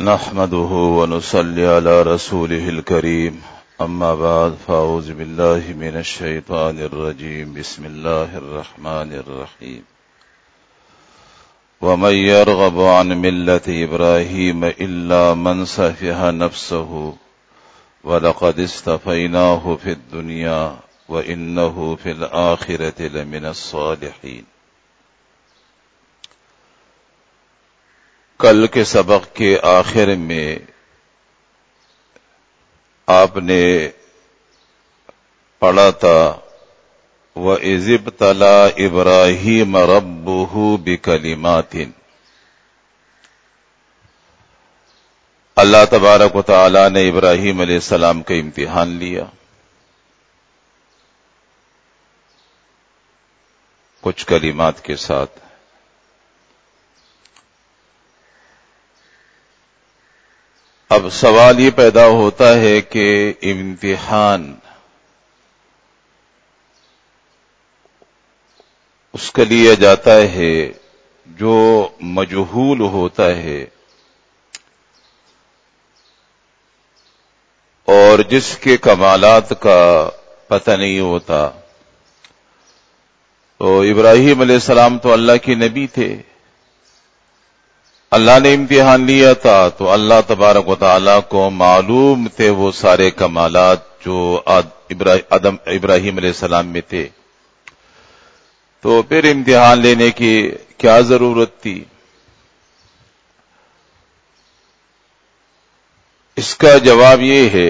نحمده ونصلي على رسوله الكريم أما بعد فأعوذ بالله من الشيطان الرجيم بسم الله الرحمن الرحيم ومن يرغب عن ملة إبراهيم إلا من سفه نفسه ولقد اصطفيناه في الدنيا وإنه في الآخرة لمن الصالحين۔ کل کے سبق کے آخر میں آپ نے پڑھا تھا وَإِذِ ابْتَلَىٰ إِبْرَاهِيمَ رَبُّهُ بِكَلِمَاتٍ۔ اللہ تبارک و تعالی نے ابراہیم علیہ السلام کا امتحان لیا، کچھ کلمات کے ساتھ۔ اب سوال یہ پیدا ہوتا ہے کہ امتحان اس کے لیے جاتا ہے جو مجہول ہوتا ہے اور جس کے کمالات کا پتہ نہیں ہوتا۔ تو ابراہیم علیہ السلام تو اللہ کے نبی تھے، اللہ نے امتحان لیا تھا تو اللہ تبارک و تعالیٰ کو معلوم تھے وہ سارے کمالات جو ابراہیم علیہ السلام میں تھے، تو پھر امتحان لینے کی کیا ضرورت تھی؟ اس کا جواب یہ ہے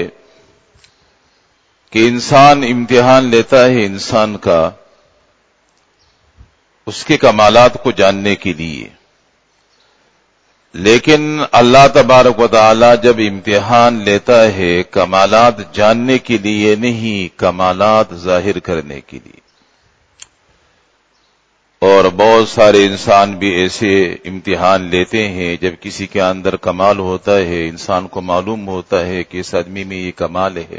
کہ انسان امتحان لیتا ہے انسان کا اس کے کمالات کو جاننے کے لیے، لیکن اللہ تبارک و تعالی جب امتحان لیتا ہے کمالات جاننے کے لیے نہیں، کمالات ظاہر کرنے کے لیے۔ اور بہت سارے انسان بھی ایسے امتحان لیتے ہیں جب کسی کے اندر کمال ہوتا ہے، انسان کو معلوم ہوتا ہے کہ اس آدمی میں یہ کمال ہے،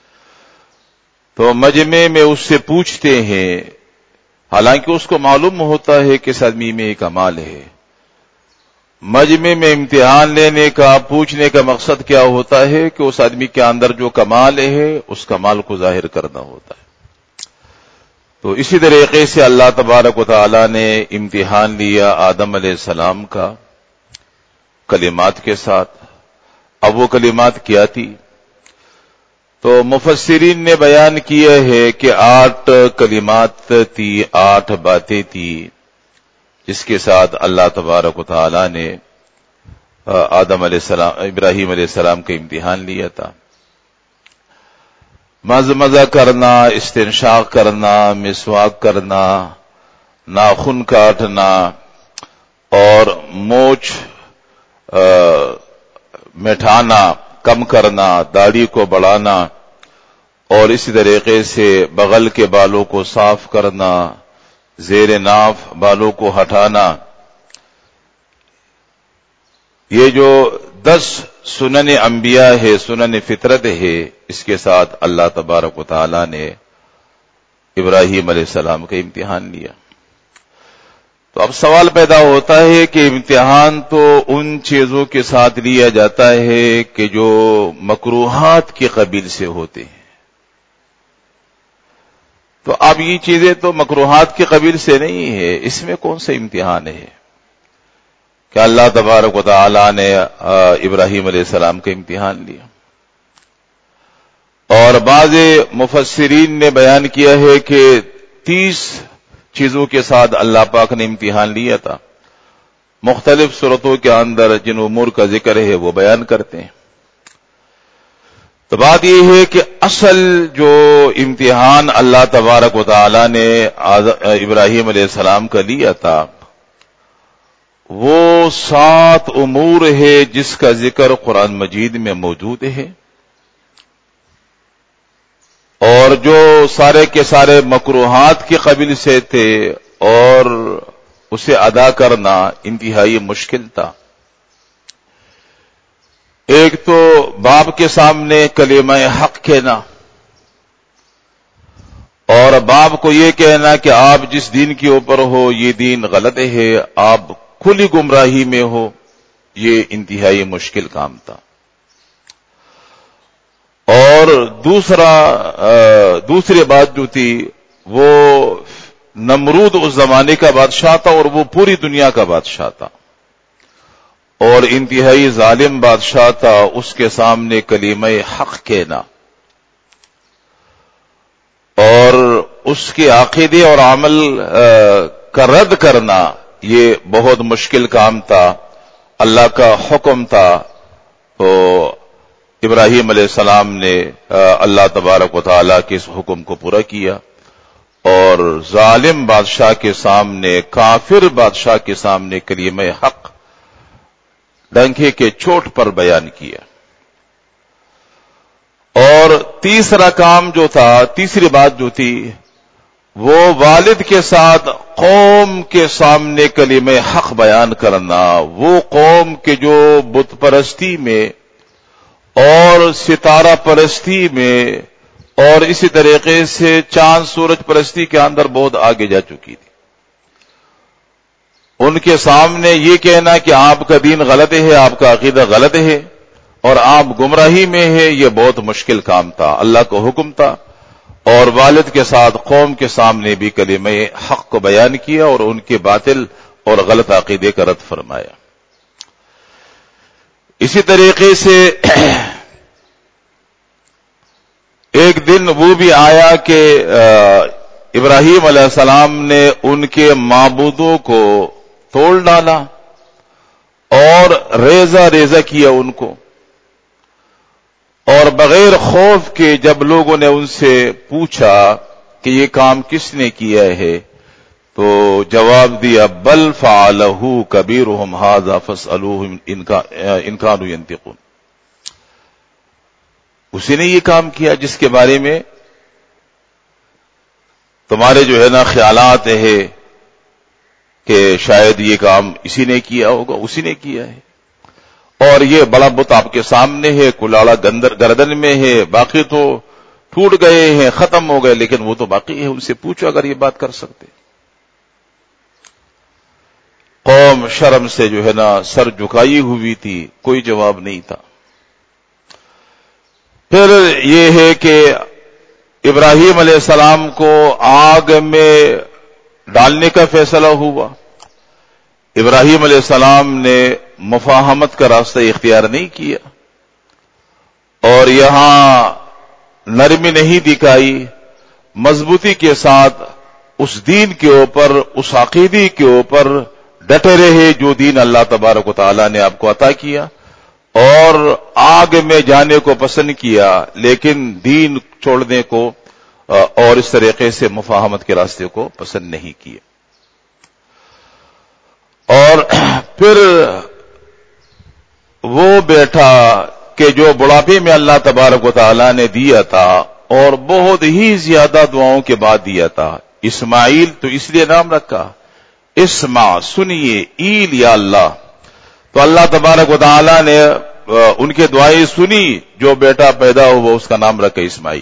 تو مجمع میں اس سے پوچھتے ہیں، حالانکہ اس کو معلوم ہوتا ہے کہ اس آدمی میں یہ کمال ہے۔ مجمع میں امتحان لینے کا، پوچھنے کا مقصد کیا ہوتا ہے کہ اس آدمی کے اندر جو کمال ہے اس کمال کو ظاہر کرنا ہوتا ہے۔ تو اسی طریقے سے اللہ تبارک و تعالی نے امتحان لیا آدم علیہ السلام کا کلمات کے ساتھ۔ اب وہ کلمات کیا تھی؟ تو مفسرین نے بیان کیا ہے کہ 8 کلمات تھی، 8 باتیں تھی جس کے ساتھ اللہ تبارک و تعالی نے ابراہیم علیہ السلام کا امتحان لیا تھا۔ مزمزہ کرنا، استنشاق کرنا، مسواک کرنا، ناخن کاٹنا اور مونچھ مٹھانا، کم کرنا، داڑھی کو بڑھانا، اور اسی طریقے سے بغل کے بالوں کو صاف کرنا، زیر ناف بالوں کو ہٹانا، یہ جو 10 سنن انبیاء ہے، سنن فطرت ہے، اس کے ساتھ اللہ تبارک و تعالی نے ابراہیم علیہ السلام کا امتحان لیا۔ تو اب سوال پیدا ہوتا ہے کہ امتحان تو ان چیزوں کے ساتھ لیا جاتا ہے کہ جو مکروہات کے قبیل سے ہوتے ہیں، تو اب یہ چیزیں تو مکروہات کے قبیل سے نہیں ہے، اس میں کون سا امتحان ہے کہ اللہ تبارک و تعالی نے ابراہیم علیہ السلام کا امتحان لیا؟ اور بعض مفسرین نے بیان کیا ہے کہ 30 چیزوں کے ساتھ اللہ پاک نے امتحان لیا تھا۔ مختلف صورتوں کے اندر جن امور کا ذکر ہے وہ بیان کرتے ہیں۔ تو بات یہ ہے کہ اصل جو امتحان اللہ تبارک و تعالی نے ابراہیم علیہ السلام کا لیا تھا وہ 7 امور ہے جس کا ذکر قرآن مجید میں موجود ہے، اور جو سارے کے سارے مکروہات کے قبیل سے تھے اور اسے ادا کرنا انتہائی مشکل تھا۔ ایک تو باپ کے سامنے کلمہ حق کہنا، اور باپ کو یہ کہنا کہ آپ جس دین کے اوپر ہو یہ دین غلط ہے، آپ کھلی گمراہی میں ہو، یہ انتہائی مشکل کام تھا. اور دوسری بات جو تھی وہ نمرود اس زمانے کا بادشاہ تھا اور وہ پوری دنیا کا بادشاہ تھا اور انتہائی ظالم بادشاہ تھا. اس کے سامنے کلمہ حق کہنا اور اس کے عقیدے اور عمل کا رد کرنا یہ بہت مشکل کام تھا. اللہ کا حکم تھا تو ابراہیم علیہ السلام نے اللہ تبارک و تعالیٰ کے اس حکم کو پورا کیا اور ظالم بادشاہ کے سامنے، کافر بادشاہ کے سامنے کلمہ حق ڈنکے کے چوٹ پر بیان کیا. اور تیسرا کام جو تھا، تیسری بات جو تھی وہ والد کے ساتھ قوم کے سامنے کلمہ حق بیان کرنا. وہ قوم کے جو بت پرستی میں اور ستارہ پرستی میں اور اسی طریقے سے چاند سورج پرستی کے اندر بہت آگے جا چکی تھی، ان کے سامنے یہ کہنا کہ آپ کا دین غلط ہے، آپ کا عقیدہ غلط ہے اور آپ گمراہی میں ہیں، یہ بہت مشکل کام تھا. اللہ کا حکم تھا اور والد کے ساتھ قوم کے سامنے بھی کلمہ حق کو بیان کیا اور ان کے باطل اور غلط عقیدے کا رد فرمایا. اسی طریقے سے ایک دن وہ بھی آیا کہ ابراہیم علیہ السلام نے ان کے معبودوں کو توڑ ڈالا اور ریزہ ریزہ کیا ان کو، اور بغیر خوف کے جب لوگوں نے ان سے پوچھا کہ یہ کام کس نے کیا ہے تو جواب دیا بل فعلہ کبیرہم ھذا فاسألوہم ان کانوا ینطقون. اسی نے یہ کام کیا جس کے بارے میں تمہارے جو ہے نا خیالات ہے کہ شاید یہ کام اسی نے کیا ہوگا، اسی نے کیا ہے. اور یہ بڑا بت آپ کے سامنے ہے، کلاڑا گردن میں ہے، باقی تو ٹوٹ گئے ہیں، ختم ہو گئے، لیکن وہ تو باقی ہے، ان سے پوچھو اگر یہ بات کر سکتے. قوم شرم سے جو ہے نا سر جھکائی ہوئی تھی، کوئی جواب نہیں تھا. پھر یہ ہے کہ ابراہیم علیہ السلام کو آگ میں ڈالنے کا فیصلہ ہوا. ابراہیم علیہ السلام نے مفاہمت کا راستہ اختیار نہیں کیا اور یہاں نرمی نہیں دکھائی، مضبوطی کے ساتھ اس دین کے اوپر، اس عقیدے کے اوپر ڈٹے رہے جو دین اللہ تبارک و تعالیٰ نے آپ کو عطا کیا، اور آگ میں جانے کو پسند کیا لیکن دین چھوڑنے کو اور اس طریقے سے مفاہمت کے راستے کو پسند نہیں کیا. اور پھر وہ بیٹا کہ جو بڑھاپے میں اللہ تبارک و تعالیٰ نے دیا تھا اور بہت ہی زیادہ دعاؤں کے بعد دیا تھا، اسماعیل تو اس لیے نام رکھا اسمع، سنیے، ایل یا اللہ. تو اللہ تبارک و تعالیٰ نے ان کے دعائیں سنی، جو بیٹا پیدا ہوا اس کا نام رکھا اسماعیل.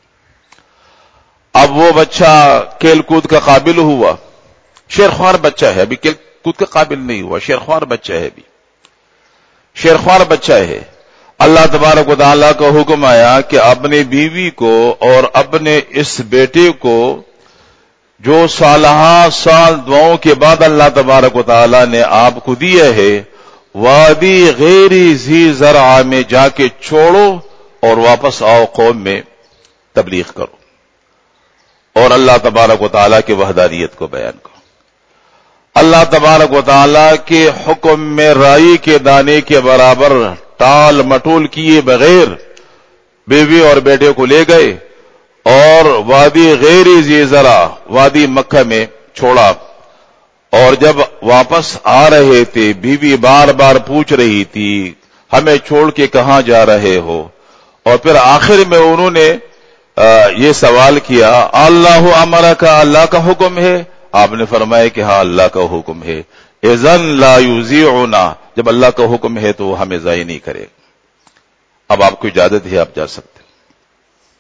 اب وہ بچہ کھیل کود کا قابل ہوا، شیرخوار بچہ ہے، ابھی کھیل کود کا قابل نہیں ہوا، شیرخوار بچہ ہے، ابھی شیرخوار بچہ ہے. اللہ تبارک و تعالیٰ کا حکم آیا کہ اپنے بیوی کو اور اپنے اس بیٹے کو جو سال دعاؤں کے بعد اللہ تبارک و تعالیٰ نے آپ کو دیا ہے، وادی غیر ذی زرع میں جا کے چھوڑو اور واپس آؤ، قوم میں تبلیغ کرو اور اللہ تبارک و تعالیٰ کی وحدانیت کو بیان کرو. اللہ تبارک و تعالیٰ کے حکم میں رائی کے دانے کے برابر ٹال مٹول کیے بغیر بیوی اور بیٹے کو لے گئے اور وادی غیر ذی زرع، وادی مکہ میں چھوڑا. اور جب واپس آ رہے تھے بیوی بار بار پوچھ رہی تھی ہمیں چھوڑ کے کہاں جا رہے ہو، اور پھر آخر میں انہوں نے یہ سوال کیا اللہ امرا کا، اللہ کا حکم ہے؟ آپ نے فرمایا کہ ہاں اللہ کا حکم ہے. اذن لا یذیعنا، جب اللہ کا حکم ہے تو وہ ہمیں ضائع نہیں کرے. اب آپ کو اجازت ہے، آپ جا سکتے.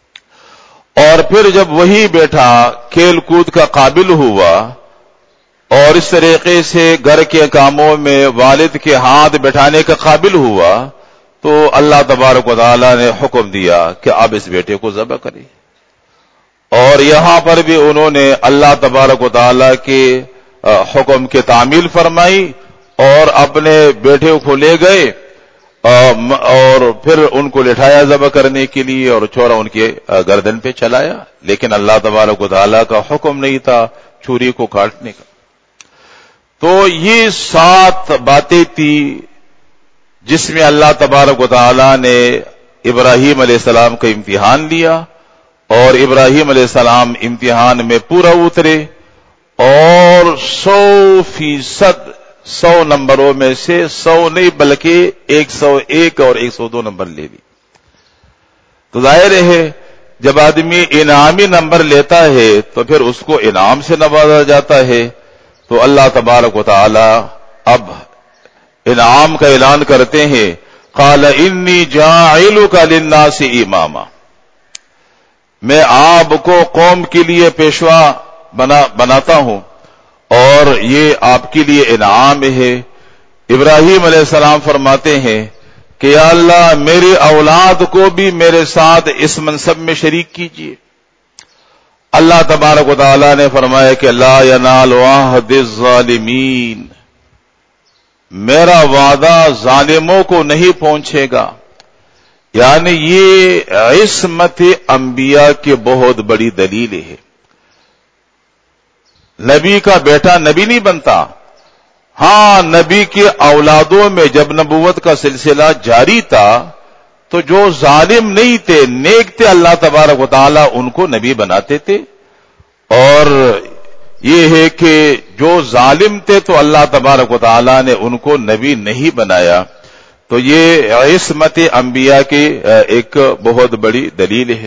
اور پھر جب وہی بیٹا کھیل کود کا قابل ہوا اور اس طریقے سے گھر کے کاموں میں والد کے ہاتھ بٹھانے کا قابل ہوا تو اللہ تبارک و تعالی نے حکم دیا کہ اب اس بیٹے کو ذبح کریں. اور یہاں پر بھی انہوں نے اللہ تبارک و تعالی کے حکم کی تعمیل فرمائی اور اپنے بیٹے کو لے گئے اور پھر ان کو لٹھایا ذبح کرنے کے لیے اور چھوڑا ان کے گردن پہ چلایا. لیکن اللہ تبارک و تعالی کا حکم نہیں تھا چھری کو کاٹنے کا. تو یہ 7 باتیں تھی جس میں اللہ تبارک و تعالی نے ابراہیم علیہ السلام کا امتحان لیا اور ابراہیم علیہ السلام امتحان میں پورا اترے اور 100% 100 نمبروں میں سے 100 نہیں بلکہ 101 اور 102 نمبر لے لی. تو ظاہر ہے جب آدمی انعامی نمبر لیتا ہے تو پھر اس کو انعام سے نوازا جاتا ہے. تو اللہ تبارک و تعالی اب انعام کا اعلان کرتے ہیں قال انی جاعلک للناس اماما، میں آپ کو قوم کے لیے پیشوا بناتا ہوں اور یہ آپ کے لیے انعام ہے. ابراہیم علیہ السلام فرماتے ہیں کہ یا اللہ میری اولاد کو بھی میرے ساتھ اس منصب میں شریک کیجیے. اللہ تبارک و تعالی نے فرمایا کہ لا ینال عہد الظالمین، میرا وعدہ ظالموں کو نہیں پہنچے گا. یعنی یہ عصمت انبیاء کی بہت بڑی دلیل ہے. نبی کا بیٹا نبی نہیں بنتا. ہاں نبی کے اولادوں میں جب نبوت کا سلسلہ جاری تھا تو جو ظالم نہیں تھے نیک تھے اللہ تبارک و تعالی ان کو نبی بناتے تھے. اور یہ ہے کہ جو ظالم تھے تو اللہ تبارک و تعالی نے ان کو نبی نہیں بنایا. تو یہ عصمت انبیاء کی ایک بہت بڑی دلیل ہے.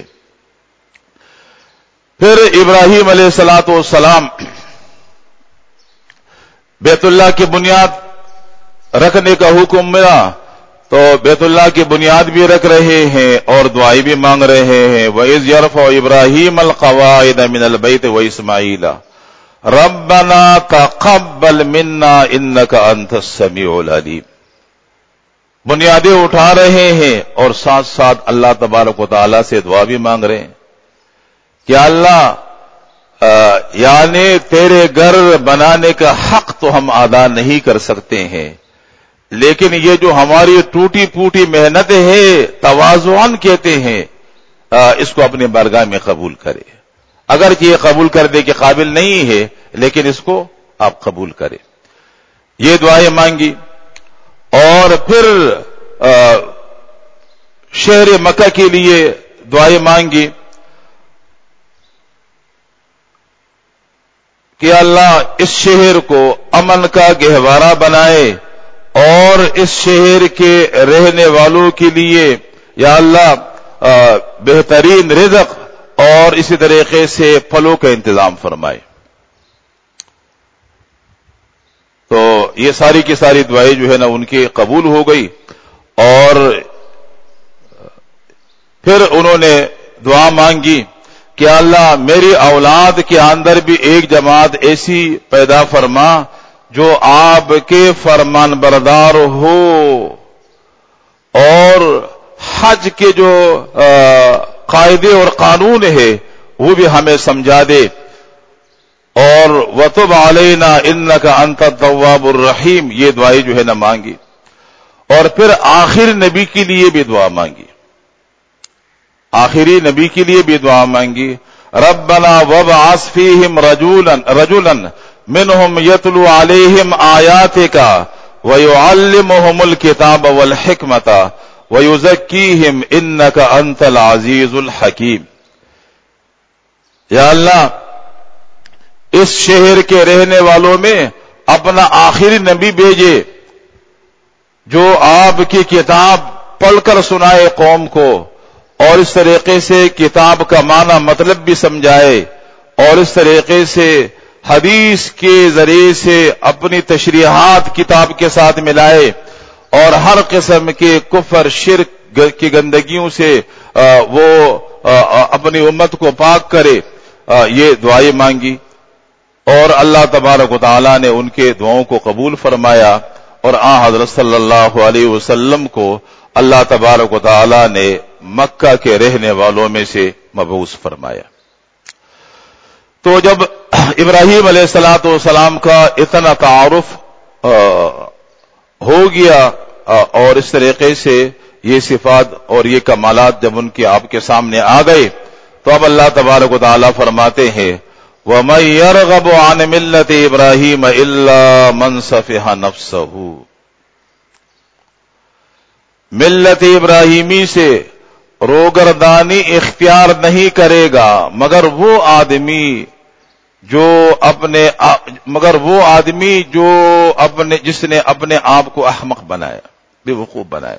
پھر ابراہیم علیہ الصلوۃ والسلام بیت اللہ کی بنیاد رکھنے کا حکم ملا تو بیت اللہ کی بنیاد بھی رکھ رہے ہیں اور دعائیں بھی مانگ رہے ہیں. وَإِذْ يَرْفَعُ إِبْرَاهِيمَ الْقَوَاعِدَ مِنَ الْبَيْتِ وَإِسْمَاعِيلَ رَبَّنَا تَقَبَّلْ مِنَّا إِنَّكَ أَنْتَ السَّمِيعُ الْعَلِيمُ. بنیادیں اٹھا رہے ہیں اور ساتھ ساتھ اللہ تبارک و تعالی سے دعا بھی مانگ رہے ہیں کہ اللہ یعنی تیرے گھر بنانے کا حق تو ہم ادا نہیں کر سکتے ہیں، لیکن یہ جو ہماری ٹوٹی پھوٹی محنت ہے تواضعاً کہتے ہیں اس کو اپنے بارگاہ میں قبول کرے. اگرچہ یہ قبول کرنے کے قابل نہیں ہے لیکن اس کو آپ قبول کریں. یہ دعائیں مانگی اور پھر شہر مکہ کے لیے دعائیں مانگی کہ اللہ اس شہر کو امن کا گہوارہ بنائے اور اس شہر کے رہنے والوں کے لیے یا اللہ بہترین رزق اور اسی طریقے سے پھلوں کا انتظام فرمائے. تو یہ ساری کی ساری دعائیں جو ہے نا ان کی قبول ہو گئی اور پھر انہوں نے دعا مانگی کہ اللہ میری اولاد کے اندر بھی ایک جماعت ایسی پیدا فرما جو آپ کے فرمان بردار ہو اور حج کے جو قاعدے اور قانون ہے وہ بھی ہمیں سمجھا دے اور وَتُبْ عَلَيْنَا إِنَّكَ أَنْتَ التَّوَّابُ الرَّحِيمُ. یہ دعائیں جو ہے نا مانگی اور پھر آخر نبی کے لیے بھی دعا مانگی. آخری نبی کے لیے بھی دعا مانگی ربنا وابعث فیہم رجلا منہم یتلو علیہم آیاتک ویعلمہم الکتاب والحکمت ویزکیہم انک انت العزیز الحکیم. یا اللہ اس شہر کے رہنے والوں میں اپنا آخری نبی بھیجے جو آپ کی کتاب پڑھ کر سنائے قوم کو اور اس طریقے سے کتاب کا معنی مطلب بھی سمجھائے اور اس طریقے سے حدیث کے ذریعے سے اپنی تشریحات کتاب کے ساتھ ملائے اور ہر قسم کے کفر شرک کی گندگیوں سے وہ اپنی امت کو پاک کرے. یہ دعائیں مانگی اور اللہ تبارک و تعالی نے ان کے دعاؤں کو قبول فرمایا، اور حضرت صلی اللہ علیہ وسلم کو اللہ تبارک و تعالی نے مکہ کے رہنے والوں میں سے مبعوث فرمایا۔ تو جب ابراہیم علیہ الصلوۃ والسلام کا اتنا تعارف ہو گیا اور اس طریقے سے یہ صفات اور یہ کمالات جب ان کے آپ کے سامنے آ گئے، تو اب اللہ تبارک و تعالی فرماتے ہیں وَمَن يَرْغَبُ عَنْ مِلَّةِ إِبْرَاهِيمَ إِلَّا مَنْ سَفِهَ نَفْسَهُ، ملت ابراہیمی سے روگردانی اختیار نہیں کرے گا مگر وہ آدمی جو جس نے اپنے آپ کو احمق بنایا، بے وقوف بنایا۔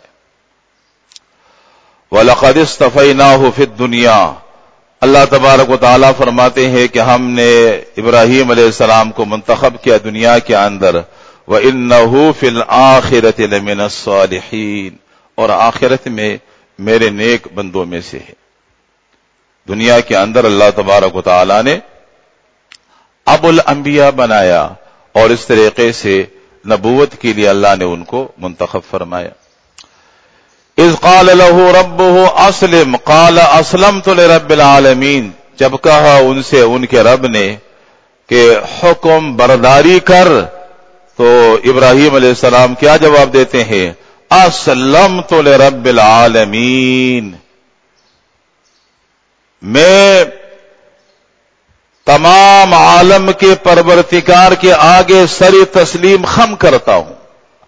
وَلَقَدِ اصْطَفَيْنَاهُ فِي الدُّنْيَا، اللہ تبارک و تعالیٰ فرماتے ہیں کہ ہم نے ابراہیم علیہ السلام کو منتخب کیا دنیا کے اندر، وَإِنَّهُ فِي الْآخِرَةِ لَمِنَ الصَّالِحِينَ، اور آخرت میں میرے نیک بندوں میں سے ہے۔ دنیا کے اندر اللہ تبارک و تعالیٰ نے ابو الانبیاء بنایا، اور اس طریقے سے نبوت کے لیے اللہ نے ان کو منتخب فرمایا۔ اذ قال له ربه اسلم قال اسلمت لرب العالمین، جب کہا ان سے ان کے رب نے کہ حکم برداری کر، تو ابراہیم علیہ السلام کیا جواب دیتے ہیں؟ اسلمت لرب العالمین، میں تمام عالم کے پروردگار کے آگے سر تسلیم خم کرتا ہوں۔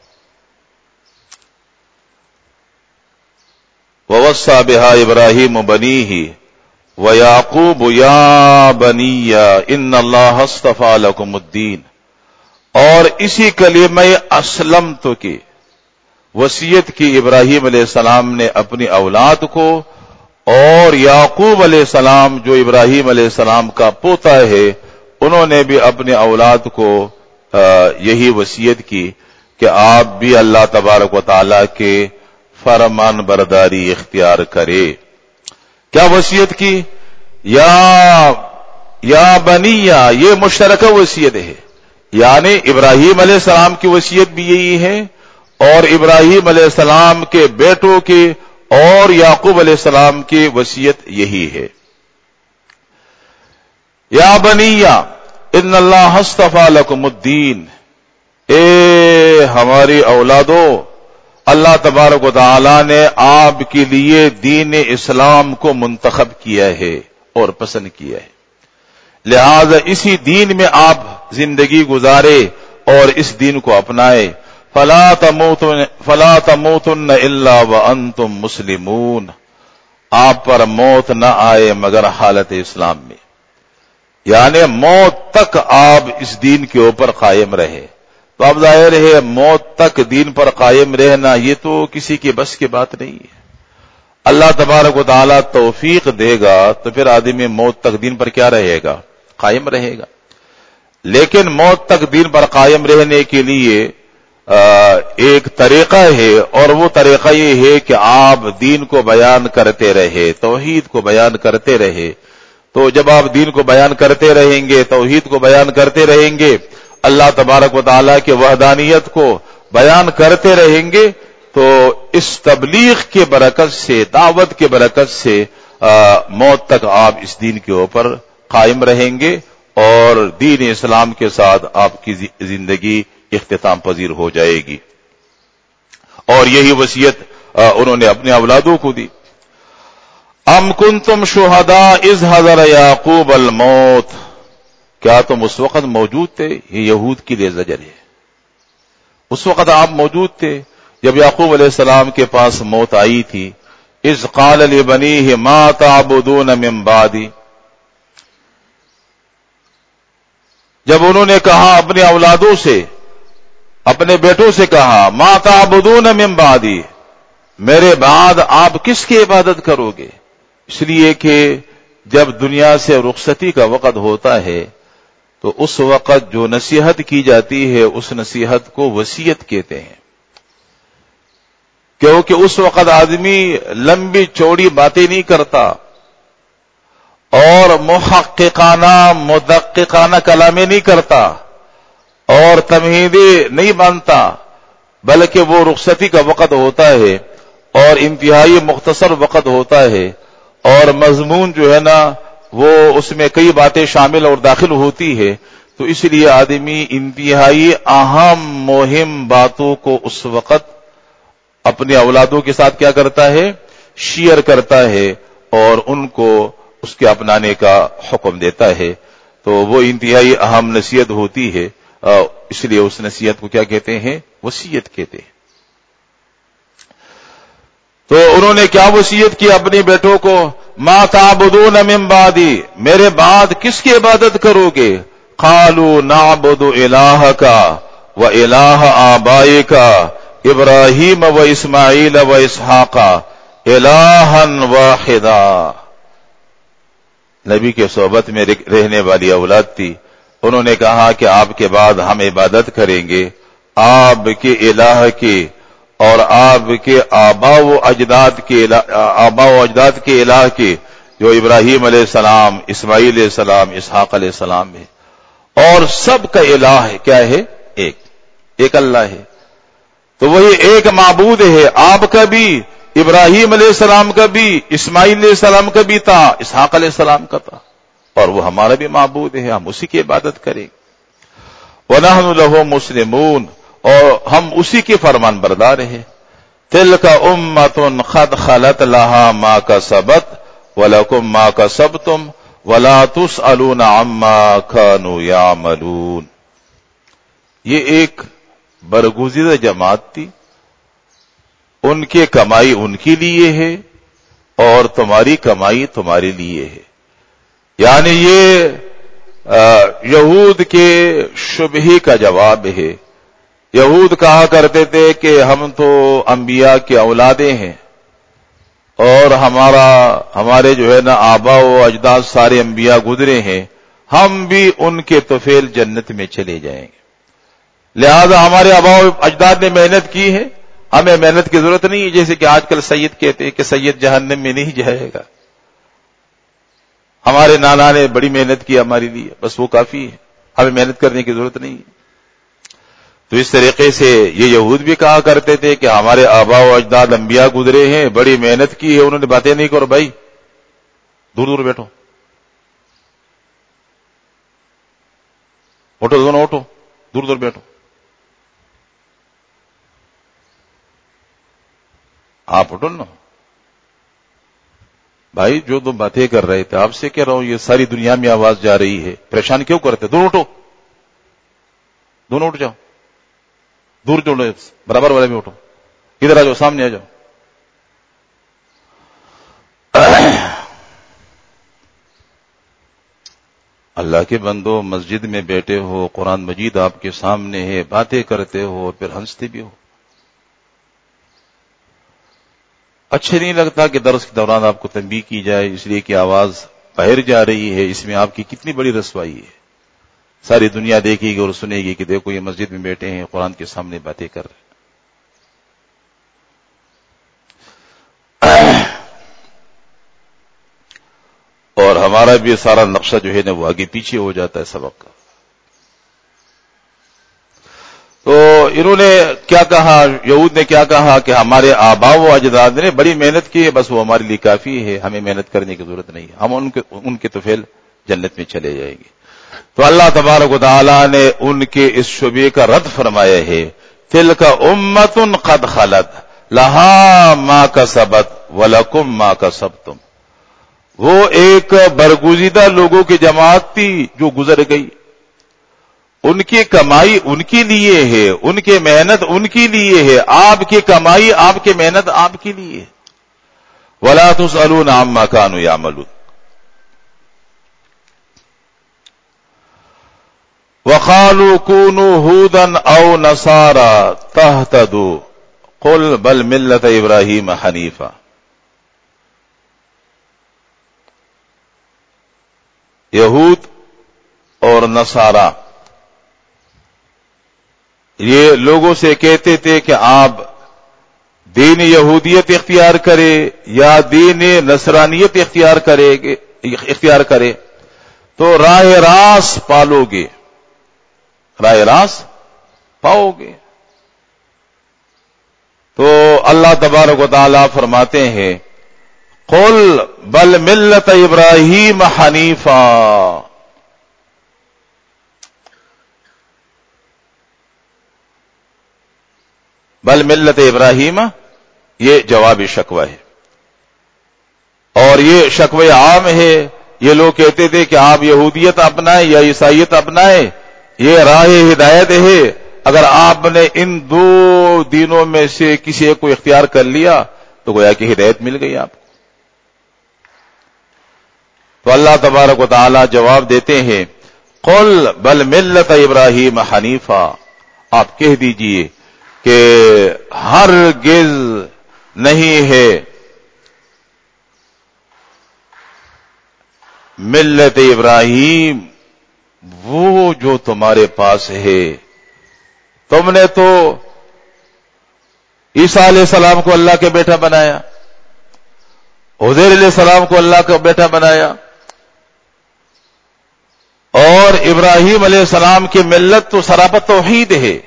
وَوَصَّى بِهَا إِبْرَاهِيمُ بَنِيهِ وَيَعْقُوبُ يَا بَنِيَّ إِنَّ اللَّهَ اصْطَفَىٰ لَكُمُ الدِّينَ، اور اسی کلمہ اسلمت کی وصیت کی ابراہیم علیہ السلام نے اپنی اولاد کو، اور یعقوب علیہ السلام جو ابراہیم علیہ السلام کا پوتا ہے، انہوں نے بھی اپنے اولاد کو یہی وصیت کی کہ آپ بھی اللہ تبارک و تعالی کے فرمان برداری اختیار کرے۔ کیا وصیت کی؟ یا بنیہ، یہ مشترکہ وصیت ہے، یعنی ابراہیم علیہ السلام کی وصیت بھی یہی ہے، اور ابراہیم علیہ السلام کے بیٹوں کی اور یعقوب علیہ السلام کی وصیت یہی ہے۔ یا بنیہ ان اللہ اصطفیٰ لکم الدین، اے ہماری اولادو، اللہ تبارک و تعالی نے آپ کے لیے دین اسلام کو منتخب کیا ہے اور پسند کیا ہے، لہذا اسی دین میں آپ زندگی گزارے اور اس دین کو اپنائے۔ فلا تموتن الا وانتم مسلمون، آپ پر موت نہ آئے مگر حالت اسلام میں، یعنی موت تک آپ اس دین کے اوپر قائم رہے۔ تو اب ظاہر ہے موت تک دین پر قائم رہنا یہ تو کسی کی بس کی بات نہیں ہے، اللہ تبارک و تعالیٰ توفیق دے گا تو پھر آدمی موت تک دین پر کیا رہے گا؟ قائم رہے گا۔ لیکن موت تک دین پر قائم رہنے کے لیے ایک طریقہ ہے، اور وہ طریقہ یہ ہے کہ آپ دین کو بیان کرتے رہے، توحید کو بیان کرتے رہے۔ تو جب آپ دین کو بیان کرتے رہیں گے، توحید کو بیان کرتے رہیں گے، اللہ تبارک و تعالیٰ کے وحدانیت کو بیان کرتے رہیں گے، تو اس تبلیغ کے برکت سے، دعوت کے برکت سے موت تک آپ اس دین کے اوپر قائم رہیں گے، اور دین اسلام کے ساتھ آپ کی زندگی اختتام پذیر ہو جائے گی۔ اور یہی وصیت انہوں نے اپنے اولادوں کو دی۔ ام کنتم شہداء اذ حضر یعقوب الموت، کیا تم اس وقت موجود تھے؟ یہ یہود کے لیے زجر ہے۔ اس وقت آپ موجود تھے جب یعقوب علیہ السلام کے پاس موت آئی تھی۔ اذ قال لبنیہ ما تعبدون من بعدی، جب انہوں نے کہا اپنے اولادوں سے، اپنے بیٹوں سے کہا ما تعبدون من بعدی، میرے بعد آپ کس کی عبادت کرو گے؟ اس لیے کہ جب دنیا سے رخصتی کا وقت ہوتا ہے تو اس وقت جو نصیحت کی جاتی ہے اس نصیحت کو وصیت کہتے ہیں، کیونکہ اس وقت آدمی لمبی چوڑی باتیں نہیں کرتا، اور محققانہ مدققانہ کلامی نہیں کرتا اور تمہیدی نہیں مانتا، بلکہ وہ رخصتی کا وقت ہوتا ہے اور انتہائی مختصر وقت ہوتا ہے، اور مضمون جو ہے نا وہ اس میں کئی باتیں شامل اور داخل ہوتی ہے، تو اس لیے آدمی انتہائی اہم مہم باتوں کو اس وقت اپنے اولادوں کے ساتھ کیا کرتا ہے، شیئر کرتا ہے اور ان کو اس کے اپنانے کا حکم دیتا ہے۔ تو وہ انتہائی اہم نصیحت ہوتی ہے، اس لیے اس نصیحت کو کیا کہتے ہیں، وصیت کہتے ہیں۔ تو انہوں نے کیا وصیت کی اپنے بیٹوں کو، ما تعبدون من بعدی، میرے بعد کس کی عبادت کرو گے؟ قالوا نعبد الہک و الہ آبائک ابراہیم و اسماعیل و اسحاق الہا واحدا۔ نبی کے صحبت میں رہنے والی اولاد تھی، انہوں نے کہا کہ آپ کے بعد ہم عبادت کریں گے آپ کے الہ کی اور آپ کے آباء و اجداد کے الہ کی، جو ابراہیم علیہ السلام، اسماعیل علیہ السلام، اسحاق علیہ السلام ہے، اور سب کا الہ ہے کیا ہے، ایک اللہ ہے۔ تو وہی ایک معبود ہے، آپ کا بھی، ابراہیم علیہ السلام کا بھی، اسماعیل علیہ السلام کا بھی تھا، اسحاق علیہ السلام کا تھا، اور وہ ہمارا بھی معبود ہے، ہم اسی کی عبادت کریں گے۔ وَنَحْنُ لَهُ مُسْلِمُونَ، اور ہم اسی کے فرمان بردار ہیں۔ تِلْكَ أُمَّةٌ قَدْ خَلَتْ لَهَا مَا كَسَبَتْ وَلَكُمْ مَا كَسَبْتُمْ وَلَا تُسْأَلُونَ عَمَّا كَانُوا يَعْمَلُونَ۔ یہ ایک برگزیدہ جماعت تھی، ان کی کمائی ان کے لیے ہے اور تمہاری کمائی تمہارے لیے ہے۔ یعنی یہ یہود کے شبہے کا جواب ہے۔ یہود کہا کرتے تھے کہ ہم تو انبیاء کے اولادیں ہیں اور ہمارے جو ہے نا آباء و اجداد سارے انبیاء گزرے ہیں، ہم بھی ان کے طفیل جنت میں چلے جائیں گے، لہذا ہمارے آباء و اجداد نے محنت کی ہے، ہمیں محنت کی ضرورت نہیں ہے۔ جیسے کہ آج کل سید کہتے ہیں کہ سید جہنم میں نہیں جائے گا، ہمارے نانا نے بڑی محنت کی ہمارے لیے، بس وہ کافی ہے، ہمیں محنت کرنے کی ضرورت نہیں ہے۔ تو اس طریقے سے یہ یہود بھی کہا کرتے تھے کہ ہمارے آباء و اجداد انبیاء گزرے ہیں، بڑی محنت کی ہے، انہوں نے باتیں نہیں کرو بھائی، دور دور بیٹھو، اٹھو دونوں اٹھو، دور دور بیٹھو۔ آپ اٹھو نا بھائی، جو تم باتیں کر رہے تھے، آپ سے کہہ رہا ہوں یہ ساری دنیا میں آواز جا رہی ہے، پریشان کیوں کرتے؟ دونوں اٹھو، دونوں اٹھ جاؤ، دور جوڑو، برابر والے میں اٹھو، ادھر آ جاؤ، سامنے آ جاؤ۔ اللہ کے بندو، مسجد میں بیٹھے ہو، قرآن مجید آپ کے سامنے ہے، باتیں کرتے ہو اور پھر ہنستے بھی ہو، اچھے نہیں لگتا کہ درس کے دوران آپ کو تنبیہ کی جائے اس لیے کہ آواز باہر جا رہی ہے، اس میں آپ کی کتنی بڑی رسوائی ہے۔ ساری دنیا دیکھے گی اور سنے گی کہ دیکھو یہ مسجد میں بیٹھے ہیں، قرآن کے سامنے باتیں کر رہے ہیں۔ اور ہمارا بھی سارا نقشہ جو ہے نا وہ آگے پیچھے ہو جاتا ہے سبق کا۔ تو انہوں نے کیا کہا، یہود نے کیا کہا کہ ہمارے آباء و اجداد نے بڑی محنت کی ہے، بس وہ ہمارے لیے کافی ہے، ہمیں محنت کرنے کی ضرورت نہیں ہے، ہم ان کے طفیل جنت میں چلے جائیں گے۔ تو اللہ تبارک و تعالی نے ان کے اس شبے کا رد فرمایا ہے، تلک امۃ قد خلت لہا ما کسبت ولکم ما کسبتم۔ وہ ایک برگزیدہ لوگوں کی جماعت تھی جو گزر گئی، ان کی کمائی ان کے لیے ہے، ان کی محنت ان کے لیے ہے، آپ کی کمائی آپ کی محنت آپ کے لیے ہے۔ ولا تسألون عما كانوا يعملون۔ وقالوا كونوا هودا او نصارى تهتدوا قل بل ملة ابراہیم حنیفا۔ یہود اور نصارہ یہ لوگوں سے کہتے تھے کہ آپ دین یہودیت اختیار کرے یا دین نصرانیت اختیار اختیار کرے تو راہ راست پالو گے، راہ راست پاؤ گے۔ تو اللہ تبارک و تعالی فرماتے ہیں قل بل ملت ابراہیم حنیفا، بل ملت ابراہیم، یہ جواب شکوہ ہے، اور یہ شکوہ عام ہے۔ یہ لوگ کہتے تھے کہ آپ یہودیت اپنائیں یا عیسائیت اپنائیں، یہ راہ ہدایت ہے، اگر آپ نے ان دو دینوں میں سے کسی ایک کو اختیار کر لیا تو گویا کہ ہدایت مل گئی آپ کو۔ تو اللہ تبارک و تعالی جواب دیتے ہیں قل بل ملت ابراہیم حنیفا، آپ کہہ دیجئے کہ ہرگز نہیں ہے ملت ابراہیم وہ جو تمہارے پاس ہے۔ تم نے تو عیسیٰ علیہ السلام کو اللہ کے بیٹا بنایا، عزیر علیہ السلام کو اللہ کا بیٹا بنایا، اور ابراہیم علیہ السلام کی ملت تو سراپا توحید ہے،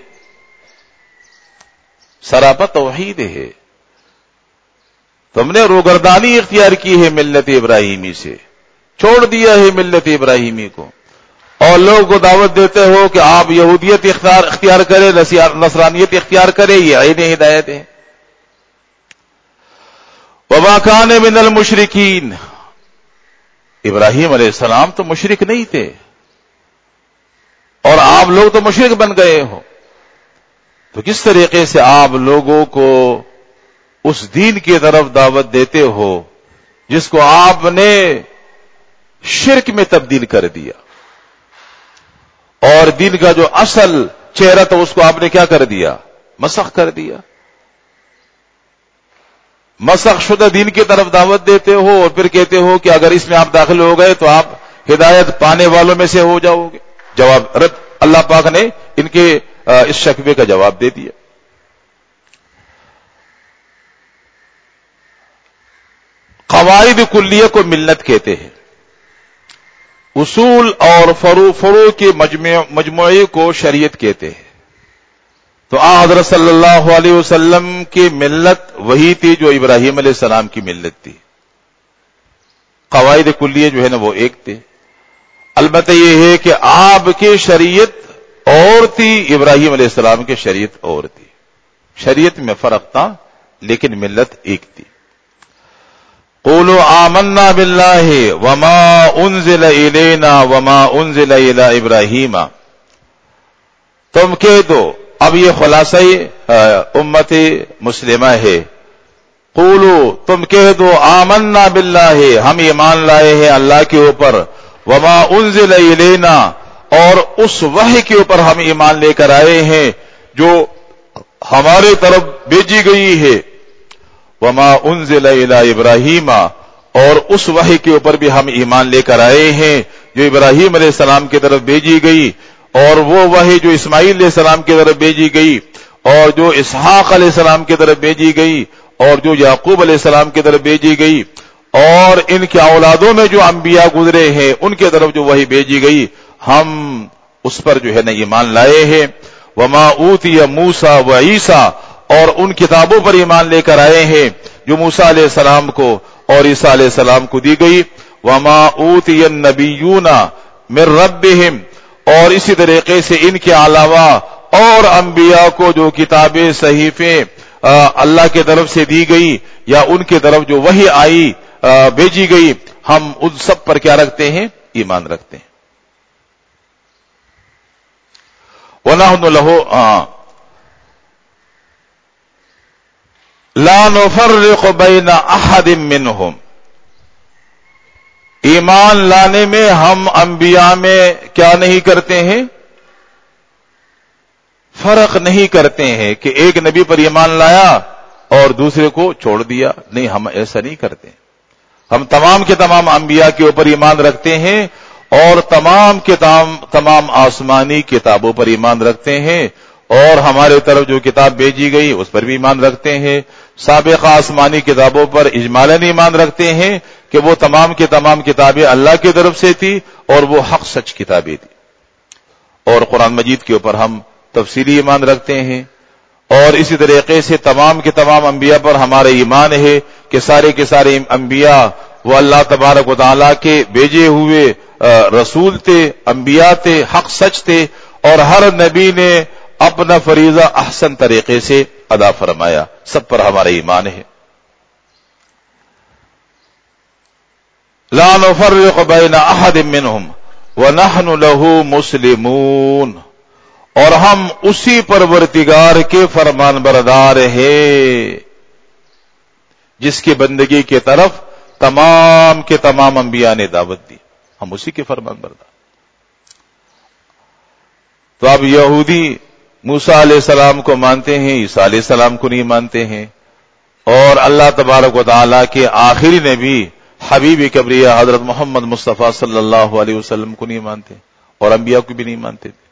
سراپا توحید ہے۔ تم نے روگردانی اختیار کی ہے ملت ابراہیمی سے، چھوڑ دیا ہے ملت ابراہیمی کو، اور لوگوں کو دعوت دیتے ہو کہ آپ یہودیت اختیار کریں، نصرانیت اختیار کریں، یہ عین ہدایت ہے۔ وما کان من المشرکین، ابراہیم علیہ السلام تو مشرک نہیں تھے، اور آپ لوگ تو مشرک بن گئے ہو، تو کس طریقے سے آپ لوگوں کو اس دین کی طرف دعوت دیتے ہو جس کو آپ نے شرک میں تبدیل کر دیا، اور دین کا جو اصل چہرہ تھا اس کو آپ نے کیا کر دیا؟ مسخ کر دیا۔ مسخ شدہ دین کی طرف دعوت دیتے ہو اور پھر کہتے ہو کہ اگر اس میں آپ داخل ہو گئے تو آپ ہدایت پانے والوں میں سے ہو جاؤ گے۔ جواب رب اللہ پاک نے ان کے اس شکوے کا جواب دے دیا۔ قواعد کلیہ کو ملت کہتے ہیں، اصول اور فروع کے مجموعے کو شریعت کہتے ہیں۔ تو حضرت صلی اللہ علیہ وسلم کی ملت وہی تھی جو ابراہیم علیہ السلام کی ملت تھی، قواعد کلیہ جو ہے نا وہ ایک تھے، البتہ یہ ہے کہ آپ کی شریعت اور تھی، ابراہیم علیہ السلام کی شریعت اور تھی، شریعت میں فرق تھا لیکن ملت ایک تھی۔ قولوا آمنا باللہ وما انزل الینا وما انزل الی ابراہیم، تم کہہ دو، اب یہ خلاصہ امت مسلمہ ہے، قولوا تم کہہ دو آمنا باللہ، ہم ایمان لائے ہیں اللہ کے اوپر، وما انزل الینا، اور اس وحی کے اوپر ہم ایمان لے کر آئے ہیں جو ہمارے طرف بھیجی گئی ہے، وما انزل الی ابراہیم، اور اس وحی کے اوپر بھی ہم ایمان لے کر آئے ہیں جو ابراہیم علیہ السلام کی طرف بھیجی گئی، اور وہ وحی جو اسماعیل علیہ السلام کی طرف بھیجی گئی، اور جو اسحاق علیہ السلام کی طرف بھیجی گئی، اور جو یعقوب علیہ السلام کی طرف بھیجی گئی، اور ان کے اولادوں میں جو انبیاء گزرے ہیں ان کے طرف جو وحی بھیجی گئی، ہم اس پر جو ہے نا ایمان لائے ہیں۔ وما اوتی موسیٰ و عیسیٰ، اور ان کتابوں پر ایمان لے کر آئے ہیں جو موسیٰ علیہ السلام کو اور عیسیٰ علیہ السلام کو دی گئی۔ وما اوتی النبیون من ربہم، اور اسی طریقے سے ان کے علاوہ اور انبیاء کو جو کتابیں صحیفیں اللہ کی طرف سے دی گئی یا ان کی طرف جو وحی آئی بھیجی گئی، ہم ان سب پر کیا رکھتے ہیں؟ ایمان رکھتے ہیں۔ وَنَحْنُ لَهُ لَا نُفَرِّقُ بَيْنَ أَحَدٍ مِّنْهُمْ، ایمان لانے میں ہم انبیاء میں کیا نہیں کرتے ہیں؟ فرق نہیں کرتے ہیں کہ ایک نبی پر ایمان لایا اور دوسرے کو چھوڑ دیا، نہیں، ہم ایسا نہیں کرتے۔ ہم تمام کے تمام انبیاء کے اوپر ایمان رکھتے ہیں، اور تمام آسمانی کتابوں پر ایمان رکھتے ہیں، اور ہمارے طرف جو کتاب بھیجی گئی اس پر بھی ایمان رکھتے ہیں۔ سابقہ آسمانی کتابوں پر اجمالاً ایمان رکھتے ہیں، کہ وہ تمام کی تمام کتابیں اللہ کی طرف سے تھی اور وہ حق سچ کتابیں تھی. اور قرآن مجید کے اوپر ہم تفصیلی ایمان رکھتے ہیں، اور اسی طریقے سے تمام کے تمام انبیاء پر ہمارا ایمان ہے کہ سارے کے سارے انبیاء وہ اللہ تبارک و تعالیٰ کے بھیجے ہوئے رسول تھے، انبیاء تھے، حق سچ تھے، اور ہر نبی نے اپنا فریضہ احسن طریقے سے ادا فرمایا. سب پر ہمارا ایمان ہے. لا نفرق بین احد منہم ونحن له مسلمون، اور ہم اسی پروردگار کے فرمان بردار ہیں جس کی بندگی کی طرف تمام کے تمام انبیاء نے دعوت دی. ہم اسی کے فرمان بردار. تو اب یہودی موسیٰ علیہ السلام کو مانتے ہیں، عیسیٰ علیہ السلام کو نہیں مانتے ہیں، اور اللہ تبارک و تعالیٰ کے آخری نبی حبیب کبریا حضرت محمد مصطفیٰ صلی اللہ علیہ وسلم کو نہیں مانتے، اور انبیاء کو بھی نہیں مانتے تھے.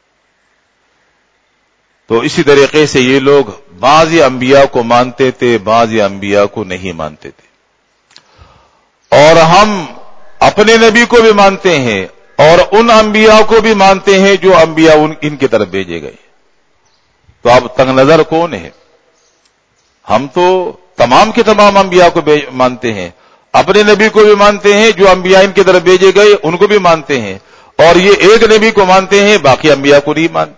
تو اسی طریقے سے یہ لوگ بعض انبیاء کو مانتے تھے، بعض انبیاء کو نہیں مانتے تھے. اور ہم اپنے نبی کو بھی مانتے ہیں اور ان انبیاء کو بھی مانتے ہیں جو انبیاء ان کی طرف بھیجے گئے. تو اب تنگ نظر کون ہے؟ ہم تو تمام کے تمام انبیاء کو مانتے ہیں، اپنے نبی کو بھی مانتے ہیں، جو انبیاء ان کی طرف بھیجے گئے ان کو بھی مانتے ہیں، اور یہ ایک نبی کو مانتے ہیں، باقی انبیاء کو نہیں مانتے.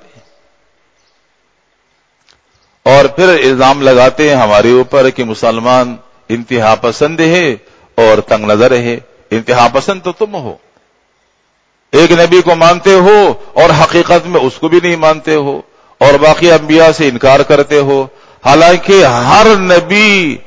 اور پھر الزام لگاتے ہیں ہمارے اوپر کہ مسلمان انتہا پسند ہے اور تنگ نظر ہے. انتہا پسند تو تم ہو، ایک نبی کو مانتے ہو اور حقیقت میں اس کو بھی نہیں مانتے ہو، اور باقی انبیاء سے انکار کرتے ہو. حالانکہ ہر نبی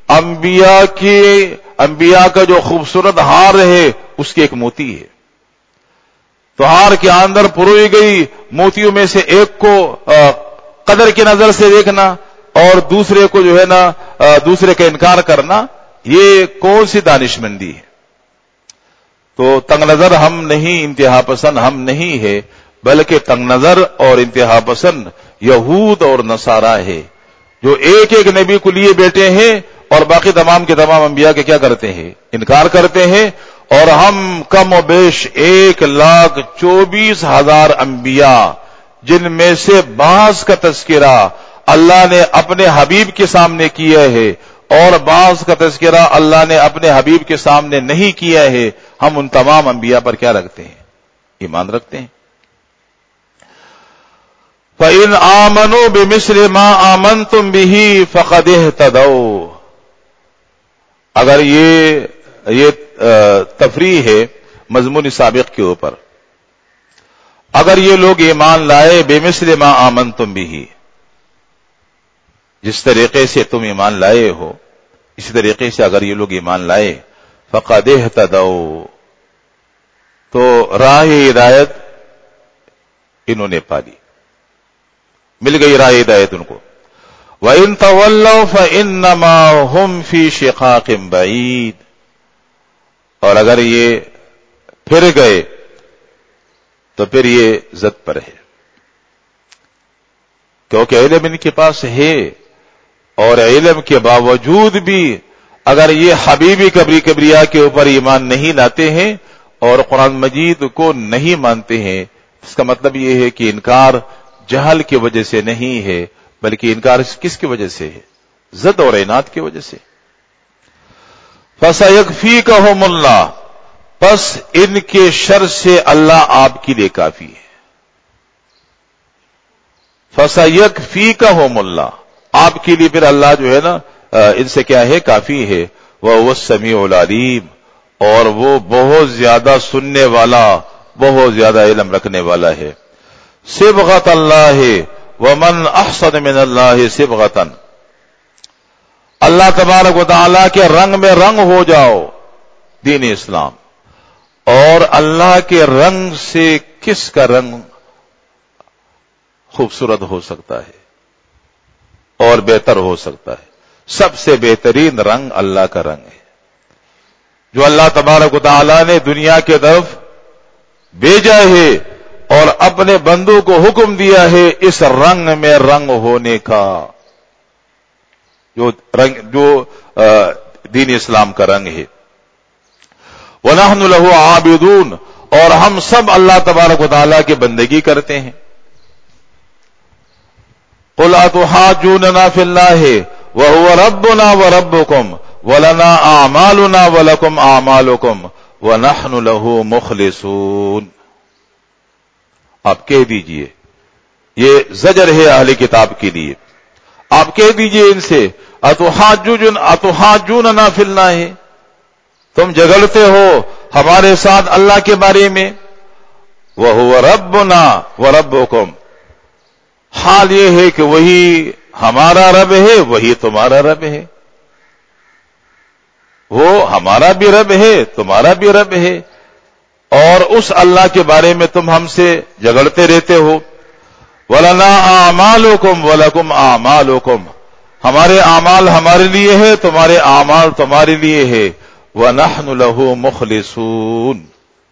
انبیاء کا جو خوبصورت ہار ہے اس کی ایک موتی ہے. تو ہار کے اندر پروئی گئی موتیوں میں سے ایک کو قدر کی نظر سے دیکھنا اور دوسرے کو جو ہے نا دوسرے کا انکار کرنا، یہ کون سی دانشمندی ہے؟ تو تنگ نظر ہم نہیں، انتہا پسند ہم نہیں ہے، بلکہ تنگ نظر اور انتہا پسند یہود اور نصارہ ہے، جو ایک ایک نبی کو لیے بیٹھے ہیں اور باقی تمام کے تمام انبیاء کے کیا کرتے ہیں؟ انکار کرتے ہیں. اور ہم کم و بیش 1,24,000 انبیاء، جن میں سے بعض کا تذکرہ اللہ نے اپنے حبیب کے سامنے کیا ہے اور بعض کا تذکرہ اللہ نے اپنے حبیب کے سامنے نہیں کیا ہے، ہم ان تمام انبیاء پر کیا رکھتے ہیں؟ ایمان رکھتے ہیں. فَإِنْ آمَنُوا بِمِثْلِ مَا آمَنْتُمْ بِهِ فَقَدِ اهْتَدَوْا. اگر یہ تفریح ہے مضمون سابق کے اوپر، اگر یہ لوگ ایمان لائے بِمِثْلِ مَا آمَنْتُمْ بِهِ، جس طریقے سے تم ایمان لائے ہو اسی طریقے سے اگر یہ لوگ ایمان لائے، فَقَدِ اهْتَدَوْا، تو راہ ہدایت انہوں نے پالی، مل گئی راہ ہدایت ان کو. وَإِن تَوَلَّوْا فَإِنَّمَا هُمْ فِي شِقَاقٍ بَعِيدٍ، اور اگر یہ پھر گئے تو پھر یہ زد پر ہے، کیونکہ علم ان کے پاس ہے، اور علم کے باوجود بھی اگر یہ حبیبی کبریا کے اوپر ایمان نہیں لاتے ہیں اور قرآن مجید کو نہیں مانتے ہیں، اس کا مطلب یہ ہے کہ انکار جہل کی وجہ سے نہیں ہے، بلکہ انکار کس کی وجہ سے ہے؟ زد اور عناد کی وجہ سے. فَسَيَكْفِيكَهُمُ اللَّهُ، پس ان کے شر سے اللہ آپ کے لیے کافی ہے. فَسَيَكْفِيكَهُمُ اللَّهُ، آپ کے لیے پھر اللہ جو ہے نا ان سے کیا ہے؟ کافی ہے. وَهُوَ السَّمِيعُ الْعَلِيمُ، اور وہ بہت زیادہ سننے والا، بہت زیادہ علم رکھنے والا ہے. صبغۃ اللہ ومن احسن من اللہ صبغۃ، اللہ تبارک و تعالیٰ کے رنگ میں رنگ ہو جاؤ، دین اسلام، اور اللہ کے رنگ سے کس کا رنگ خوبصورت ہو سکتا ہے اور بہتر ہو سکتا ہے؟ سب سے بہترین رنگ اللہ کا رنگ ہے، جو اللہ تبارک و تعالیٰ نے دنیا کے طرف بھیجا ہے اور اپنے بندوں کو حکم دیا ہے اس رنگ میں رنگ ہونے کا، جو دین اسلام کا رنگ ہے. وَنَحْنُ لَهُ عَابِدُونَ، اور ہم سب اللہ تبارک و تعالیٰ کی بندگی کرتے ہیں. قُلْ أَتُحَاجُّونَنَا فِي اللَّهِ وَهُوَ رَبُّنَا وَرَبُّكُمْ وَلَنَا أَعْمَالُنَا وَلَكُمْ أَعْمَالُكُمْ وَنَحْنُ لَهُ مُخْلِصُونَ. آپ کہہ دیجئے، یہ زجر ہے اہل کتاب کے لیے، آپ کہہ دیجئے ان سے اتحاجوننا فی اللہ، تم جھگڑتے ہو ہمارے ساتھ اللہ کے بارے میں. وَهُوَ رَبُّنَا وَرَبُّكُمْ، حال یہ ہے کہ وہی ہمارا رب ہے، وہی تمہارا رب ہے. وہ ہمارا بھی رب ہے، تمہارا بھی رب ہے، اور اس اللہ کے بارے میں تم ہم سے جھگڑتے رہتے ہو. وَلَنَا أَعْمَالُكُمْ وَلَكُمْ أَعْمَالُكُمْ، ہمارے اعمال ہمارے لیے ہے، تمہارے اعمال تمہارے لیے ہے. وَنَحْنُ لَهُ مُخْلِصُونَ،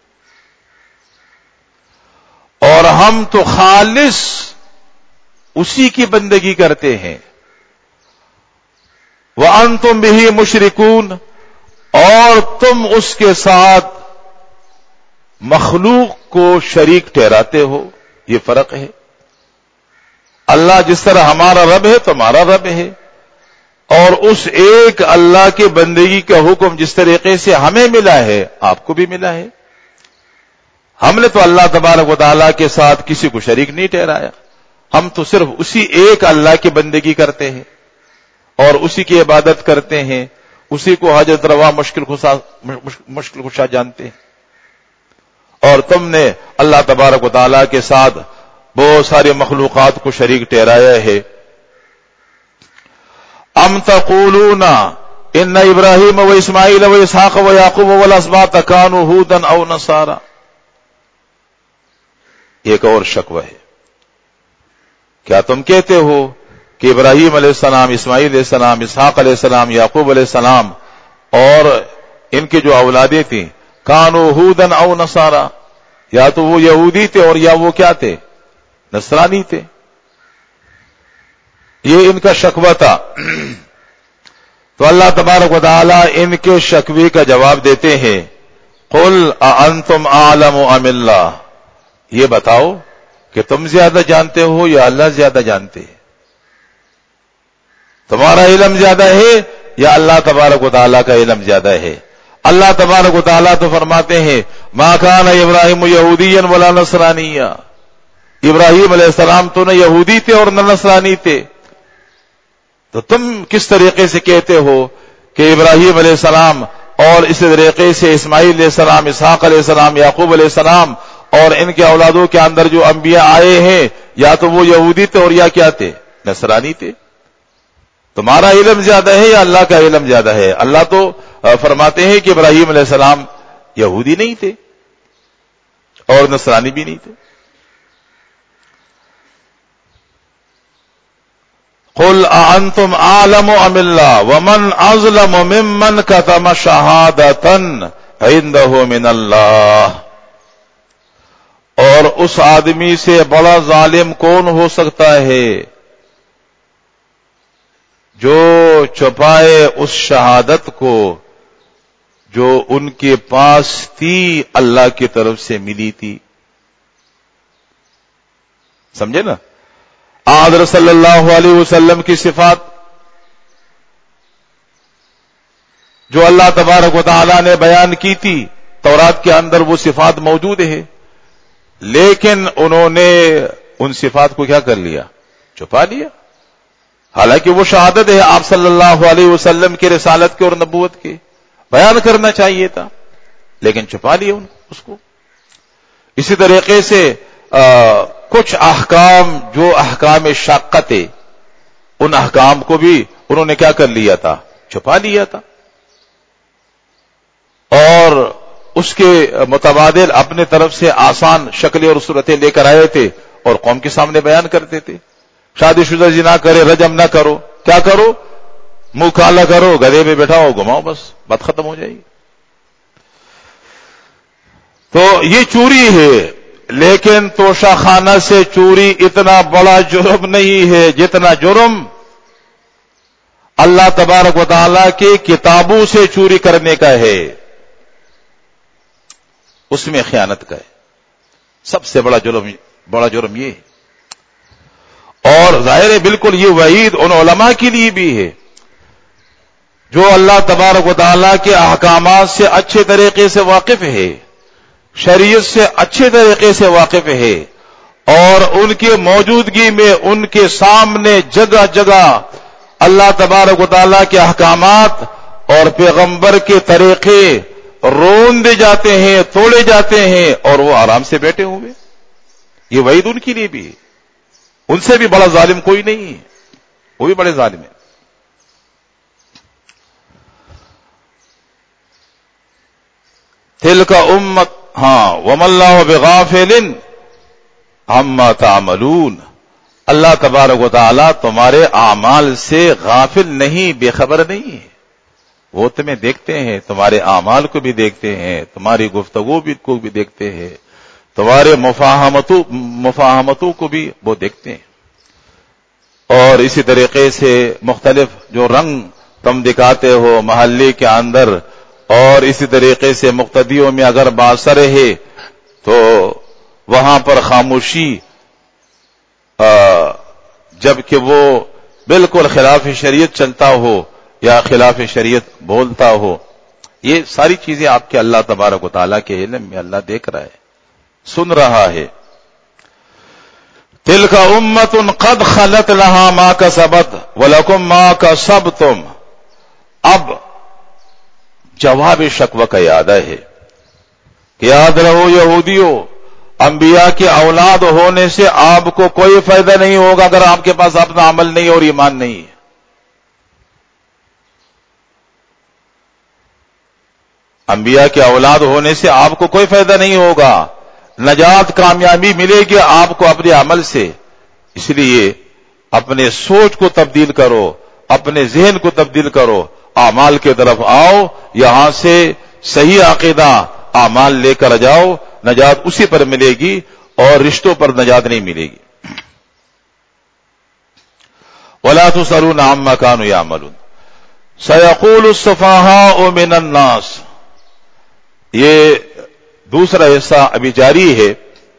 اور ہم تو خالص اسی کی بندگی کرتے ہیں. وَأَنْتُمْ بِهِ مُشْرِكُونَ، اور تم اس کے ساتھ مخلوق کو شریک ٹھہراتے ہو. یہ فرق ہے. اللہ جس طرح ہمارا رب ہے تمہارا رب ہے، اور اس ایک اللہ کے بندگی کا حکم جس طریقے سے ہمیں ملا ہے آپ کو بھی ملا ہے. ہم نے تو اللہ تبارک و تعالیٰ کے ساتھ کسی کو شریک نہیں ٹھہرایا، ہم تو صرف اسی ایک اللہ کی بندگی کرتے ہیں اور اسی کی عبادت کرتے ہیں، اسی کو حاجت روا مشکل کشا جانتے ہیں. اور تم نے اللہ تبارک و تعالیٰ کے ساتھ بہت ساری مخلوقات کو شریک ٹھہرایا ہے. ام تقولون ان ابراہیم و اسماعیل و اسحاق و یعقوب والاسباط کانوا ھودا او نصارا. ایک اور شکوہ ہے، کیا تم کہتے ہو کہ ابراہیم علیہ السلام، اسماعیل علیہ السلام، اسحاق علیہ السلام، یعقوب علیہ السلام اور ان کے جو اولادیں تھیں کانوا ھودا او نصارا، یا تو وہ یہودی تھے اور یا وہ کیا تھے؟ نصرانی تھے. یہ ان کا شکوہ تھا. تو اللہ تبارک و تعالی ان کے شکوے کا جواب دیتے ہیں، قل اانتم اعلم ام اللہ، یہ بتاؤ کہ تم زیادہ جانتے ہو یا اللہ زیادہ جانتے ہیں؟ تمہارا علم زیادہ ہے یا اللہ تبارک و تعالی کا علم زیادہ ہے؟ اللہ تبارک و تعالی تو فرماتے ہیں ما کان ابراہیم یہودیا ولا نصرانیا، ابراہیم علیہ السلام تو نہ یہودی تھے اور نہ نصرانی تھے. تو تم کس طریقے سے کہتے ہو کہ ابراہیم علیہ السلام اور اسی طریقے سے اسماعیل علیہ السلام، اسحاق علیہ السلام، یعقوب علیہ السلام اور ان کے اولادوں کے اندر جو انبیاء آئے ہیں یا تو وہ یہودی تھے اور یا کیا تھے؟ نصرانی تھے. تمہارا علم زیادہ ہے یا اللہ کا علم زیادہ ہے؟ اللہ تو فرماتے ہیں کہ ابراہیم علیہ السلام یہودی نہیں تھے اور نصرانی بھی نہیں تھے. قل اانتم اعلم ام اللہ ومن اظلم ممن کتم شہادۃ عنده من اللہ، اور اس آدمی سے بڑا ظالم کون ہو سکتا ہے جو چھپائے اس شہادت کو جو ان کے پاس تھی، اللہ کی طرف سے ملی تھی. سمجھے نا؟ حضرت صلی اللہ علیہ وسلم کی صفات جو اللہ تبارک و تعالی نے بیان کی تھی، تورات کے اندر وہ صفات موجود ہے، لیکن انہوں نے ان صفات کو کیا کر لیا؟ چھپا لیا. حالانکہ وہ شہادت ہے آپ صلی اللہ علیہ وسلم کی رسالت کے اور نبوت کے، بیان کرنا چاہیے تھا لیکن چھپا لیا اس کو. اسی طریقے سے کچھ احکام جو احکام شاقہ تھے، ان احکام کو بھی انہوں نے کیا کر لیا تھا؟ چھپا لیا تھا، اور اس کے متبادل اپنے طرف سے آسان شکلیں اور صورتیں لے کر آئے تھے اور قوم کے سامنے بیان کرتے تھے. شادی شدہ زنا کرے، رجم نہ کرو، کیا کرو؟ منہ کالا کرو، گدھے پہ بیٹھاؤ، گھماؤ، بس بات ختم ہو جائے گی. تو یہ چوری ہے، لیکن توشہ خانہ سے چوری اتنا بڑا جرم نہیں ہے جتنا جرم اللہ تبارک و تعالیٰ کی کتابوں سے چوری کرنے کا ہے. اس میں خیانت کا ہے. سب سے بڑا جرم یہ ہے. اور ظاہر ہے بالکل یہ وعید ان علماء کے لیے بھی ہے جو اللہ تبارک و تعالیٰ کے احکامات سے اچھے طریقے سے واقف ہے، شریعت سے اچھے طریقے سے واقف ہے، اور ان کی موجودگی میں ان کے سامنے جگہ جگہ اللہ تبارک و تعالیٰ کے احکامات اور پیغمبر کے طریقے روندے جاتے ہیں، توڑے جاتے ہیں، اور وہ آرام سے بیٹھے ہوئے. یہ وعید ان کے لیے بھی ہے. ان سے بھی بڑا ظالم کوئی نہیں ہے، وہ بھی بڑے ظالم ہیں. تلک امت وما اللہ بغافل عما تعملون. اللہ تبارک و تعالی تمہارے اعمال سے غافل نہیں، بے خبر نہیں ہے. وہ تمہیں دیکھتے ہیں، تمہارے اعمال کو بھی دیکھتے ہیں، تمہاری گفتگو کو بھی دیکھتے ہیں، تمہارے مفاہمتوں کو بھی وہ دیکھتے ہیں. اور اسی طریقے سے مختلف جو رنگ تم دکھاتے ہو محلے کے اندر، اور اسی طریقے سے مقتدیوں میں اگر باثر ہے تو وہاں پر خاموشی، جبکہ وہ بالکل خلاف شریعت چلتا ہو یا خلاف شریعت بولتا ہو. یہ ساری چیزیں آپ کے اللہ تبارک و تعالیٰ کے علم میں اللہ دیکھ رہا ہے، سن رہا ہے. تلک امت قد خلت لها ما کسبت ولکم ما کسبتم. اب جواب شکوہ کا یاد ہے کہ یاد رہو یہودیوں، انبیاء کے اولاد ہونے سے آپ کو کوئی فائدہ نہیں ہوگا اگر آپ کے پاس اپنا عمل نہیں اور ایمان نہیں ہے. انبیاء کے اولاد ہونے سے آپ کو کوئی فائدہ نہیں ہوگا. نجات کامیابی ملے گی آپ کو اپنے عمل سے. اس لیے اپنے سوچ کو تبدیل کرو، اپنے ذہن کو تبدیل کرو، اعمال کی طرف آؤ، یہاں سے صحیح عقیدہ اعمال لے کر جاؤ. نجات اسی پر ملے گی اور رشتوں پر نجات نہیں ملے گی. وَلَا تُسْأَلُونَ عَمَّا كَانُوا يَعْمَلُونَ سَيَقُولُ السُّفَهَاءُ مِنَ النَّاسِ. یہ دوسرا حصہ ابھی جاری ہے،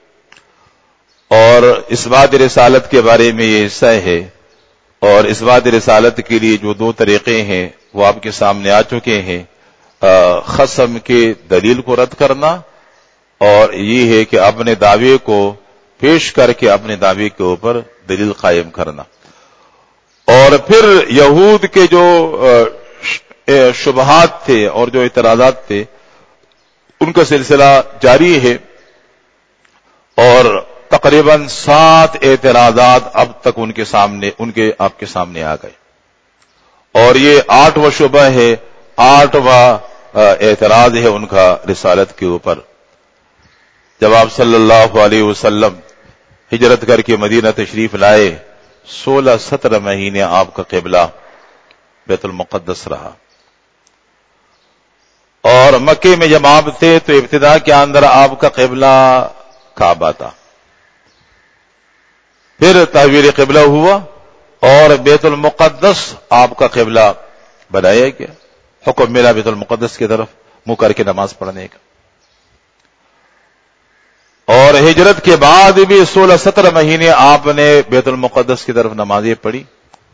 اور اس بات رسالت کے بارے میں یہ حصہ ہے. اور اس بات رسالت کے لیے جو دو طریقے ہیں وہ آپ کے سامنے آ چکے ہیں. خصم کے دلیل کو رد کرنا، اور یہ ہے کہ اپنے دعوے کو پیش کر کے اپنے دعوے کے اوپر دلیل قائم کرنا. اور پھر یہود کے جو شبہات تھے اور جو اعتراضات تھے ان کا سلسلہ جاری ہے، اور تقریباً 7 اعتراضات اب تک ان کے آپ کے سامنے آ گئے. اور یہ 8واں شبہ ہے، 8واں اعتراض ہے ان کا رسالت کے اوپر. جب آپ صلی اللہ علیہ وسلم ہجرت کر کے مدینہ تشریف لائے، 16-17 مہینے آپ کا قبلہ بیت المقدس رہا. اور مکے میں جب آپ تھے تو ابتدا کے اندر آپ کا قبلہ کعبہ تھا، پھر تحویل قبلہ ہوا اور بیت المقدس آپ کا قبلہ بنایا گیا. حکم ملا بیت المقدس کی طرف منہ کر کے نماز پڑھنے کا. اور ہجرت کے بعد بھی 16-17 مہینے آپ نے بیت المقدس کی طرف نمازیں پڑھی.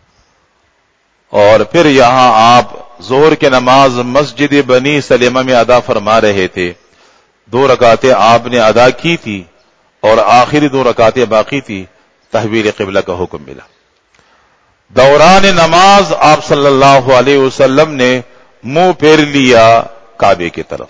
اور پھر یہاں آپ ظہر کی نماز مسجد بنی سلیمہ میں ادا فرما رہے تھے. 2 رکعتیں آپ نے ادا کی تھی اور آخری 2 رکعتیں باقی تھی. تحویل قبلہ کا حکم ملا. دوران نماز آپ صلی اللہ علیہ وسلم نے منہ پھیر لیا کعبے کی طرف.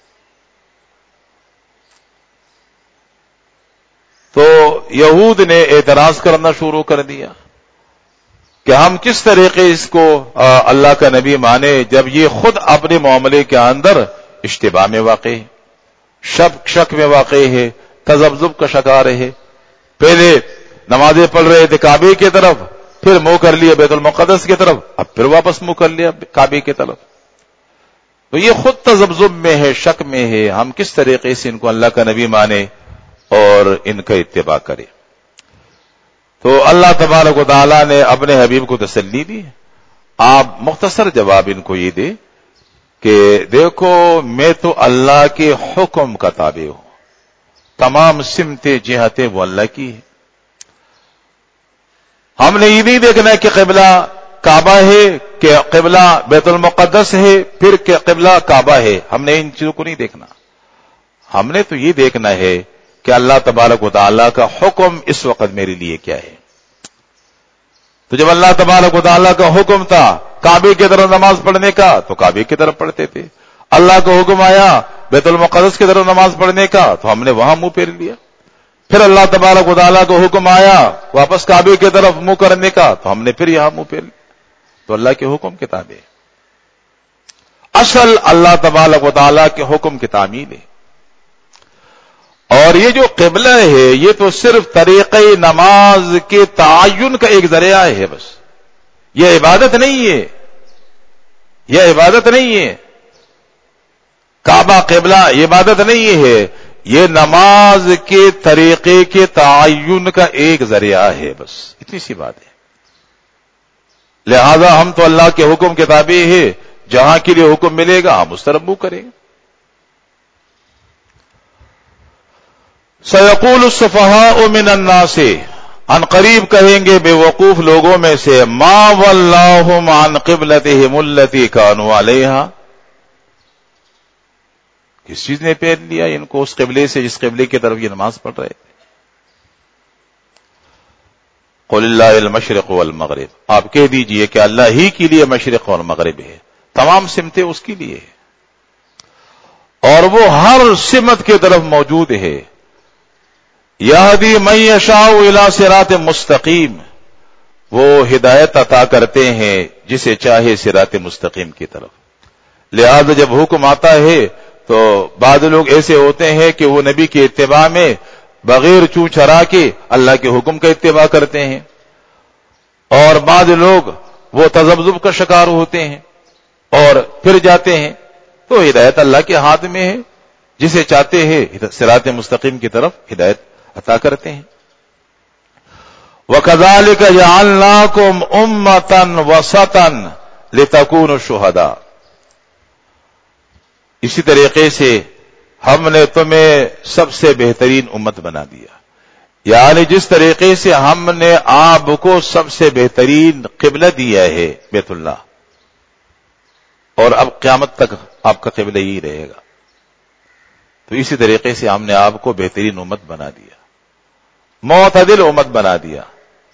تو یہود نے اعتراض کرنا شروع کر دیا کہ ہم کس طریقے اس کو اللہ کا نبی مانے جب یہ خود اپنے معاملے کے اندر اشتباہ میں واقع ہے، شک میں واقع ہے، تذبذب کا شکار ہے. پہلے نمازیں پڑھ رہے تھے کعبے کی طرف، پھر منہ کر لیا بیت المقدس کی طرف، اب پھر واپس منہ کر لیا کعبے کی طرف. تو یہ خود تذبذب میں ہے، شک میں ہے. ہم کس طریقے سے ان کو اللہ کا نبی مانے اور ان کا اتباع کرے. تو اللہ تبارک و تعالی نے اپنے حبیب کو تسلی دی. آپ مختصر جواب ان کو یہ دے کہ دیکھو میں تو اللہ کے حکم کا تابع ہوں، تمام سمتیں جہتیں وہ اللہ کی ہیں. ہم نے یہ نہیں دیکھنا ہے کہ قبلہ کعبہ ہے کہ قبلہ بیت المقدس ہے پھر کہ قبلہ کعبہ ہے. ہم نے ان چیزوں کو نہیں دیکھنا. ہم نے تو یہ دیکھنا ہے کہ اللہ تبارک و تعالیٰ کا حکم اس وقت میرے لیے کیا ہے. تو جب اللہ تبارک و تعالیٰ کا حکم تھا کعبے کی طرف نماز پڑھنے کا تو کعبے کی طرف پڑھتے تھے. اللہ کا حکم آیا بیت المقدس کی طرف نماز پڑھنے کا تو ہم نے وہاں منہ پھیر لیا. پھر اللہ تبارک و تعالیٰ کا حکم آیا واپس کعبے کی طرف منہ کرنے کا تو ہم نے پھر یہاں منہ پھیر لیا. تو اللہ کے حکم کی تابع ہے. اصل اللہ تبارک و تعالیٰ کے حکم کی تعمیل ہے. اور یہ جو قبلہ ہے یہ تو صرف طریقہ نماز کے تعین کا ایک ذریعہ ہے بس. یہ عبادت نہیں ہے. یہ عبادت نہیں ہے. کعبہ قبلہ یہ عبادت نہیں ہے. یہ نماز کے طریقے کے تعین کا ایک ذریعہ ہے بس. اتنی سی بات ہے. لہذا ہم تو اللہ کے حکم کے تابع ہے. جہاں کے لیے حکم ملے گا ہم اس طرف منہ کریں گے. سَيَقُولُ السُّفَهَاءُ مِنَ النَّاسِ ان قریب کہیں گے بے وقوف لوگوں میں سے مَا وَلَّاهُمْ عَنْ قِبْلَتِهِمُ الَّتِي كَانُوا عَلَيْهَا کس چیز نے پھیر لیا ان کو اس قبلے سے جس قبلے کی طرف یہ نماز پڑھ رہے تھے. قُلِ اللَّهِ الْمَشْرِقُ وَالْمَغْرِبُ آپ کہہ دیجئے کہ اللہ ہی کے لیے مشرق اور مغرب ہے. تمام سمتیں اس کے لیے ہے اور وہ ہر سمت کی طرف موجود ہے. یہدی من یشاء الی صراط مستقیم وہ ہدایت عطا کرتے ہیں جسے چاہے صراط مستقیم کی طرف. لہذا جب حکم آتا ہے تو بعض لوگ ایسے ہوتے ہیں کہ وہ نبی کے اتباع میں بغیر چوں چرا کے اللہ کے حکم کا اتباع کرتے ہیں اور بعض لوگ وہ تذبذب کا شکار ہوتے ہیں اور پھر جاتے ہیں. تو ہدایت اللہ کے ہاتھ میں ہے. جسے چاہتے ہیں صراط مستقیم کی طرف ہدایت عطا کرتے ہیں. وَكَذَلِكَ جَعَلْنَاكُمْ أُمَّةً وَسَطًا لِتَكُونُوا شُهَدَاءَ اسی طریقے سے ہم نے تمہیں سب سے بہترین امت بنا دیا. یعنی جس طریقے سے ہم نے آپ کو سب سے بہترین قبلہ دیا ہے بیت اللہ اور اب قیامت تک آپ کا قبلہ یہی رہے گا تو اسی طریقے سے ہم نے آپ کو بہترین امت بنا دیا. معتدل امت بنا دیا.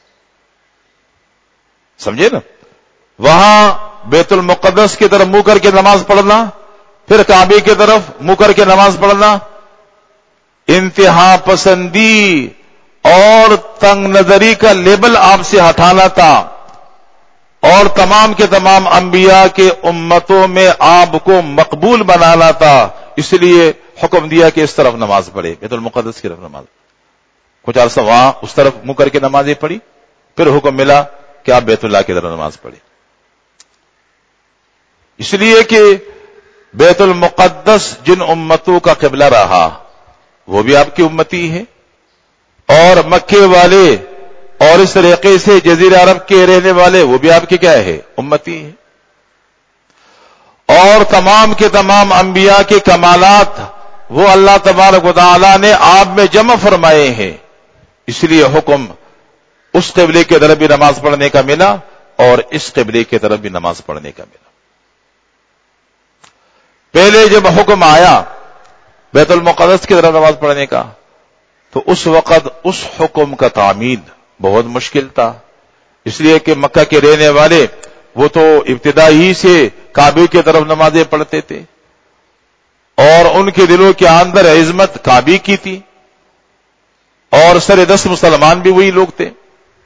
سمجھے نا. وہاں بیت المقدس کی طرف منہ کر کے نماز پڑھنا پھر کعبے کی طرف منہ کر کے نماز پڑھنا انتہا پسندی اور تنگ نظری کا لیبل آپ سے ہٹانا تھا اور تمام کے تمام انبیاء کے امتوں میں آپ کو مقبول بنانا تھا. اس لیے حکم دیا کہ اس طرف نماز پڑھے بیت المقدس کی طرف نماز. کچھ عرصہ وہاں اس طرف منہ کر کے نمازیں پڑھی پھر حکم ملا کہ آپ بیت اللہ کی طرف نماز پڑھیں. اس لیے کہ بیت المقدس جن امتوں کا قبلہ رہا وہ بھی آپ کی امتی ہے اور مکے والے اور اس طریقے سے جزیرہ عرب کے رہنے والے وہ بھی آپ کے کیا ہے امتی ہے. اور تمام کے تمام انبیاء کے کمالات وہ اللہ تبارک و تعالی نے آپ میں جمع فرمائے ہیں. اس لیے حکم اس قبلے کی طرف بھی نماز پڑھنے کا ملا اور اس قبلے کی طرف بھی نماز پڑھنے کا ملا. پہلے جب حکم آیا بیت المقدس کی طرف نماز پڑھنے کا تو اس وقت اس حکم کا تعمیل بہت مشکل تھا. اس لیے کہ مکہ کے رہنے والے وہ تو ابتدائی سے کعبے کی طرف نمازیں پڑھتے تھے اور ان کے دلوں کے اندر عظمت کعبے کی تھی اور سر دست مسلمان بھی وہی لوگ تھے.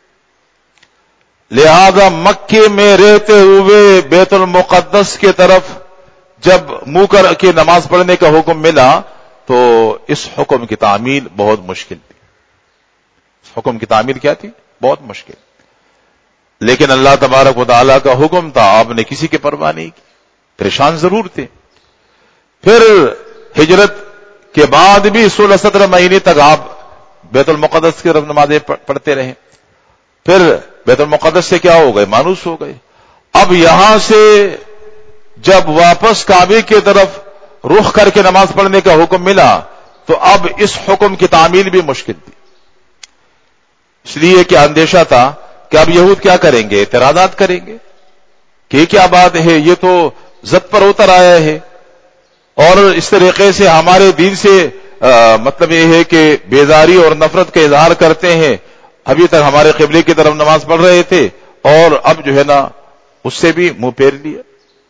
لہذا مکے میں رہتے ہوئے بیت المقدس کی طرف جب منہ کر کے نماز پڑھنے کا حکم ملا تو اس حکم کی تعمیل بہت مشکل تھی. اس حکم کی تعمیل کیا تھی؟ بہت مشکل. لیکن اللہ تبارک و تعالیٰ کا حکم تھا آپ نے کسی کی پرواہ نہیں کی. پریشان ضرور تھے. پھر ہجرت کے بعد بھی 16-17 مہینے تک آپ بیت المقدس کی طرف نمازیں پڑھتے رہے. پھر بیت المقدس سے کیا ہو گئے؟ مانوس ہو گئے. اب یہاں سے جب واپس کعبے کی طرف رخ کر کے نماز پڑھنے کا حکم ملا تو اب اس حکم کی تعمیل بھی مشکل تھی، اس لیے کہ اندیشہ تھا کہ اب یہود کیا کریں گے، اعتراضات کریں گے کہ یہ کیا بات ہے، یہ تو ضد پر اتر آیا ہے اور اس طریقے سے ہمارے دین سے مطلب یہ ہے کہ بیزاری اور نفرت کا اظہار کرتے ہیں، ابھی تک ہمارے قبلے کی طرف نماز پڑھ رہے تھے اور اب جو ہے نا اس سے بھی منہ پھیر لیا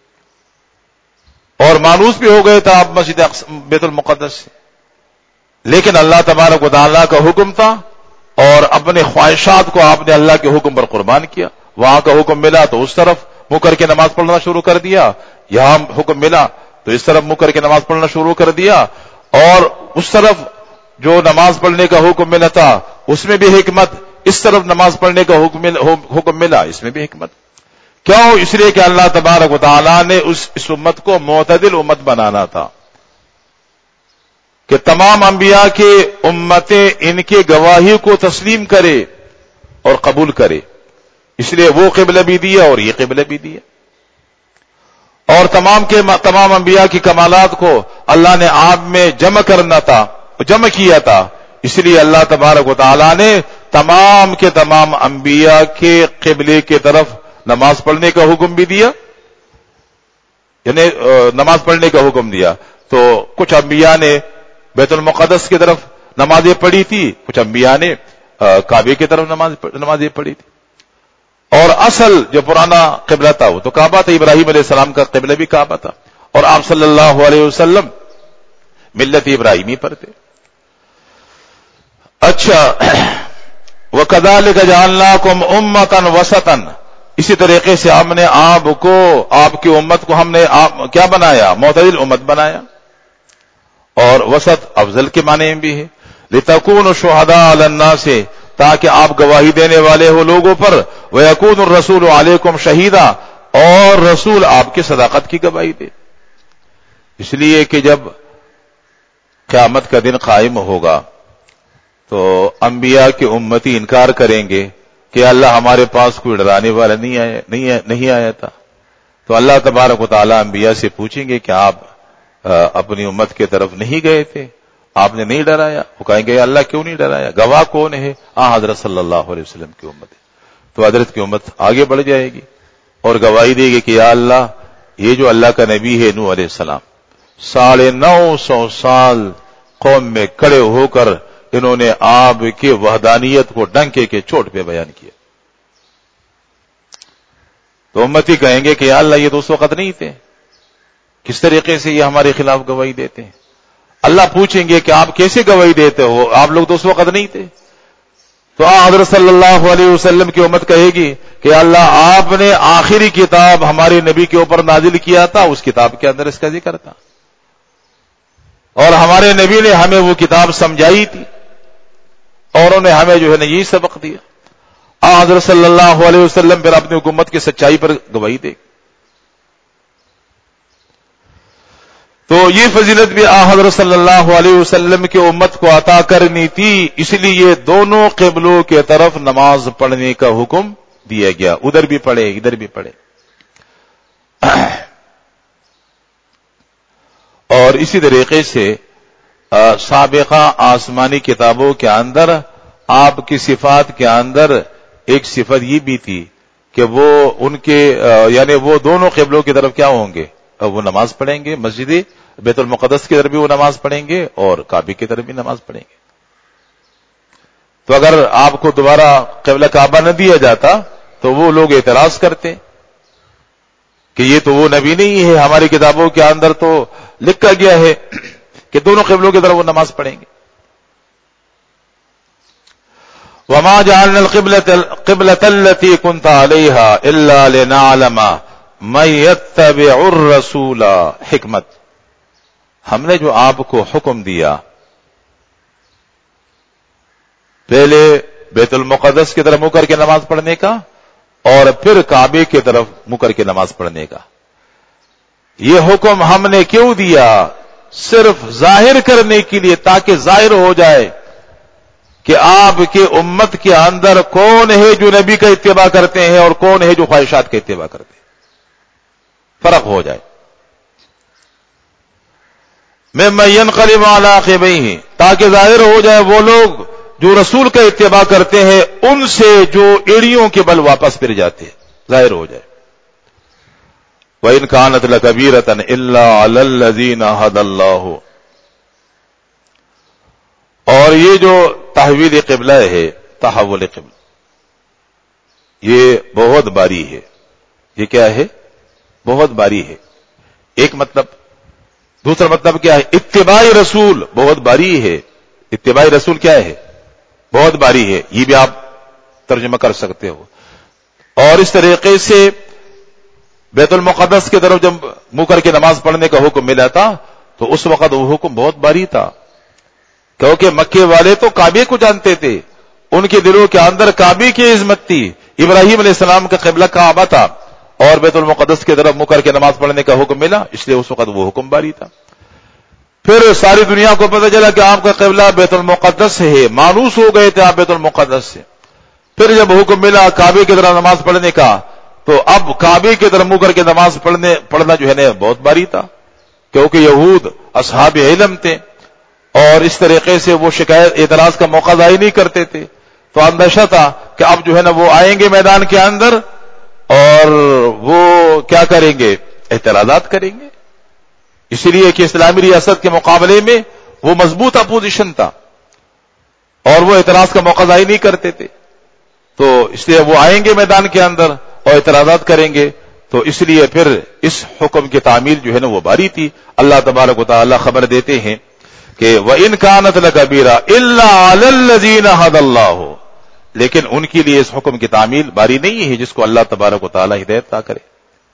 اور مانوس بھی ہو گئے تھا اب مسجد بیت المقدس سے. لیکن اللہ تبارک و تعالیٰ کا حکم تھا اور اپنے خواہشات کو آپ نے اللہ کے حکم پر قربان کیا. وہاں کا حکم ملا تو اس طرف منہ کر کے نماز پڑھنا شروع کر دیا، یہاں حکم ملا تو اس طرف منہ کر کے نماز پڑھنا شروع کر دیا، اور اس طرف جو نماز پڑھنے کا حکم ملا تھا اس میں بھی حکمت، اس طرف نماز پڑھنے کا حکم ملا اس میں بھی حکمت. کیوں؟ اس لیے کہ اللہ تبارک و تعالیٰ نے اس امت کو معتدل امت بنانا تھا کہ تمام انبیاء کے امتیں ان کے گواہی کو تسلیم کرے اور قبول کرے، اس لیے وہ قبلہ بھی دیا اور یہ قبلہ بھی دیا، اور تمام انبیاء کی کمالات کو اللہ نے آپ میں جمع کیا تھا، اس لیے اللہ تبارک و تعالیٰ نے تمام کے تمام انبیاء کے قبلے کی طرف نماز پڑھنے کا حکم بھی دیا، یعنی نماز پڑھنے کا حکم دیا. تو کچھ انبیاء نے بیت المقدس کی طرف نمازیں پڑھی تھی، کچھ انبیاء نے کعبے کی طرف نمازیں پڑھی تھی، اور اصل جو پرانا قبلہ تھا وہ تو کعبہ تھا، ابراہیم علیہ السلام کا قبلہ بھی کعبہ تھا، اور آپ صلی اللہ علیہ وسلم ملت ابراہیمی پر تھے. اچھا، وَكَذَلِكَ جَعَلْنَاكُمْ أُمَّةً وَسَطًا، اسی طریقے سے ہم نے آپ کی امت کو ہم نے کیا بنایا؟ معتدل امت بنایا، اور وسط افضل کے معنی میں بھی ہے. لِتَكُونُوا شُهَدَاءَ عَلَى النَّاسِ، تاکہ آپ گواہی دینے والے ہو لوگوں پر، وَيَكُونُ الرَّسُولُ عَلَيْكُمْ شَهِيدًا، اور رسول آپ کی صداقت کی گواہی دے. اس لیے کہ جب قیامت کا دن قائم ہوگا تو انبیاء کے امتی انکار کریں گے کہ اللہ ہمارے پاس کوئی ڈرانے والا نہیں آیا تھا، تو اللہ تبارک و تعالیٰ انبیاء سے پوچھیں گے کہ آپ اپنی امت کی طرف نہیں گئے تھے، آپ نے نہیں ڈرایا؟ وہ کہیں گے اللہ کیوں نہیں ڈرایا؟ گواہ کون ہے؟ حضرت صلی اللہ علیہ وسلم کی امت ہے. تو حضرت کی امت آگے بڑھ جائے گی اور گواہی دے گی کہ یا اللہ، یہ جو اللہ کا نبی ہے نوح علیہ السلام 950 سال قوم میں کھڑے ہو کر انہوں نے آپ کی وحدانیت کو ڈنکے کے چوٹ پہ بیان کیا، تو امتی کہیں گے کہ یا اللہ یہ تو اس وقت نہیں تھے، کس طریقے سے یہ ہمارے خلاف گواہی دیتے ہیں؟ اللہ پوچھیں گے کہ آپ کیسے گواہی دیتے ہو، آپ لوگ تو اس وقت نہیں تھے. تو حضرت صلی اللہ علیہ وسلم کی امت کہے گی کہ اللہ آپ نے آخری کتاب ہمارے نبی کے اوپر نازل کیا تھا، اس کتاب کے اندر اس کا ذکر تھا، اور ہمارے نبی نے ہمیں وہ کتاب سمجھائی تھی اور انہیں ہمیں جو ہے نا یہی سبق دیا. حضرت صلی اللہ علیہ وسلم پھر اپنی حکومت کی سچائی پر گواہی دے. تو یہ فضیلت بھی حضرت صلی اللہ علیہ وسلم کی امت کو عطا کرنی تھی، اس لیے دونوں قبلوں کی طرف نماز پڑھنے کا حکم دیا گیا، ادھر بھی پڑھے ادھر بھی پڑھے. اور اسی طریقے سے سابقہ آسمانی کتابوں کے اندر آپ کی صفات کے اندر ایک صفت یہ بھی تھی کہ وہ ان کے یعنی وہ دونوں قبلوں کی طرف کیا ہوں گے؟ وہ نماز پڑھیں گے، مسجد بیت المقدس کی طرف بھی وہ نماز پڑھیں گے اور کعبے کی طرف بھی نماز پڑھیں گے. تو اگر آپ کو دوبارہ قبلہ کعبہ نہ دیا جاتا تو وہ لوگ اعتراض کرتے کہ یہ تو وہ نبی نہیں ہے، ہماری کتابوں کے اندر تو لکھا گیا ہے کہ دونوں قبلوں کی طرف وہ نماز پڑھیں گے. وما جعلنا القبلة التي كنت عليها الا لنعلم من يتبع الرسول. حکمت، ہم نے جو آپ کو حکم دیا پہلے بیت المقدس کی طرف منہ کر کے نماز پڑھنے کا اور پھر کعبے کی طرف منہ کر کے نماز پڑھنے کا، یہ حکم ہم نے کیوں دیا؟ صرف ظاہر کرنے کے لیے، تاکہ ظاہر ہو جائے کہ آپ کے امت کے اندر کون ہے جو نبی کا اتباع کرتے ہیں اور کون ہے جو خواہشات کا اتباع کرتے ہیں، فرق ہو جائے. ممن ينقلب على عقبيه، تاکہ ظاہر ہو جائے وہ لوگ جو رسول کا اتباع کرتے ہیں ان سے جو ایڑیوں کے بل واپس پھر جاتے ہیں، ظاہر ہو جائے. وَإِنْ كَانَتْ لَكَبِيرَةً إِلَّا عَلَى الَّذِينَ هَدَى اللَّهُ. اور یہ جو تحویل قبلہ ہے، تحول قبلہ، یہ بہت باری ہے. یہ کیا ہے؟ بہت باری ہے. ایک مطلب. دوسرا مطلب کیا ہے؟ اتباع رسول بہت باری ہے. اتباع رسول کیا ہے؟ بہت باری ہے. یہ بھی آپ ترجمہ کر سکتے ہو. اور اس طریقے سے بیت المقدس کی طرف جب منہ کر کے نماز پڑھنے کا حکم ملا تھا تو اس وقت وہ حکم بہت باری تھا، کیونکہ مکے والے تو کعبے کو جانتے تھے، ان کے دلوں کے اندر کعبے کی عظمت تھی. ابراہیم علیہ السلام کا قبلہ کعبہ تھا اور بیت المقدس کی طرف منہ کر کے نماز پڑھنے کا حکم ملا، اس لیے اس وقت وہ حکم باری تھا. پھر ساری دنیا کو پتہ چلا کہ آپ کا قبلہ بیت المقدس ہے، مانوس ہو گئے تھے آپ بیت المقدس سے. پھر جب حکم ملا کعبے کی طرف نماز پڑھنے کا تو اب کعبے کی طرف منہ کر کے نماز پڑھنا جو ہے نا بہت باری تھا، کیونکہ یہود اصحاب علم تھے اور اس طریقے سے وہ شکایت اعتراض کا موقع ضائع نہیں کرتے تھے. تو اندیشہ تھا کہ اب جو ہے نا وہ آئیں گے میدان کے اندر اور وہ کیا کریں گے؟ اعتراضات کریں گے. اسی لیے کہ اسلامی ریاست کے مقابلے میں وہ مضبوط اپوزیشن تھا اور وہ اعتراض کا موقع ضائع نہیں کرتے تھے. تو اس لیے وہ آئیں گے میدان کے اندر اور اعتراضات کریں گے. تو اس لیے پھر اس حکم کی تعمیل جو ہے نا وہ باری تھی. اللہ تبارک و تعالی خبر دیتے ہیں کہ وَإِنْ كَانَتْ لَكَبِيرَةً إِلَّا عَلَى الَّذِينَ هَدَى اللَّهُ. لیکن ان کے لیے اس حکم کی تعمیل باری نہیں ہے جس کو اللہ تبارک و تعالی ہدایت عطا کرے.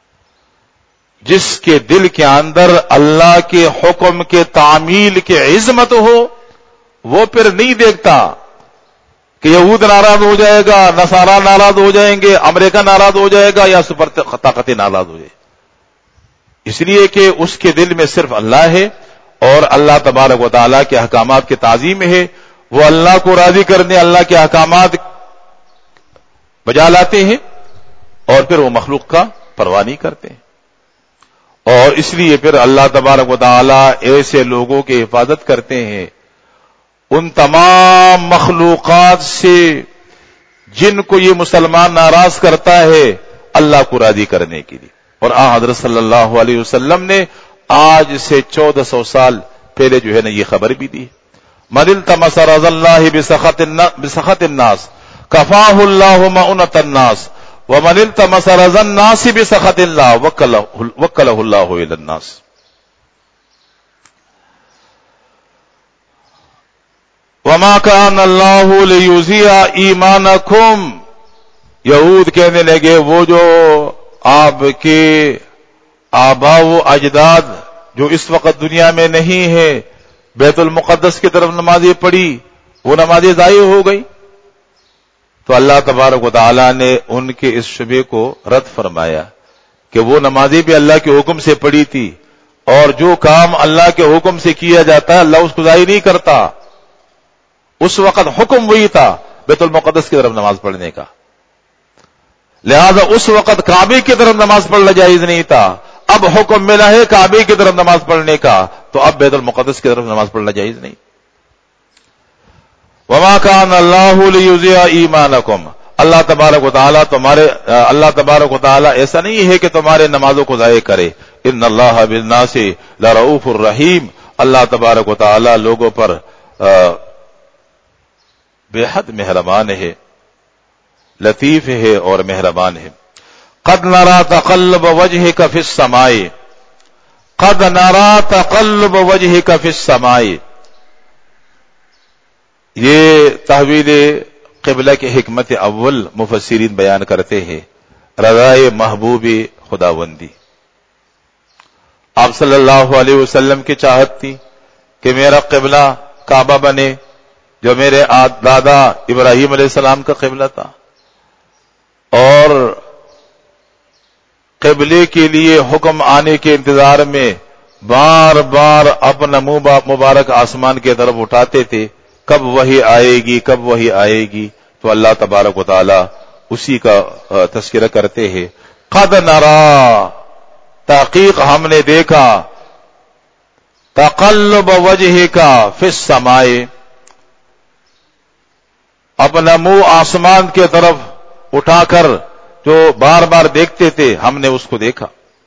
جس کے دل کے اندر اللہ کے حکم کے تعمیل کی عظمت ہو وہ پھر نہیں دیکھتا کہ یہود ناراض ہو جائے گا، نصارا ناراض ہو جائیں گے، امریکہ ناراض ہو جائے گا یا سپر طاقتیں ناراض ہو جائے. اس لیے کہ اس کے دل میں صرف اللہ ہے اور اللہ تبارک و تعالیٰ کے احکامات کی تعظیم ہے. وہ اللہ کو راضی کرنے اللہ کے احکامات بجا لاتے ہیں اور پھر وہ مخلوق کا پرواہ نہیں کرتے ہیں. اور اس لیے پھر اللہ تبارک و تعالیٰ ایسے لوگوں کی حفاظت کرتے ہیں ان تمام مخلوقات سے جن کو یہ مسلمان ناراض کرتا ہے اللہ کو راضی کرنے کے لیے. اور حضرت صلی اللہ علیہ وسلم نے آج سے 1400 سال پہلے جو ہے نا یہ خبر بھی دی. من التمس رضا اللہ بسخط الناس کفاہ اللہ مؤنۃ الناس ومن التمس رضا الناس بسخط اللہ وکلہ اللہ الی الناس. وما كان اللہ لیضیع ایمانکم. یہود کہنے لگے وہ جو آپ کے آباء و اجداد جو اس وقت دنیا میں نہیں ہے بیت المقدس کی طرف نمازیں پڑھی وہ نمازیں ضائع ہو گئی. تو اللہ تبارک و تعالی نے ان کے اس شبے کو رد فرمایا کہ وہ نمازیں بھی اللہ کے حکم سے پڑھی تھی اور جو کام اللہ کے حکم سے کیا جاتا ہے اللہ اس کو ضائع نہیں کرتا. اس وقت حکم وہی تھا بیت المقدس کی طرف نماز پڑھنے کا، لہذا اس وقت کعبے کی طرف نماز پڑھنا جائز نہیں تھا. اب حکم ملا ہے کعبے کی طرف نماز پڑھنے کا تو اب بیت المقدس کی طرف نماز پڑھنا جائز نہیں. وما كان الله ليضيع ایمانکم. اللہ تبارک و تعالی ایسا نہیں ہے کہ تمہارے نمازوں کو ضائع کرے. ان اللہ بالناس لرؤوف الرحیم. اللہ تبارک و تعالی لوگوں پر بے حد مہربان ہے، لطیف ہے اور مہربان ہے. قد نرى تقلب وجهك في السماء قد نرى تقلب وجهك في السماء. یہ تحویل قبلہ کی حکمت اول مفسرین بیان کرتے ہیں رضائے محبوب خداوندی. آپ صلی اللہ علیہ وسلم کی چاہت تھی کہ میرا قبلہ کعبہ بنے جو میرے دادا ابراہیم علیہ السلام کا قبلہ تھا، اور قبلے کے لیے حکم آنے کے انتظار میں بار بار اپنا منہ مبارک آسمان کی طرف اٹھاتے تھے کب وحی آئے گی کب وحی آئے گی. تو اللہ تبارک و تعالی اسی کا تذکرہ کرتے ہیں. قد نرا، تحقیق ہم نے دیکھا، تقلب وجهك فی السماء، اپنا منہ آسمان کی طرف اٹھا کر جو بار بار دیکھتے تھے ہم نے اس کو دیکھا.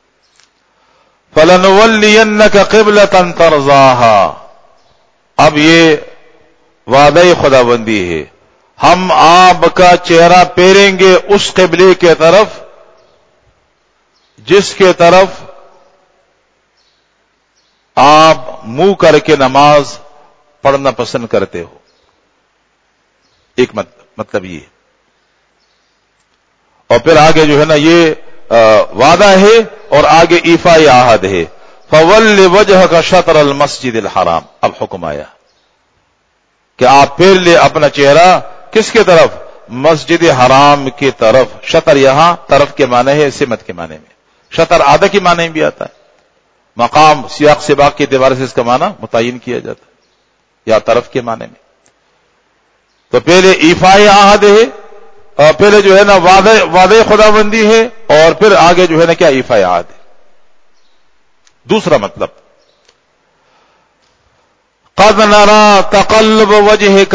فَلَنُوَلِّيَنَّكَ قِبْلَةً تَرْضَاهَا، اب یہ وعدہ خداوندی ہے، ہم آپ کا چہرہ پھیریں گے اس قبلے کی طرف جس کے طرف آپ منہ کر کے نماز پڑھنا پسند کرتے ہو. ایک مطلب یہ، اور پھر آگے جو ہے نا یہ وعدہ ہے اور آگے ایفاء عہد ہے. فَوَلِّ وَجْهَكَ شَطْرَ الْمَسْجِدِ الْحَرَامِ، اب حکم آیا کہ آپ پھیر لے اپنا چہرہ کس کی طرف؟ مسجد حرام کی طرف. شطر یہاں طرف کے معنی ہے، سمت کے معنی میں. شطر آدھا کے معنی میں بھی آتا ہے، مقام سیاق سباق کے اعتبار سے اس کا معنی متعین کیا جاتا ہے، یا طرف کے معنی میں. تو پہلے ایفاء عہد ہے، اور پہلے جو ہے نا وعدہ خداوندی ہے، اور پھر آگے جو ہے نا کیا ایفاء عہد ہے. دوسرا مطلب، قد نرى تقلب وجهك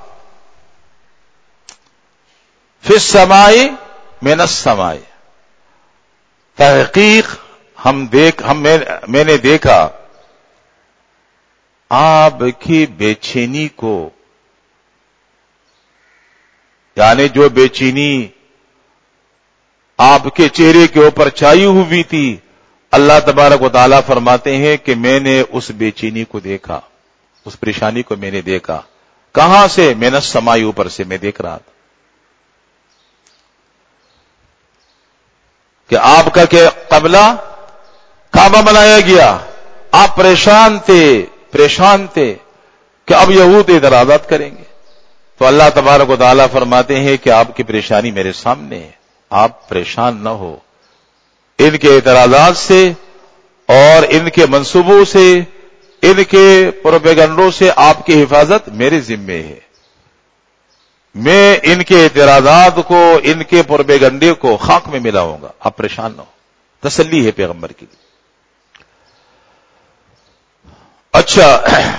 فی السماء من السماء، تحقیق میں نے دیکھا آپ کی بے چینی کو، یعنی جو بے چینی آپ کے چہرے کے اوپر چھائی ہوئی تھی، اللہ تبارک و تعالیٰ فرماتے ہیں کہ میں نے اس بے چینی کو دیکھا، اس پریشانی کو میں نے دیکھا. کہاں سے؟ من السماء، اوپر سے میں دیکھ رہا تھا کہ آپ کا کہ قبلہ کعبہ بنایا گیا، آپ پریشان تھے کہ اب یہود اعتراضات کریں گے. تو اللہ تبارک و تعالیٰ فرماتے ہیں کہ آپ کی پریشانی میرے سامنے ہے، آپ پریشان نہ ہو. ان کے اعتراضات سے اور ان کے منصوبوں سے، ان کے پروپیگنڈوں سے آپ کی حفاظت میرے ذمے ہے. میں ان کے اعتراضات کو، ان کے پروپیگنڈے کو خاک میں ملاؤں گا، آپ پریشان نہ ہو. تسلی ہے پیغمبر کی. اچھا،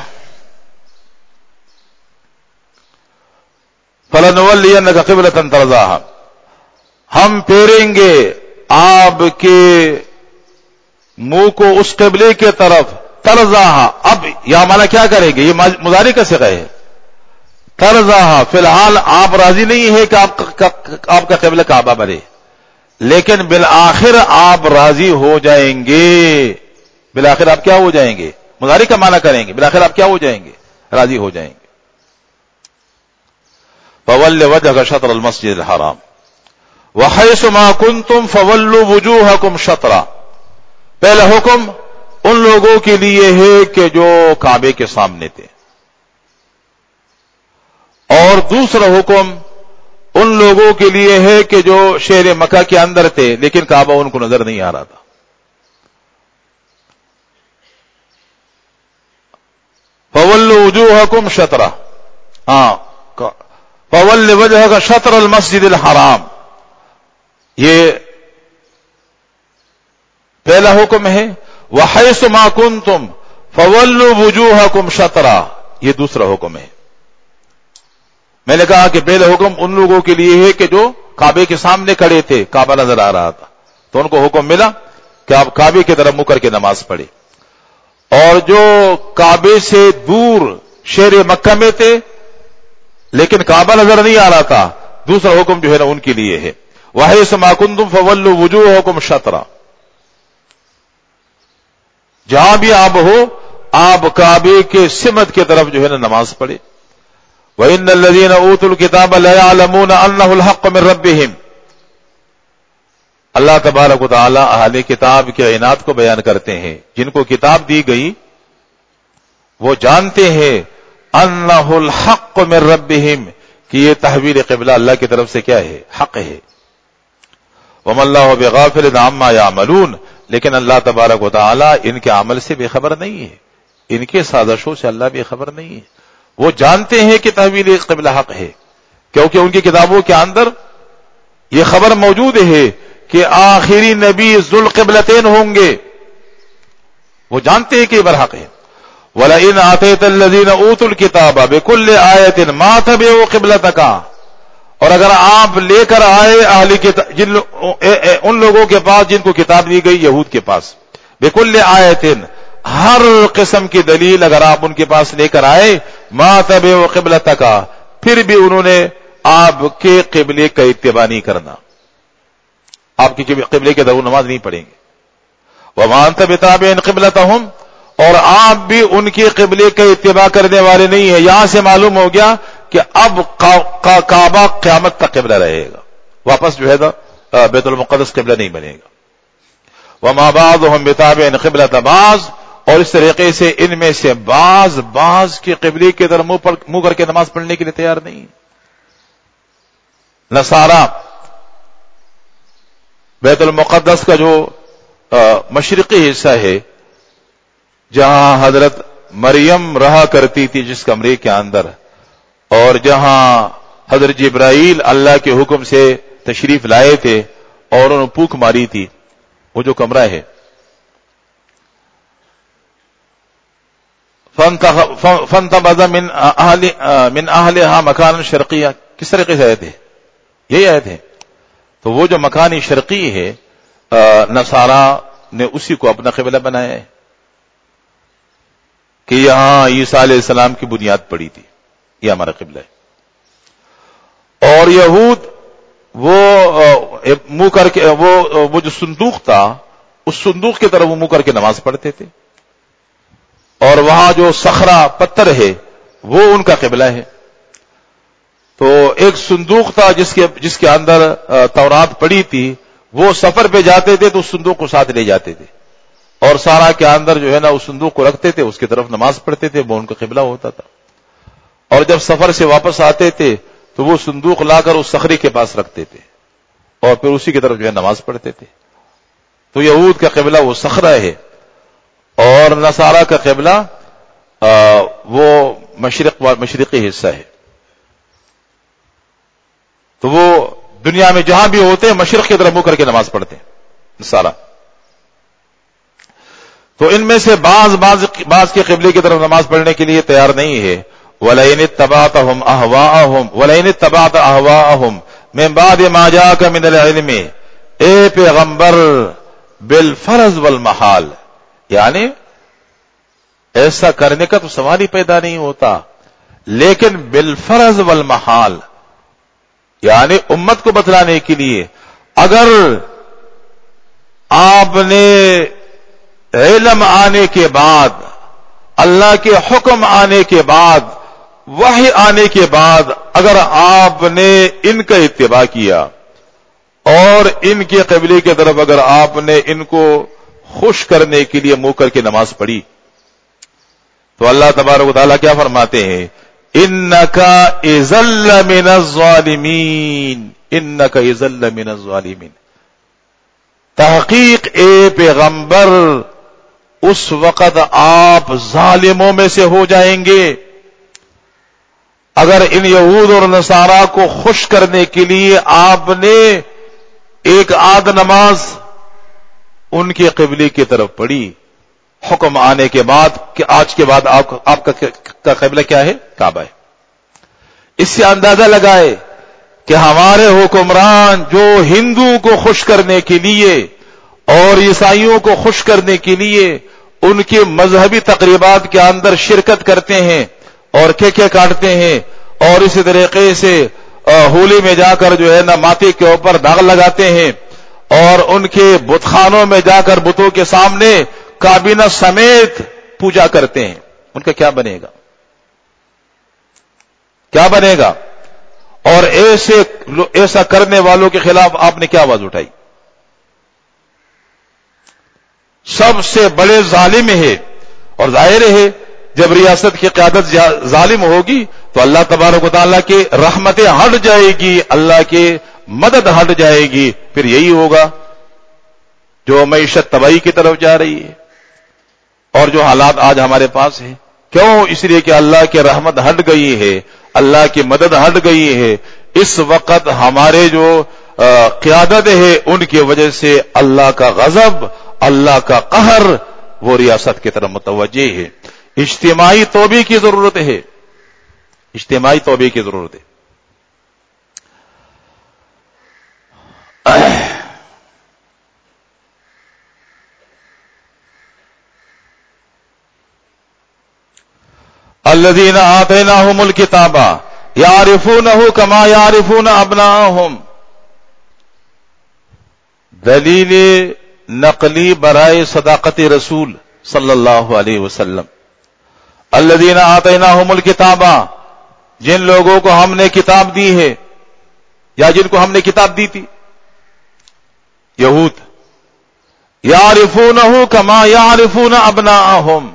فَلَنُوَلِّيَنَّكَ قِبْلَةً تَرْضَاهَا، ہم پھیریں گے آپ کے منہ کو اس قبلے کے طرف. ترضاها، اب یا مانا کیا کریں گے؟ یہ مضارع کا صیغہ ہے. ترضاها، فی الحال آپ راضی نہیں ہے کہ آپ کا قبلہ کعبہ بنے، لیکن بالآخر آپ راضی ہو جائیں گے. بالآخر آپ کیا ہو جائیں گے؟ مضارع کا معنی کریں گے، بالآخر آپ کیا ہو جائیں گے؟ راضی ہو جائیں گے. فَوَلِّ وَجْهَكَ شَطْرَ الْمَسْجِدِ الْحَرَامِ وَحَيْثُ مَا كُنْتُمْ فَوَلُّوا وُجُوهَكُمْ شَطْرًا. پہلا حکم ان لوگوں کے لیے ہے کہ جو کعبے کے سامنے تھے، اور دوسرا حکم ان لوگوں کے لیے ہے کہ جو شہر مکہ کے اندر تھے لیکن کعبہ ان کو نظر نہیں آ رہا تھا. فَوَلُّوا وُجُوهَكُمْ شَطْرًا، فَوَلِّ وَجْهَكَ شَطْرَ الْمَسْجِدِ الْحَرَامِ، یہ پہلا حکم ہے. وَحَيْثُ مَا كُنْتُمْ فَوَلُّوا وُجُوهَكُمْ شَطْرًا، یہ دوسرا حکم ہے. میں نے کہا کہ پہلا حکم ان لوگوں کے لیے ہے کہ جو کعبے کے سامنے کھڑے تھے، کعبہ نظر آ رہا تھا، تو ان کو حکم ملا کہ آپ کعبے کی طرف منہ کر کے نماز پڑھیں. اور جو کعبے سے دور شہر مکہ میں تھے لیکن کعبہ نظر نہیں آ رہا تھا، دوسرا حکم جو ہے نا ان کے لیے ہے. وَحَيْثُ مَا كُنْتُمْ فَوَلُّوا وُجُوهَكُمْ شَطْرًا، جہاں بھی آپ ہو آپ کعبے کے سمت کی طرف جو ہے نا نماز پڑھے. وَإِنَّ الَّذِينَ أُوتُوا الْكِتَابَ لَيَعْلَمُونَ أَنَّهُ الْحَقُّ مِنْ رَبِّهِمْ. اللہ تبارک و تعالی اہل کتاب کے عنایت کو بیان کرتے ہیں. جن کو کتاب دی گئی وہ جانتے ہیں أَنَّهُ الْحَقُّ مِنْ رَبِّهِمْ، کہ یہ تحویل قبلہ اللہ کی طرف سے کیا ہے؟ حق ہے. وَمَا اللَّهُ بِغَافِلٍ عَمَّا يَعْمَلُونَ، لیکن اللہ تبارک و تعالی ان کے عمل سے بے خبر نہیں ہے، ان کے سازشوں سے اللہ بے خبر نہیں ہے. وہ جانتے ہیں کہ تحویل قبلہ حق ہے، کیونکہ ان کی کتابوں کے اندر یہ خبر موجود ہے کہ آخری نبی ذوالقبلتین ہوں گے. وہ جانتے ہیں کہ یہ برحق ہے. وَلَئِنْ آتَيْتَ الَّذِينَ أُوتُوا الْكِتَابَ بِكُلِّ آيَةٍ مَا تَبِعُوا قِبْلَتَكَ، اور اگر آپ لے کر آئے ان لوگوں کے پاس جن کو کتاب دی گئی، یہود کے پاس، بِكُلِّ آیَةٍ، ہر قسم کی دلیل اگر آپ ان کے پاس لے کر آئے، مَا تَبِعُوا قِبْلَتَكَ، پھر بھی انہوں نے آپ کے قبلے کا اتباع نہیں کرنا، آپ کے قبلے کے درو نماز نہیں پڑھیں گے. وَمَا أَنْتَ بِتَابِعٍ قِبْلَتَهُمْ، اور آپ بھی ان کے قبلے کا اتباع کرنے والے نہیں ہیں. یہاں سے معلوم ہو گیا کہ اب کعبہ قیامت تک قبلہ رہے گا، واپس جو ہے نا بیت المقدس قبلہ نہیں بنے گا. وَمَا بَعْضُهُمْ بِتَابِعٍ قِبْلَةَ بَعْضٍ، اور اس طریقے سے ان میں سے بعض کے قبلے کی طرف منہ کر کے نماز پڑھنے کے لیے تیار نہیں. نصارہ بیت المقدس کا جو مشرقی حصہ ہے، جہاں حضرت مریم رہا کرتی تھی جس کمرے کے اندر، اور جہاں حضرت جبرائیل اللہ کے حکم سے تشریف لائے تھے اور انہوں نے پھونک ماری تھی، وہ جو کمرہ ہے، فانتبذ من اہلها مکانا شرقیہ، کس طریقے سے آئے تھے؟ یہی آئے تھے. تو وہ جو مکانی شرقی ہے، نصارہ نے اسی کو اپنا قبلہ بنایا ہے کہ یہاں عیسیٰ علیہ السلام کی بنیاد پڑی تھی، یہ ہمارا قبلہ ہے. اور یہود وہ منہ کر کے وہ جو صندوق تھا، اس صندوق کی طرف وہ منہ کر کے نماز پڑھتے تھے، اور وہاں جو صخرہ پتھر ہے وہ ان کا قبلہ ہے. تو ایک صندوق تھا جس کے اندر تورات پڑی تھی، وہ سفر پہ جاتے تھے تو اس صندوق کو ساتھ لے جاتے تھے، اور سارا کے اندر جو ہے نا اس صندوق کو رکھتے تھے، اس کی طرف نماز پڑھتے تھے، وہ ان کا قبلہ ہوتا تھا. اور جب سفر سے واپس آتے تھے تو وہ صندوق لا کر اس صخرے کے پاس رکھتے تھے، اور پھر اسی کی طرف جو ہے نماز پڑھتے تھے. تو یہود کا قبلہ وہ صخرہ ہے، اور نصارہ کا قبلہ وہ مشرقی حصہ ہے. تو وہ دنیا میں جہاں بھی ہوتے ہیں مشرق کی طرف منہ کر کے نماز پڑھتے ہیں نصارہ. تو ان میں سے بعض کے قبلے کی طرف نماز پڑھنے کے لیے تیار نہیں ہے. وَلَئِنِ اتَّبَعْتَ أَهْوَاءَهُمْ مِنْ بَعْدِ مَا جَاءَكَ مِنَ الْعِلْمِ، اے پیغمبر بالفرض والمحال، یعنی ایسا کرنے کا تو سوال ہی پیدا نہیں ہوتا، لیکن بالفرض والمحال، یعنی امت کو بتلانے کے لیے اگر آپ نے علم آنے کے بعد، اللہ کے حکم آنے کے بعد، وحی آنے کے بعد اگر آپ نے ان کا اتباع کیا اور ان کے قبلے کی طرف اگر آپ نے ان کو خوش کرنے کے لیے منہ کر کے نماز پڑھی، تو اللہ تبارک و تعالیٰ کیا فرماتے ہیں؟ اِنَّكَ اِذًا مِنَ الظَّالِمِينَ، اِنَّكَ اِذًا مِنَ الظَّالِمِينَ، تحقیق اے پیغمبر اس وقت آپ ظالموں میں سے ہو جائیں گے. اگر ان یہود اور نصارہ کو خوش کرنے کے لیے آپ نے ایک آدھ نماز ان کے قبلے کی طرف پڑھی حکم آنے کے بعد کہ آج کے بعد آپ کا قبلہ کیا ہے؟ کعبہ ہے، اس سے اندازہ لگائے کہ ہمارے حکمران جو ہندو کو خوش کرنے کے لیے اور عیسائیوں کو خوش کرنے کے لیے ان کے مذہبی تقریبات کے اندر شرکت کرتے ہیں اور کیکے کاٹتے ہیں، اور اسی طریقے سے ہولی میں جا کر جو ہے نا ماتھے کے اوپر داغ لگاتے ہیں، اور ان کے بت خانوں میں جا کر بتوں کے سامنے کابینہ سمیت پوجا کرتے ہیں، ان کا کیا بنے گا؟ کیا بنے گا؟ اور ایسا کرنے والوں کے خلاف آپ نے کیا آواز اٹھائی؟ سب سے بڑے ظالم ہے، اور ظاہر ہے جب ریاست کی قیادت ظالم ہوگی تو اللہ تبارک و تعالیٰ کی رحمتیں ہٹ جائے گی، اللہ کی مدد ہٹ جائے گی، پھر یہی ہوگا جو معیشت تباہی کی طرف جا رہی ہے اور جو حالات آج ہمارے پاس ہیں. کیوں؟ اس لیے کہ اللہ کی رحمت ہٹ گئی ہے، اللہ کی مدد ہٹ گئی ہے. اس وقت ہمارے جو قیادت ہے ان کی وجہ سے اللہ کا غضب، اللہ کا قہر وہ ریاست کی طرف متوجہ ہے. اجتماعی توبے کی ضرورت ہے، اجتماعی توبے کی ضرورت ہے۔ الذین آتیناہم الکتاب یعرفونہ کما یعرفون ابناءہم، دلیل نقلی برائے صداقت رسول صلی اللہ علیہ وسلم۔ الذین آتیناہم الکتاب، جن لوگوں کو ہم نے کتاب دی ہے یا جن کو ہم نے کتاب دی تھی، یہود، یعرفونہ کما یعرفون ابناءہم،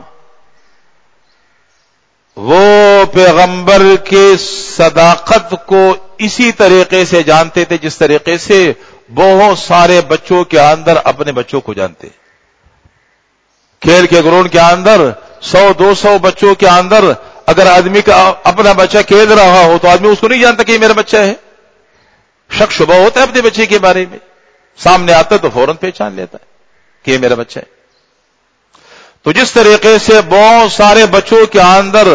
وہ پیغمبر کے صداقت کو اسی طریقے سے جانتے تھے جس طریقے سے بہت سارے بچوں کے اندر اپنے بچوں کو جانتے۔ کھیل کے گراؤنڈ کے اندر 100-200 بچوں کے اندر اگر آدمی کا اپنا بچہ کھیل رہا ہو تو آدمی اس کو نہیں جانتا کہ یہ میرا بچہ ہے، شک شبہ ہوتا ہے اپنے بچے کے بارے میں، سامنے آتا ہے تو فوراً پہچان لیتا ہے کہ یہ میرا بچہ ہے۔ تو جس طریقے سے بہت سارے بچوں کے اندر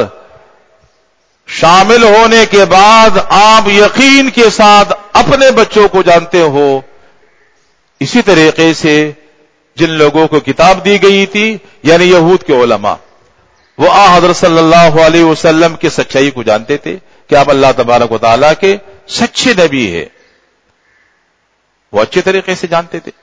شامل ہونے کے بعد آپ یقین کے ساتھ اپنے بچوں کو جانتے ہو، اسی طریقے سے جن لوگوں کو کتاب دی گئی تھی یعنی یہود کے علماء، وہ حضرت صلی اللہ علیہ وسلم کی سچائی کو جانتے تھے کہ آپ اللہ تبارک و تعالیٰ کے سچے نبی ہے، وہ اچھے طریقے سے جانتے تھے۔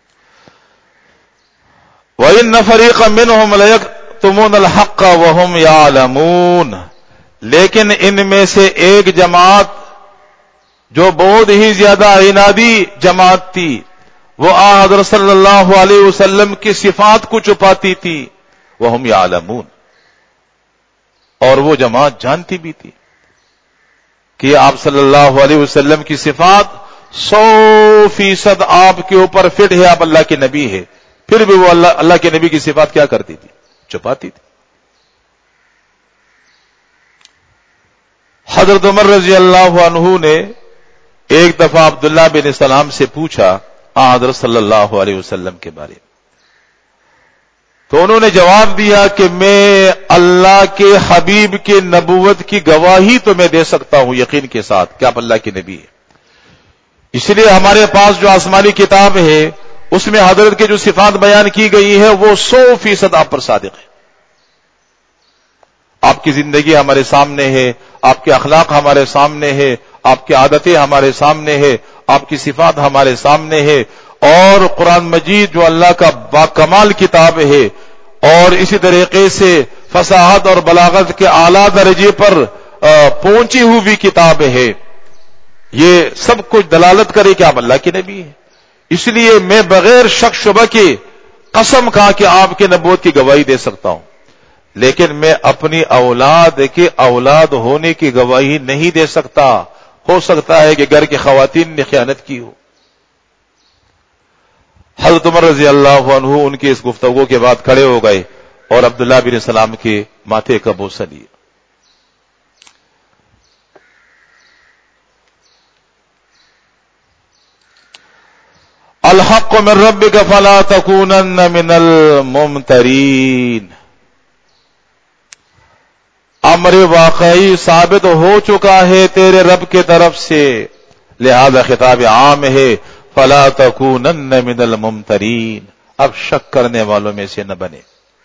وَإِنَّ فَرِيقًا مِّنْهُمْ لَيَكْتُمُونَ الْحَقَّ وَهُمْ يَعْلَمُونَ، لیکن ان میں سے ایک جماعت جو بہت ہی زیادہ عنادی جماعت تھی، وہ حضرت صلی اللہ علیہ وسلم کی صفات کو چھپاتی تھی، وَهُمْ يَعْلَمُونَ، اور وہ جماعت جانتی بھی تھی کہ آپ صلی اللہ علیہ وسلم کی صفات 100% آپ کے اوپر فٹ ہے، آپ اللہ کے نبی ہے، پھر بھی وہ اللہ کے نبی کی صفات کیا کرتی تھی؟ چھپاتی تھی۔ حضرت عمر رضی اللہ عنہ نے ایک دفعہ عبداللہ بن سلام سے پوچھا حضرت صلی اللہ علیہ وسلم کے بارے میں، تو انہوں نے جواب دیا کہ میں اللہ کے حبیب کے نبوت کی گواہی تو میں دے سکتا ہوں یقین کے ساتھ کہ آپ اللہ کے نبی ہیں، اس لیے ہمارے پاس جو آسمانی کتاب ہے اس میں حضرت کے جو صفات بیان کی گئی ہے وہ 100% آپ پر صادق ہے۔ آپ کی زندگی ہمارے سامنے ہے، آپ کے اخلاق ہمارے سامنے ہے، آپ کی عادتیں ہمارے سامنے ہے، آپ کی صفات ہمارے سامنے ہے، اور قرآن مجید جو اللہ کا باکمال کتاب ہے اور اسی طریقے سے فصاحت اور بلاغت کے اعلیٰ درجے پر پہنچی ہوئی کتاب ہے، یہ سب کچھ دلالت کرے کہ آپ اللہ کے نبی ہیں۔ اس لیے میں بغیر شک شبہ کے قسم کھا کہ آپ کے نبوت کی گواہی دے سکتا ہوں، لیکن میں اپنی اولاد کے اولاد ہونے کی گواہی نہیں دے سکتا، ہو سکتا ہے کہ گھر کی خواتین نے خیانت کی ہو۔ حضرت عمر رضی اللہ عنہ ان کی اس گفتگو کے بعد کھڑے ہو گئے اور عبداللہ بن سلام کے ماتھے کا بوسہ لیا۔ الحق من ربک فلا تکونن من الممترین، امر واقعی ثابت ہو چکا ہے تیرے رب کے طرف سے، لہذا خطاب عام ہے، فلا تکونن من الممترین، اب شک کرنے والوں میں سے نہ بنے۔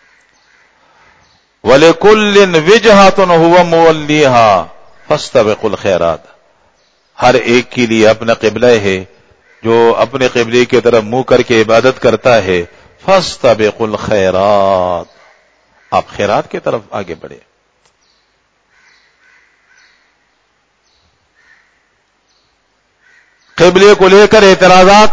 وَلِكُلٍّ وِجْهَةٌ هُوَ مُوَلِّيهَا فَاسْتَبِقُوا الْخَيْرَاتِ، ہر ایک کے لیے اپنا قبلہ ہے، جو اپنے قبلے کی طرف منہ کر کے عبادت کرتا ہے، فَاسْتَبِقُوا الْخَيْرَاتِ، آپ خیرات کی طرف آگے بڑھے۔ قبلے کو لے کر اعتراضات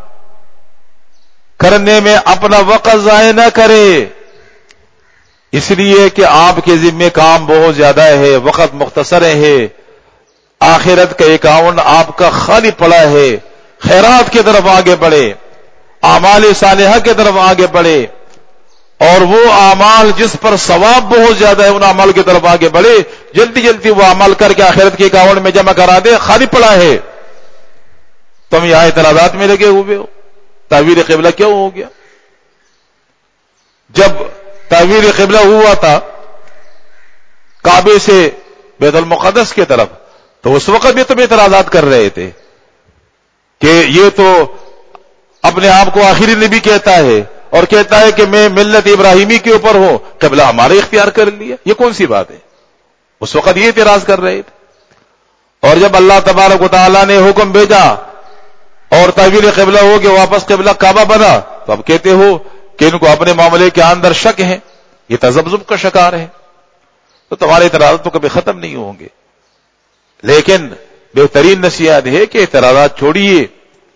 کرنے میں اپنا وقت ضائع نہ کرے، اس لیے کہ آپ کے ذمہ کام بہت زیادہ ہے، وقت مختصر ہے، آخرت کا اکاؤنٹ آپ کا خالی پڑا ہے۔ خیرات کی طرف آگے بڑھے، اعمال صالحہ کی طرف آگے بڑھے، اور وہ اعمال جس پر ثواب بہت زیادہ ہے ان اعمال کی طرف آگے بڑھے، جلدی جلدی وہ اعمال کر کے آخرت کے اکاؤنٹ میں جمع کرا دے، خالی پڑا ہے۔ تم یہاں اعتراضات میں لگے ہوئے ہو، تعویل قبلہ کیوں ہو گیا؟ جب تعویل قبلہ ہوا تھا کعبے سے بیت المقدس کی طرف، تو اس وقت بھی تم اعتراضات کر رہے تھے کہ یہ تو اپنے آپ کو آخری نبی کہتا ہے اور کہتا ہے کہ میں ملت ابراہیمی کے اوپر ہوں، قبلہ ہمارے اختیار کر لیا، یہ کون سی بات ہے؟ اس وقت یہ اعتراض کر رہے تھے۔ اور جب اللہ تبارک و تعالیٰ نے حکم بھیجا اور تحویل قبلہ ہو کہ واپس قبلہ کعبہ بنا، تو اب کہتے ہو کہ ان کو اپنے معاملے کے اندر شک ہے، یہ تذبذب کا شکار ہے، تو تمہارے اعتراضات تو کبھی ختم نہیں ہوں گے۔ لیکن بہترین نصیحت ہے کہ اعتراضات چھوڑیے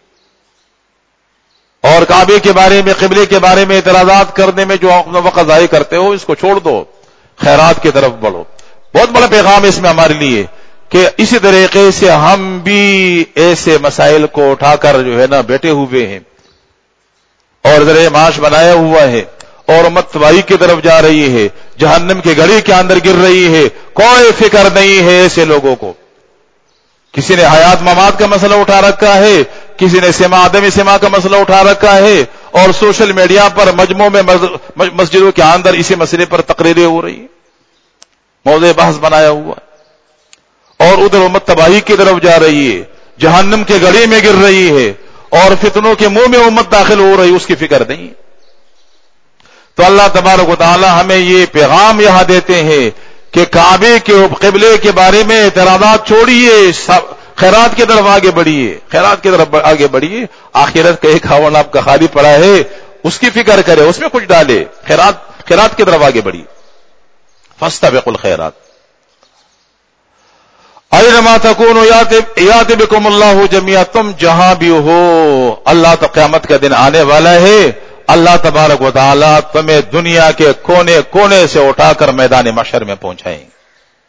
اور کعبے کے بارے میں، قبلے کے بارے میں اعتراضات کرنے میں جو وقت ضائع کرتے ہو اس کو چھوڑ دو، خیرات کی طرف بڑھو۔ بہت بڑا پیغام اس میں ہمارے لیے کہ اسی طریقے سے ہم بھی ایسے مسائل کو اٹھا کر جو ہے نا بیٹھے ہوئے ہیں اور ذریعہ معاش بنایا ہوا ہے اور امت تباہی کی طرف جا رہی ہے، جہنم کے گڑھے کے اندر گر رہی ہے، کوئی فکر نہیں ہے ایسے لوگوں کو۔ کسی نے حیات ممات کا مسئلہ اٹھا رکھا ہے، کسی نے سما عدم سما کا مسئلہ اٹھا رکھا ہے، اور سوشل میڈیا پر مجموعوں میں مسجدوں کے اندر اسی مسئلے پر تقریریں ہو رہی ہیں، موضوع بحث بنایا ہوا ہے، اور ادھر امت تباہی کی طرف جا رہی ہے، جہنم کے گڑھے میں گر رہی ہے، اور فتنوں کے منہ میں امت داخل ہو رہی، اس کی فکر نہیں۔ تو اللہ تبارک و تعالی ہمیں یہ پیغام یہاں دیتے ہیں کہ کعبے کے قبلے کے بارے میں اعتراضات چھوڑیے، خیرات کی طرف آگے بڑھیے، خیرات کی طرف آگے بڑھیے۔ آخرت کا ایک خاون آپ کا خالی پڑا ہے، اس کی فکر کرے، اس میں کچھ ڈالے، خیرات کی طرف آگے بڑھیے۔ فاستبقوا الخیرات اینما تکونوا یأتی بکم اللہ جمیعا، تم جہاں بھی ہو اللہ تو قیامت کا دن آنے والا ہے، اللہ تبارک و تعالی تمہیں دنیا کے کونے کونے سے اٹھا کر میدان محشر میں پہنچائیں گے۔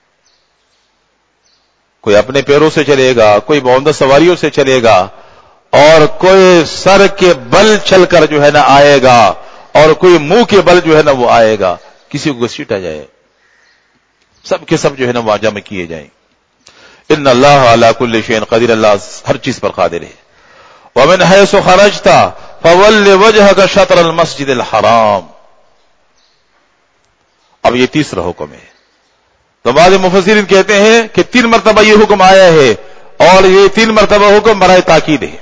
کوئی اپنے پیروں سے چلے گا، کوئی بوندہ سواریوں سے چلے گا، اور کوئی سر کے بل چل کر جو ہے نا آئے گا، اور کوئی منہ کے بل جو ہے نا وہ آئے گا، کسی کو گھسیٹا جائے، سب کے سب جو ہے نا وہ جمع کیے جائیں۔ ان اللہ علی کل شیء قدیر، اللہ ہر چیز پر قادر ہے۔ ومن حیث خرجت فول وجهك شطر المسجد الحرام، اب یہ تیسرا حکم ہے۔ تو بعض مفسرین کہتے ہیں کہ 3 مرتبہ یہ حکم آیا ہے، اور یہ 3 مرتبہ حکم برائے تاکید ہے،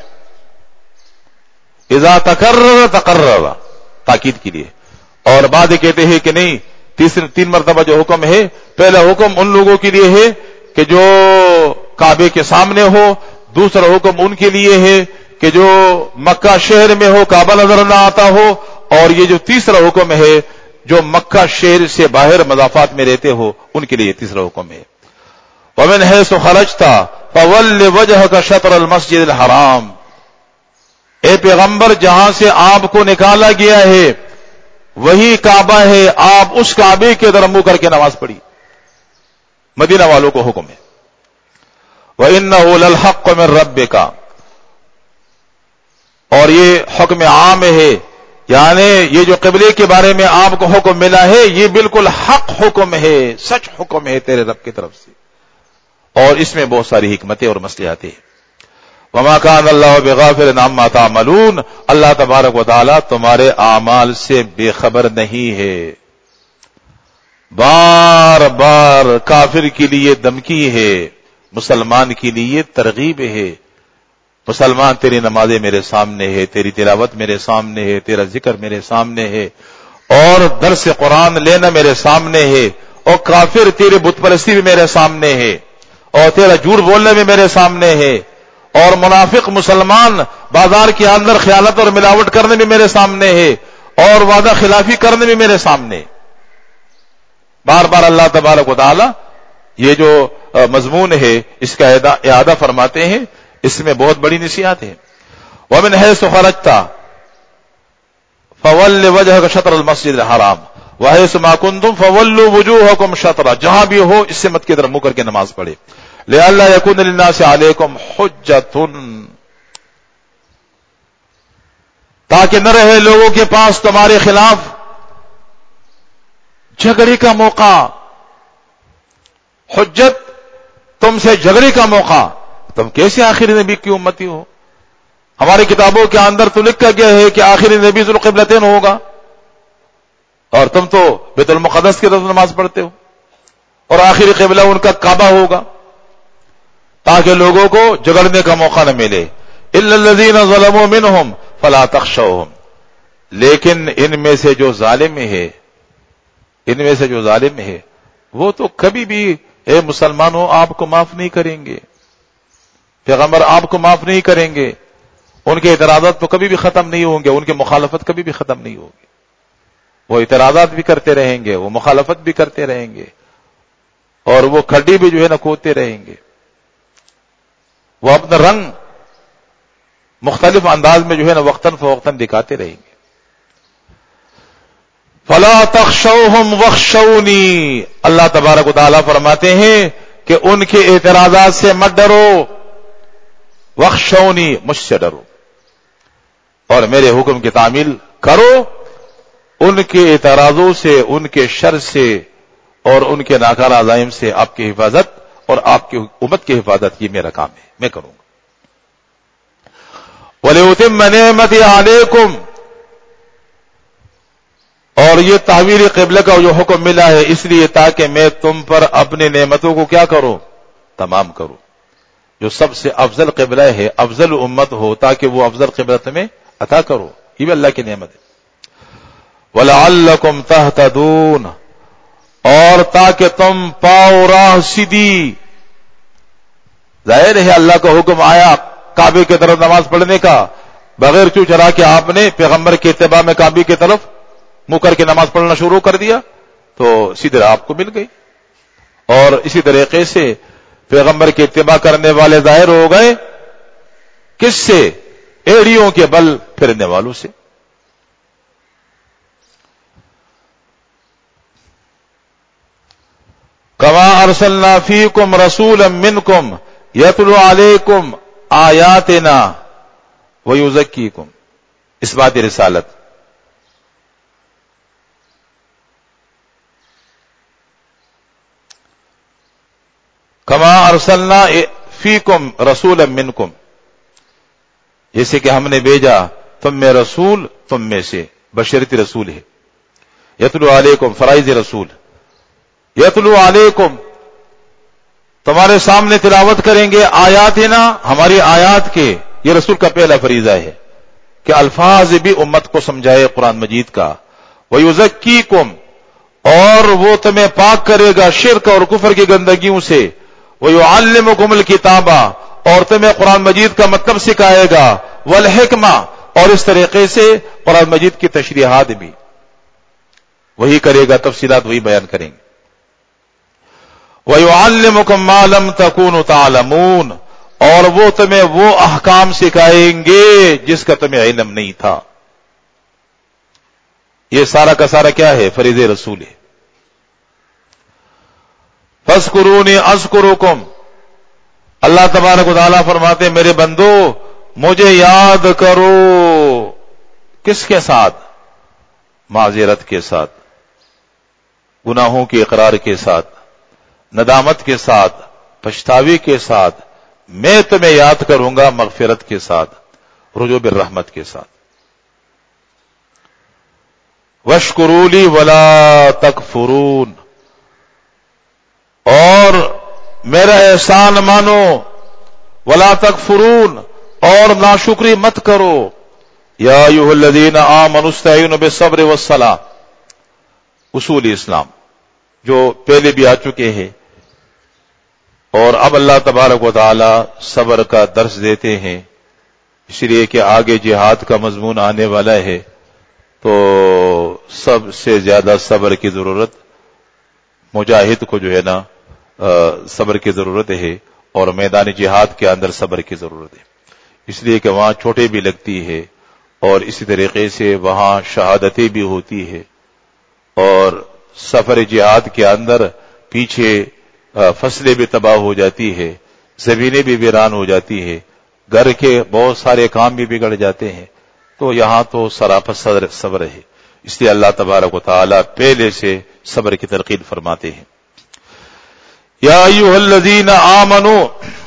اذا تکرر تقرر، تاکید کے لیے۔ اور بعض کہتے ہیں کہ نہیں، 3 مرتبہ جو حکم ہے، پہلا حکم ان لوگوں کے لیے ہے کہ جو کعبے کے سامنے ہو، دوسرا حکم ان کے لیے ہے کہ جو مکہ شہر میں ہو، کعبہ نظر نہ آتا ہو، اور یہ جو تیسرا حکم ہے جو مکہ شہر سے باہر مضافات میں رہتے ہو، ان کے لیے تیسرا حکم ہے۔ ومن حیث خرجت فول وجهك شطر المسجد الحرام، اے پیغمبر جہاں سے آپ کو نکالا گیا ہے وہی کعبہ ہے، آپ اس کعبے کے طرف منہ کر کے نماز پڑھی۔ مدینہ والوں کو حکم ہے۔ وَإِنَّهُ لَلْحَقُّ مِن رَبِّكَ، اور یہ حکم عام ہے، یعنی یہ جو قبلے کے بارے میں آپ کو حکم ملا ہے یہ بالکل حق حکم ہے، سچ حکم ہے تیرے رب کی طرف سے، اور اس میں بہت ساری حکمتیں اور مصلحتیں ہیں۔ وما كان اللہ بغافل عما تعملون، اللہ تبارک و تعالی تمہارے اعمال سے بے خبر نہیں ہے۔ بار بار کافر کے لیے دھمکی ہے، مسلمان کے لیے ترغیب ہے۔ مسلمان تیری نمازیں میرے سامنے ہے، تیری تلاوت میرے سامنے ہے، تیرا ذکر میرے سامنے ہے، اور درس قرآن لینا میرے سامنے ہے، اور کافر تیری بت پرستی بھی میرے سامنے ہے، اور تیرا جھوٹ بولنے بھی میرے سامنے ہے، اور منافق مسلمان بازار کے اندر خیانت اور ملاوٹ کرنے بھی میرے سامنے ہے، اور وعدہ خلافی کرنے بھی میرے سامنے۔ بار بار اللہ تبارک و تعالی یہ جو مضمون ہے اس کا اعادہ فرماتے ہیں، اس میں بہت بڑی نصیحت ہے۔ ومن حیث خرجت فول وجهك شطر المسجد الحرام وحیث ما کنتم فولوا وجوهکم شطرا، جہاں بھی ہو اس سے مت کی طرف منہ کر کے نماز پڑھے۔ لئلا یکون للناس علیکم حجۃ، تاکہ نہ رہے لوگوں کے پاس تمہارے خلاف جھگڑے کا موقع، حجت تم سے جھگڑے کا موقع۔ تم کیسے آخری نبی کی امتی ہو؟ ہماری کتابوں کے اندر تو لکھا گیا ہے کہ آخری نبی ذو القبلتین ہوگا، اور تم تو بیت المقدس کی طرف نماز پڑھتے ہو۔ اور آخری قبلہ ان کا کعبہ ہوگا تاکہ لوگوں کو جگڑنے کا موقع نہ ملے. الا الذين ظلموا منهم فلا تخشوهم، لیکن ان میں سے جو ظالم ہے وہ تو کبھی بھی اے مسلمانوں آپ کو معاف نہیں کریں گے، پیغمبر آپ کو معاف نہیں کریں گے، ان کے اعتراضات تو کبھی بھی ختم نہیں ہوں گے، ان کی مخالفت کبھی بھی ختم نہیں ہوگی، وہ اعتراضات بھی کرتے رہیں گے، وہ مخالفت بھی کرتے رہیں گے، اور وہ کھڈی بھی جو ہے نا کھودتے رہیں گے، وہ اپنا رنگ مختلف انداز میں جو ہے نا وقتاً فوقتاً دکھاتے رہیں گے. فلا تخشوهم واخشونی، اللہ تبارک و تعالیٰ فرماتے ہیں کہ ان کے اعتراضات سے مت ڈرو، واخشونی، مجھ سے ڈرو اور میرے حکم کی تعمیل کرو. ان کے اعتراضوں سے، ان کے شر سے اور ان کے ناکارہ عزائم سے آپ کی حفاظت اور آپ کی امت کی حفاظت، یہ میرا کام ہے، میں کروں گا. وَلِأُتِمَّ نِعْمَتِي عَلَيْكُمْ، اور یہ تحویل قبلہ کا جو حکم ملا ہے اس لیے تاکہ میں تم پر اپنی نعمتوں کو کیا کروں، تمام کروں. جو سب سے افضل قبلہ ہے، افضل امت ہو، تاکہ وہ افضل قبلہ تمہیں عطا کرو، یہ بھی اللہ کی نعمت ہے. وَلَعَلَّكُمْ تَهْتَدُونَ، اور تاکہ تم پاؤ راہ سیدھی. ظاہر ہے اللہ کا حکم آیا کعبے کی طرف نماز پڑھنے کا، بغیر چو چرا کے آپ نے پیغمبر کے اتباع میں کعبے کی طرف منہ کر کے نماز پڑھنا شروع کر دیا تو سیدھی راہ آپ کو مل گئی. اور اسی طریقے سے پیغمبر کی اتباع کرنے والے ظاہر ہو گئے کس سے؟ ایڑیوں کے بل پھرنے والوں سے. کما ارسلنا فیکم رسولا منکم یتلو علیکم آیاتنا ویزکیکم، اس بات رسالت. کما ارسلنا فیکم رسولا منکم، جیسے کہ ہم نے بھیجا تم میں رسول، تم میں سے بشریتی رسول ہے. یتلو علیکم، فرائض رسول. یتلو علیکم، تمہارے سامنے تلاوت کریں گے آیاتنا، ہماری آیات کے. یہ رسول کا پہلا فریضہ ہے کہ الفاظ بھی امت کو سمجھائے قرآن مجید کا. وَيُزَكِّيكُمْ، اور وہ تمہیں پاک کرے گا شرک اور کفر کی گندگیوں سے. وَيُعَلِّمُكُمُ الْكِتَابَ، اور تمہیں قرآن مجید کا مطلب سکھائے گا. وَالْحِكْمَةَ، اور اس طریقے سے قرآن مجید کی تشریحات بھی وہی کرے گا، تفصیلات وہی بیان کریں گے. وَيُعَلِّمُكُم مَّا لَمْ تَكُونُوا تَعْلَمُونَ، اور وہ تمہیں وہ احکام سکھائیں گے جس کا تمہیں علم نہیں تھا. یہ سارا کا سارا کیا ہے؟ فریض رسول ہے. فَاذْكُرُونِي أَذْكُرُكُمْ، اللہ تبارک و تعالیٰ فرماتے میرے بندو مجھے یاد کرو. کس کے ساتھ؟ معذرت کے ساتھ، گناہوں کے اقرار کے ساتھ، ندامت کے ساتھ، پچھتاوی کے ساتھ. میں تمہیں یاد کروں گا مغفرت کے ساتھ، رجوع بالرحمت کے ساتھ. وَاشْكُرُوا لِي وَلَا تَكْفُرُونَ، اور میرا احسان مانو. وَلَا تَكْفُرُونَ، اور ناشکری مت کرو. یا ایھا الذین آمنوا استعینوا بالصبر والصلاۃ، اصول اسلام جو پہلے بھی آ چکے ہیں، اور اب اللہ تبارک و تعالی صبر کا درس دیتے ہیں، اس لیے کہ آگے جہاد کا مضمون آنے والا ہے تو سب سے زیادہ صبر کی ضرورت مجاہد کو جو ہے نا صبر کی ضرورت ہے، اور میدان جہاد کے اندر صبر کی ضرورت ہے، اس لیے کہ وہاں چوٹیں بھی لگتی ہے، اور اسی طریقے سے وہاں شہادتیں بھی ہوتی ہے، اور سفر جہاد کے اندر پیچھے فصلیں بھی تباہ ہو جاتی ہے، زمینیں بھی ویران ہو جاتی ہے، گھر کے بہت سارے کام بھی بگڑ جاتے ہیں. تو یہاں تو سراپا صبر ہے، اس لیے اللہ تبارک و تعالی پہلے سے صبر کی تلقین فرماتے ہیں. یا ایھا الذین آمنوا،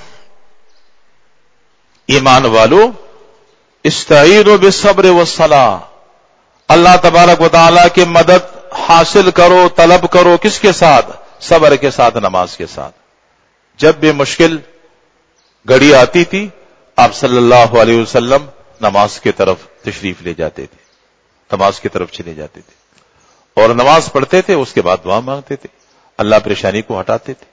ایمان والو، استعینوا بالصبر والصلاۃ، اللہ تبارک و تعالی کی مدد حاصل کرو، طلب کرو. کس کے ساتھ؟ صبر کے ساتھ، نماز کے ساتھ. جب بھی مشکل گھڑی آتی تھی آپ صلی اللہ علیہ وسلم نماز کی طرف تشریف لے جاتے تھے، نماز کی طرف چلے جاتے تھے اور نماز پڑھتے تھے. اس کے بعد دعا مانگتے تھے، اللہ پریشانی کو ہٹاتے تھے.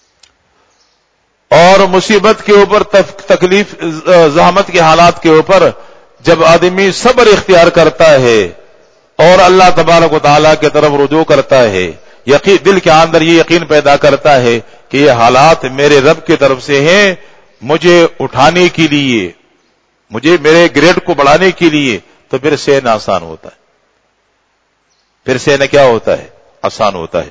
اور مصیبت کے اوپر، تکلیف زحمت کے حالات کے اوپر جب آدمی صبر اختیار کرتا ہے اور اللہ تبارک و تعالیٰ کی طرف رجوع کرتا ہے، دل کے اندر یہ یقین پیدا کرتا ہے کہ یہ حالات میرے رب کی طرف سے ہیں، مجھے اٹھانے کے لیے، مجھے میرے گریڈ کو بڑھانے کے لیے، تو پھر سہنا آسان ہوتا ہے. پھر سہنا کیا ہوتا ہے؟ آسان ہوتا ہے.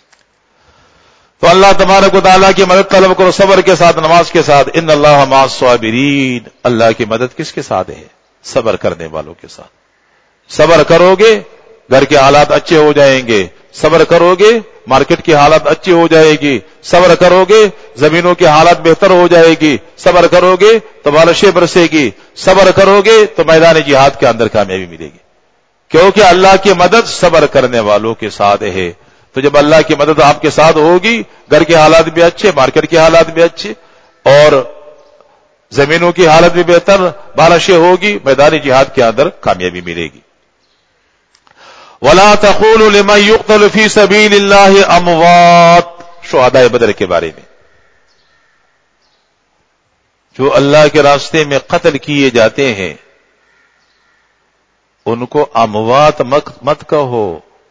تو اللہ تبارک و تعالیٰ کی مدد طلب کرو صبر کے ساتھ، نماز کے ساتھ. ان اللہ مع الصابرین، اللہ کی مدد کس کے ساتھ ہے؟ صبر کرنے والوں کے ساتھ. صبر کرو گے گھر کے حالات اچھے ہو جائیں گے، صبر کرو گے مارکیٹ کی حالت اچھی ہو جائے گی، صبر کرو گے زمینوں کی حالت بہتر ہو جائے گی، صبر کرو گے تو بارشیں برسے گی، صبر کرو گے تو میدان جہاد کے اندر کامیابی ملے گی. کیونکہ اللہ کی مدد صبر کرنے والوں کے ساتھ ہے. تو جب اللہ کی مدد آپ کے ساتھ ہوگی، گھر کے حالات بھی اچھے، مارکیٹ کے حالات بھی اچھے اور زمینوں کی حالت بھی بہتر، بارشیں ہوگی، میدان جہاد کے اندر کامیابی ملے گی. وَلَا تَقُولُوا لِمَن يُقْتَلُ فِي سَبِيلِ اللَّهِ أَمْوَاتٌ، شہداء بدر کے بارے میں، جو اللہ کے راستے میں قتل کیے جاتے ہیں ان کو اموات مت کہو،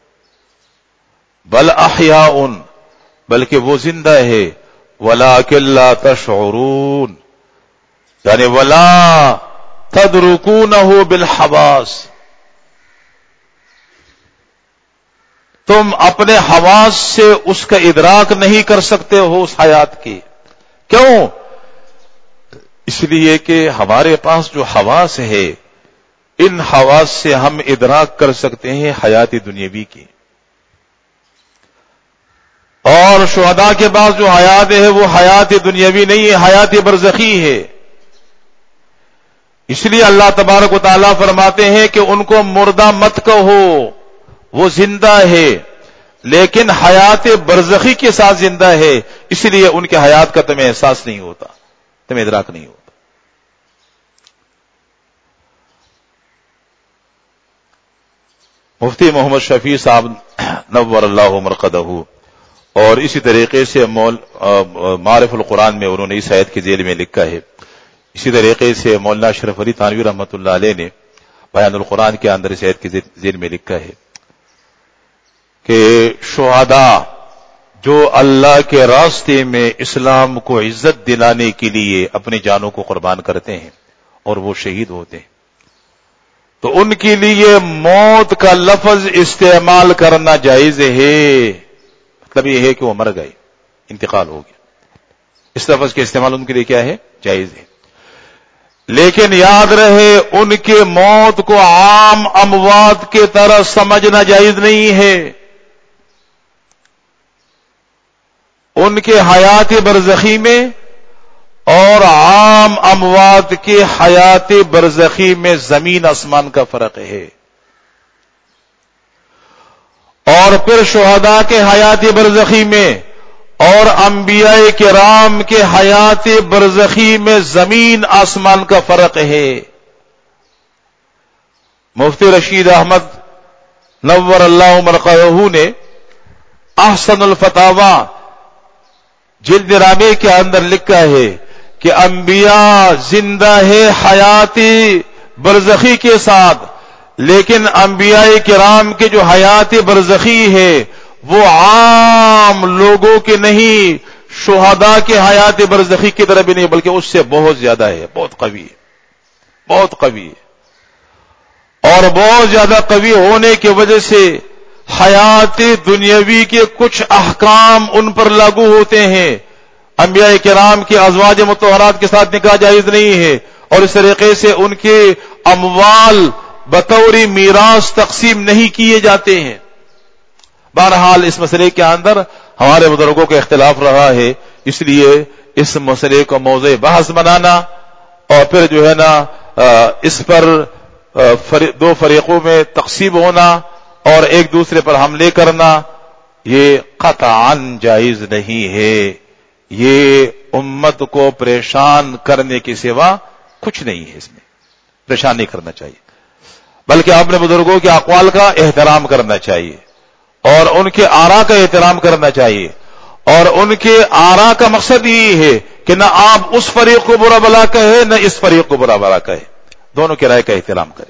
بل احیاء، بلکہ وہ زندہ ہے. وَلَٰكِن لَّا تَشْعُرُونَ، یعنی وَلَا تَدْرُكُونَهُ بِالْحَوَاسِ، تم اپنے حواس سے اس کا ادراک نہیں کر سکتے ہو اس حیات کی. کیوں؟ اس لیے کہ ہمارے پاس جو حواس ہے، ان حواس سے ہم ادراک کر سکتے ہیں حیات دنیاوی کی، اور شہداء کے پاس جو حیات ہے وہ حیات دنیاوی نہیں ہے، حیات برزخی ہے. اس لیے اللہ تبارک و تعالیٰ فرماتے ہیں کہ ان کو مردہ مت کہو، وہ زندہ ہے لیکن حیات برزخی کے ساتھ زندہ ہے، اس لیے ان کے حیات کا تمہیں احساس نہیں ہوتا، تمہیں ادراک نہیں ہوتا. مفتی محمد شفیع صاحب نور اللہ مرقدہ، اور اسی طریقے سے معارف القرآن میں انہوں نے اس آیت کی ذیل میں لکھا ہے. اسی طریقے سے مولانا اشرف علی تھانوی رحمۃ اللہ علیہ نے بیان القرآن کے اندر اس آیت کی ذیل میں لکھا ہے کہ شہداء جو اللہ کے راستے میں اسلام کو عزت دلانے کے لیے اپنی جانوں کو قربان کرتے ہیں اور وہ شہید ہوتے ہیں، تو ان کے لیے موت کا لفظ استعمال کرنا جائز ہے. مطلب یہ ہے کہ وہ مر گئے، انتقال ہو گیا، اس لفظ کے استعمال ان کے لیے کیا ہے؟ جائز ہے. لیکن یاد رہے ان کے موت کو عام اموات کے طرح سمجھنا جائز نہیں ہے. ان کے حیات برزخی میں اور عام اموات کے حیات برزخی میں زمین آسمان کا فرق ہے. اور پھر شہداء کے حیات برزخی میں اور انبیاء کرام کے حیات برزخی میں زمین آسمان کا فرق ہے. مفتی رشید احمد نور اللہ مرقدہ نے احسن الفتاوی جلد رابع کے اندر لکھا ہے کہ انبیاء زندہ ہے حیاتی برزخی کے ساتھ، لیکن انبیاء کرام کے جو حیات برزخی ہے وہ عام لوگوں کے نہیں، شہداء کے حیات برزخی کی طرح بھی نہیں، بلکہ اس سے بہت زیادہ ہے، بہت قوی ہے، بہت قوی ہے. اور بہت زیادہ قوی ہونے کی وجہ سے حیات دنیاوی کے کچھ احکام ان پر لاگو ہوتے ہیں. انبیاء کرام کے ازواج مطہرات کے ساتھ نکاح جائز نہیں ہے، اور اس طریقے سے ان کے اموال بطور میراث تقسیم نہیں کیے جاتے ہیں. بہرحال اس مسئلے کے اندر ہمارے بزرگوں کا اختلاف رہا ہے، اس لیے اس مسئلے کو موضوع بحث بنانا اور پھر جو ہے نا اس پر دو فریقوں میں تقسیم ہونا اور ایک دوسرے پر حملے کرنا، یہ قطعاً جائز نہیں ہے. یہ امت کو پریشان کرنے کے سوا کچھ نہیں ہے. اس میں پریشان نہیں کرنا چاہیے، بلکہ اپنے بزرگوں کے اقوال کا احترام کرنا چاہیے اور ان کے آراء کا احترام کرنا چاہیے. اور ان کے آراء کا مقصد یہی ہے کہ نہ آپ اس فریق کو برا بلا کہے نہ اس فریق کو برا بلا کہے، دونوں کی رائے کا احترام کرے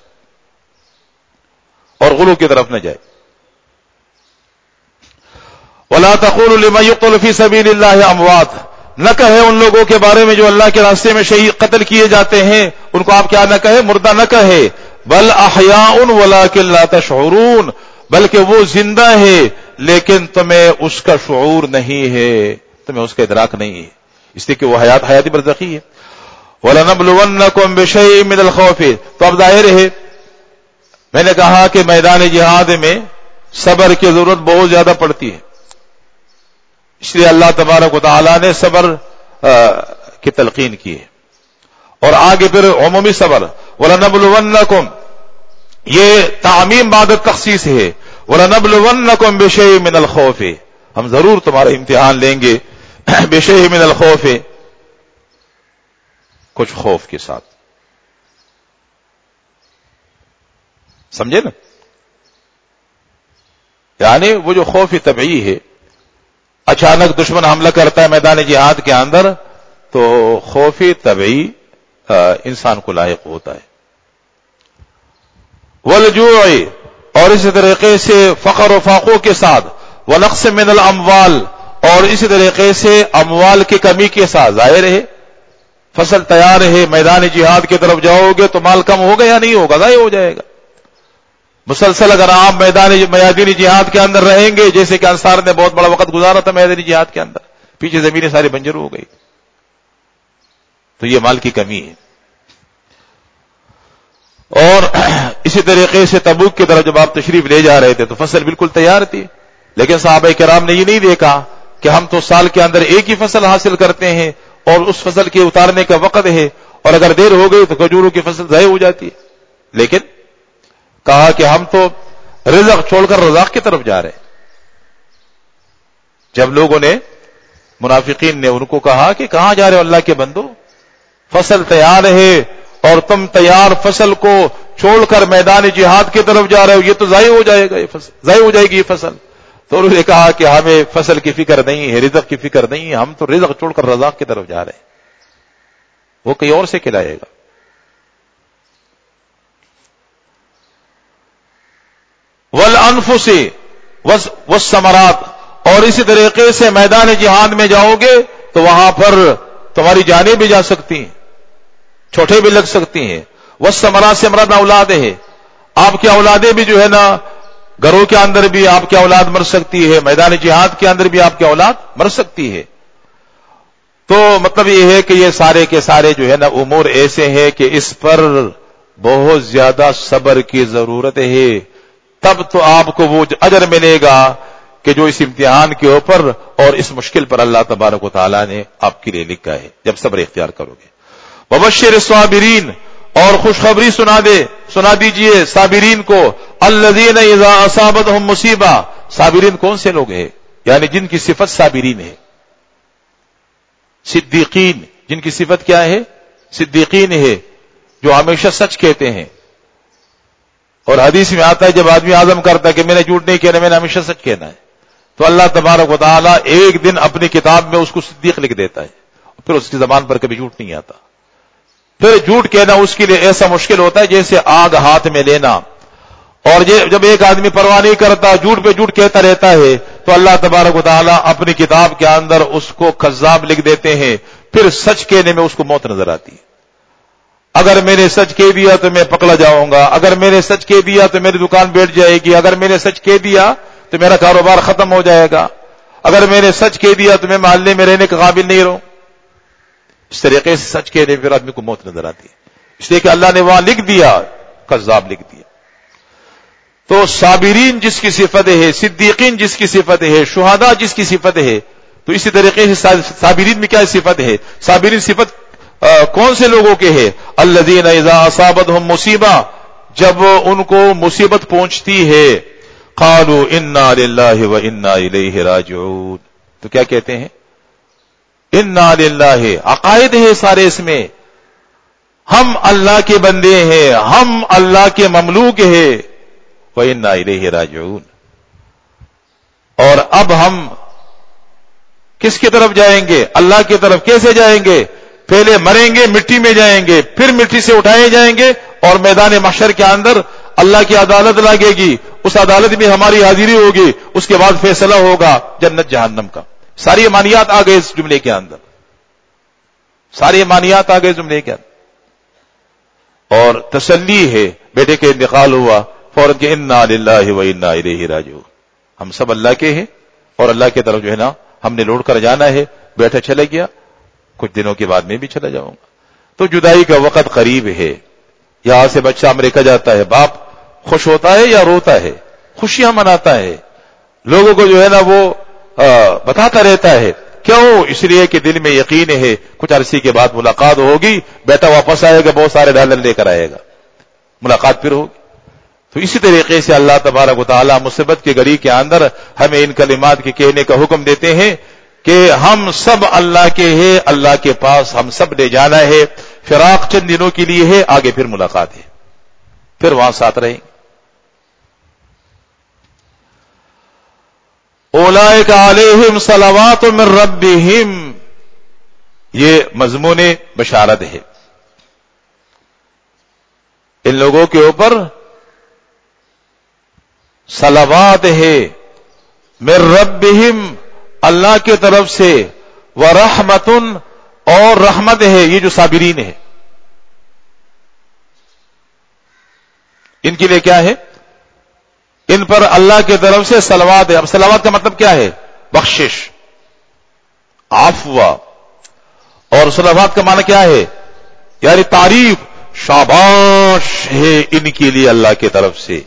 اور غلو کی طرف نہ جائے. وَلَا تَقُولُوا لِمَن يُقْتَلُ فِي سَبِيلِ اللَّهِ أَمْوَاتٌ، نہ کہے ان لوگوں کے بارے میں جو اللہ کے راستے میں شہید قتل کیے جاتے ہیں ان کو آپ کیا نہ کہے، مردہ نہ کہے. بل احیاء ولکن لا تشعرون، بلکہ وہ زندہ ہے لیکن تمہیں اس کا شعور نہیں ہے، تمہیں اس کا ادراک نہیں ہے، اس لیے کہ وہ حیات برزخی ہے. وَلَنَبْلُوَنَّكُمْ بِشَيْءٍ مِّنَ الْخَوْفِ، تو اب ظاہر ہے میں نے کہا کہ میدان جہاد میں صبر کی ضرورت بہت زیادہ پڑتی ہے، اس لیے اللہ تبارک و تعالی نے صبر کی تلقین کی ہے. اور آگے پھر عمومی صبر، وَلَنَبْلُوَنَّكُمْ، یہ تعمیم بعد تخصیص ہے. وَلَنَبْلُوَنَّكُمْ بِشَيْءٍ مِّنَ الْخَوْفِ، ہم ضرور تمہارا امتحان لیں گے بِشَيْءٍ مِّنَ الْخَوْفِ، کچھ خوف کے ساتھ. سمجھے نا؟ یعنی وہ جو خوف طبعی ہے، اچانک دشمن حملہ کرتا ہے میدان جہاد کے اندر تو خوف طبعی انسان کو لاحق ہوتا ہے. والجوع، اور اسی طریقے سے فقر و فاقوں کے ساتھ، ونقص من الاموال، اور اسی طریقے سے اموال کی کمی کے ساتھ. ظاہر ہے فصل تیار ہے، میدان جہاد کی طرف جاؤ گے تو مال کم ہوگا یا نہیں ہوگا؟ ضائع ہو جائے گا. مسلسل اگر آپ میدانی جہاد کے اندر رہیں گے، جیسے کہ انصار نے بہت بڑا وقت گزارا تھا میدانی جہاد کے اندر، پیچھے زمینیں ساری بنجر ہو گئی، تو یہ مال کی کمی ہے. اور اسی طریقے سے تبوک کی طرف جب آپ تشریف لے جا رہے تھے تو فصل بالکل تیار تھی، لیکن صحابہ کرام نے یہ نہیں دیکھا کہ ہم تو سال کے اندر ایک ہی فصل حاصل کرتے ہیں اور اس فصل کے اتارنے کا وقت ہے، اور اگر دیر ہو گئی تو کھجوروں کی فصل ضائع ہو جاتی ہے. لیکن کہا کہ ہم تو رزق چھوڑ کر رزاق کی طرف جا رہے ہیں. جب لوگوں نے، منافقین نے ان کو کہا کہ کہاں جا رہے ہو اللہ کے بندو، فصل تیار ہے اور تم تیار فصل کو چھوڑ کر میدان جہاد کی طرف جا رہے ہو، یہ تو ضائع ہو جائے گا، یہ فصل ضائع ہو جائے گی یہ فصل. تو انہوں نے کہا کہ ہمیں فصل کی فکر نہیں ہے، رزق کی فکر نہیں ہے، ہم تو رزق چھوڑ کر رزاق کی طرف جا رہے ہیں، وہ کہیں اور سے کھلائے گا. والانفس والثمرات، اور اسی طریقے سے میدان جہاد میں جاؤ گے تو وہاں پر تمہاری جانیں بھی جا سکتی ہیں، چھوٹے بھی لگ سکتی ہیں. والثمرات سے مراد اولاد ہے، آپ کی اولادیں بھی جو ہے نا، گھروں کے اندر بھی آپ کی اولاد مر سکتی ہے، میدان جہاد کے اندر بھی آپ کی اولاد مر سکتی ہے. تو مطلب یہ ہے کہ یہ سارے کے سارے جو ہے نا امور ایسے ہیں کہ اس پر بہت زیادہ صبر کی ضرورت ہے. تب تو آپ کو وہ اجر ملے گا کہ جو اس امتحان کے اوپر اور اس مشکل پر اللہ تبارک و تعالی نے آپ کے لیے لکھا ہے، جب صبر اختیار کرو گے. وبشر الصابرین، اور خوشخبری سنا دیجئے صابرین کو. الذین اذا اصابتهم مصیبہ، صابرین کون سے لوگ ہیں؟ یعنی جن کی صفت صابرین ہے. صدیقین، جن کی صفت کیا ہے؟ صدیقین ہے، جو ہمیشہ سچ کہتے ہیں. اور حدیث میں آتا ہے جب آدمی عزم کرتا ہے کہ میں نے جھوٹ نہیں کہنا، میں نے ہمیشہ سچ کہنا ہے، تو اللہ تبارک و تعالی ایک دن اپنی کتاب میں اس کو صدیق لکھ دیتا ہے، پھر اس کی زبان پر کبھی جھوٹ نہیں آتا. پھر جھوٹ کہنا اس کے لیے ایسا مشکل ہوتا ہے جیسے آگ ہاتھ میں لینا. اور جب ایک آدمی پرواہ نہیں کرتا، جھوٹ پہ جھوٹ کہتا رہتا ہے، تو اللہ تبارک و تعالی اپنی کتاب کے اندر اس کو کذاب لکھ دیتے ہیں. پھر سچ کہنے میں اس کو موت نظر آتی ہے. اگر میں نے سچ کہہ دیا تو میں پکڑا جاؤں گا، اگر میں نے سچ کہہ دیا تو میری دکان بیٹھ جائے گی، اگر میں نے سچ کہہ دیا تو میرا کاروبار ختم ہو جائے گا، اگر میں نے سچ کہہ دیا تو میں محلے میں رہنے کے قابل نہیں رہوں. اس طریقے سے سچ کہنے پھر آدمی کو موت نظر آتی ہے، اس لیے کہ اللہ نے وہاں لکھ دیا، کذاب لکھ دیا. تو صابرین جس کی صفت ہے، صدیقین جس کی صفت ہے، شہداء جس کی صفت ہے، تو اسی طریقے سے صابرین میں کیا صفت ہے؟ صابرین صفت کون سے لوگوں کے ہے؟ الذین اذا اصابتهم مصیبہ، جب ان کو مصیبت پہنچتی ہے، قالوا انا للہ وانا الیہ راجعون. تو کیا کہتے ہیں؟ انا للہ، عقائد ہے سارے اس میں، ہم اللہ کے بندے ہیں، ہم اللہ کے مملوک ہیں، وانا الیہ راجعون. اور اب ہم کس کی طرف جائیں گے؟ اللہ کی طرف. کیسے جائیں گے؟ پہلے مریں گے، مٹی میں جائیں گے، پھر مٹی سے اٹھائے جائیں گے، اور میدان محشر کے اندر اللہ کی عدالت لگے گی، اس عدالت میں ہماری حاضری ہوگی، اس کے بعد فیصلہ ہوگا جنت جہنم کا. ساری معنیات آ گئے اس جملے کے اندر، ساری معنیات آ گئے اس جملے کے اندر. اور تسلی ہے، بیٹے کے انتقال ہوا فوراً کہ انا للہ وانا الیہ راجعون، ہم سب اللہ کے ہیں اور اللہ کی طرف جو ہے نا ہم نے لوٹ کر جانا ہے. بیٹا چلا گیا، کچھ دنوں کے بعد میں بھی چلا جاؤں گا. تو جدائی کا وقت قریب ہے. یہاں سے بچہ امریکہ جاتا ہے، باپ خوش ہوتا ہے یا روتا ہے؟ خوشیاں مناتا ہے، لوگوں کو جو ہے نا وہ بتاتا رہتا ہے. کیوں؟ اس لیے کہ دل میں یقین ہے کچھ عرصے کے بعد ملاقات ہوگی، بیٹا واپس آئے گا، بہت سارے ڈالر لے کر آئے گا، ملاقات پھر ہوگی. تو اسی طریقے سے اللہ تبارک و تعالی مصیبت کی گھڑی کے اندر ہمیں ان کلمات کے کہنے کا حکم دیتے ہیں کہ ہم سب اللہ کے ہیں، اللہ کے پاس ہم سب نے جانا ہے. فراق چند دنوں کے لیے ہے، آگے پھر ملاقات ہے، پھر وہاں ساتھ رہیں. اولئک علیہم صلوات من ربہم، یہ مضمون بشارت ہے. ان لوگوں کے اوپر صلوات ہے من ربہم، اللہ کی طرف سے، ورحمت، اور رحمت ہے. یہ جو صابرین ہے ان کے لیے کیا ہے؟ ان پر اللہ کی طرف سے صلوات ہے. اب صلوات کا مطلب کیا ہے؟ بخشش، عفو. اور صلوات کا معنی کیا ہے؟ یعنی تعریف، شاباش ہے ان کے لیے اللہ کی طرف سے،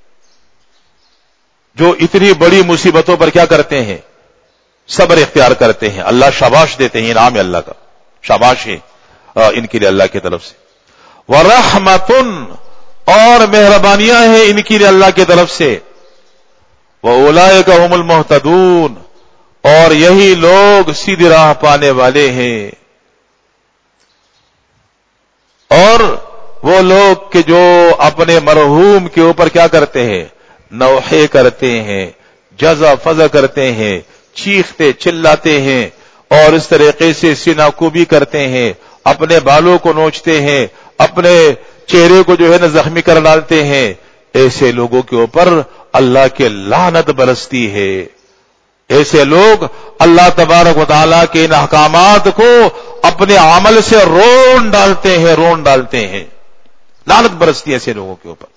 جو اتنی بڑی مصیبتوں پر کیا کرتے ہیں؟ صبر اختیار کرتے ہیں. اللہ شاباش دیتے ہیں، انعام ہے اللہ کا، شاباش ہے ان کے لیے اللہ کی طرف سے. ورحمت، اور مہربانیاں ہیں ان کے لیے اللہ کی طرف سے. وَأُولَئِكَ هُمُ الْمُهْتَدُونَ، اور یہی لوگ سیدھی راہ پانے والے ہیں. اور وہ لوگ کہ جو اپنے مرحوم کے اوپر کیا کرتے ہیں؟ نوحے کرتے ہیں، جزا فضا کرتے ہیں، چیختے چلاتے ہیں، اور اس طریقے سے سینہ کوبی کرتے ہیں، اپنے بالوں کو نوچتے ہیں، اپنے چہرے کو جو ہے نا زخمی کر ڈالتے ہیں. ایسے لوگوں کے اوپر اللہ کے لعنت برستی ہے. ایسے لوگ اللہ تبارک و تعالیٰ کے ان احکامات کو اپنے عمل سے رون ڈالتے ہیں. لعنت برستی ہے ایسے لوگوں کے اوپر.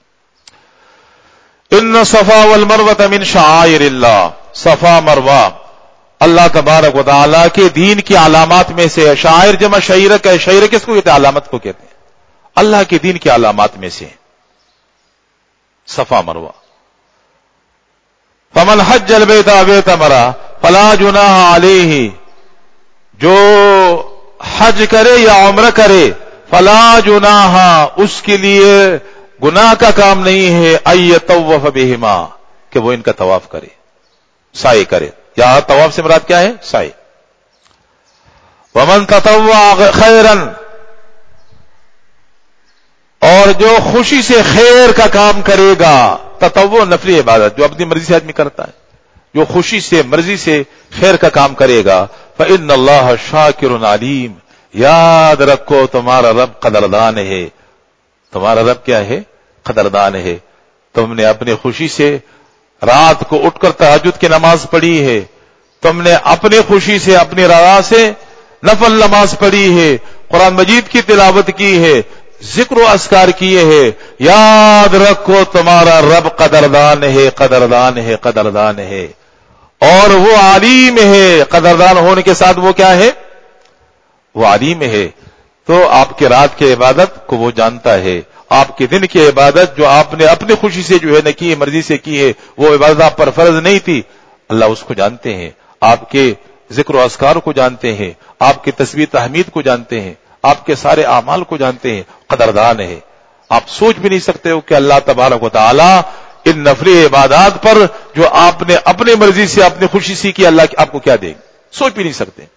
ان صفا والمروہ من شعائر اللہ، صفا مروہ اللہ تبارک و تعالیٰ کے دین کی علامات میں سے ہے. شاعر جمع شعیرہ کا، شعیرہ کس کو کہتے ہیں؟ علامت کو کہتے ہیں. اللہ کے دین کی علامات میں سے صفا مروہ. فمن حج البیت او اعتمر فلا جناح علیہ، جو حج کرے یا عمرہ کرے، فلا جناح، اس کے لیے گناہ کا کام نہیں ہے، ان یطوف بہما، کہ وہ ان کا طواف کرے، سعی کرے. یا طواف سے مراد کیا ہے؟ سعی. ومن تطوع خیرا، اور جو خوشی سے خیر کا کام کرے گا. تطوع نفلی عبادت جو اپنی مرضی سے آدمی کرتا ہے، جو خوشی سے مرضی سے خیر کا کام کرے گا. فإن اللہ شاکر علیم، یاد رکھو تمہارا رب قدردان ہے. تمہارا رب کیا ہے؟ قدردان ہے. تم نے اپنی خوشی سے رات کو اٹھ کر تہجد کی نماز پڑھی ہے، تم نے اپنی خوشی سے اپنی رضا سے نفل نماز پڑھی ہے، قرآن مجید کی تلاوت کی ہے، ذکر و اذکار کیے ہیں. یاد رکھو تمہارا رب قدردان ہے، قدردان ہے، قدردان ہے. اور وہ علیم ہے. قدردان ہونے کے ساتھ وہ کیا ہے؟ وہ علیم ہے. تو آپ کی رات کی عبادت کو وہ جانتا ہے، آپ کے دن کی عبادت جو آپ نے اپنی خوشی سے جو ہے نہ کی ہے، مرضی سے کی ہے، وہ عبادت آپ پر فرض نہیں تھی، اللہ اس کو جانتے ہیں. آپ کے ذکر و اذکار کو جانتے ہیں، آپ کے تسبیح تحمید کو جانتے ہیں، آپ کے سارے اعمال کو جانتے ہیں. قدردان ہے. آپ سوچ بھی نہیں سکتے ہو کہ اللہ تبارک و تعالی ان نفلی عبادات پر جو آپ نے اپنی مرضی سے اپنی خوشی سے کی، اللہ آپ کو کیا دے گی؟ سوچ بھی نہیں سکتے.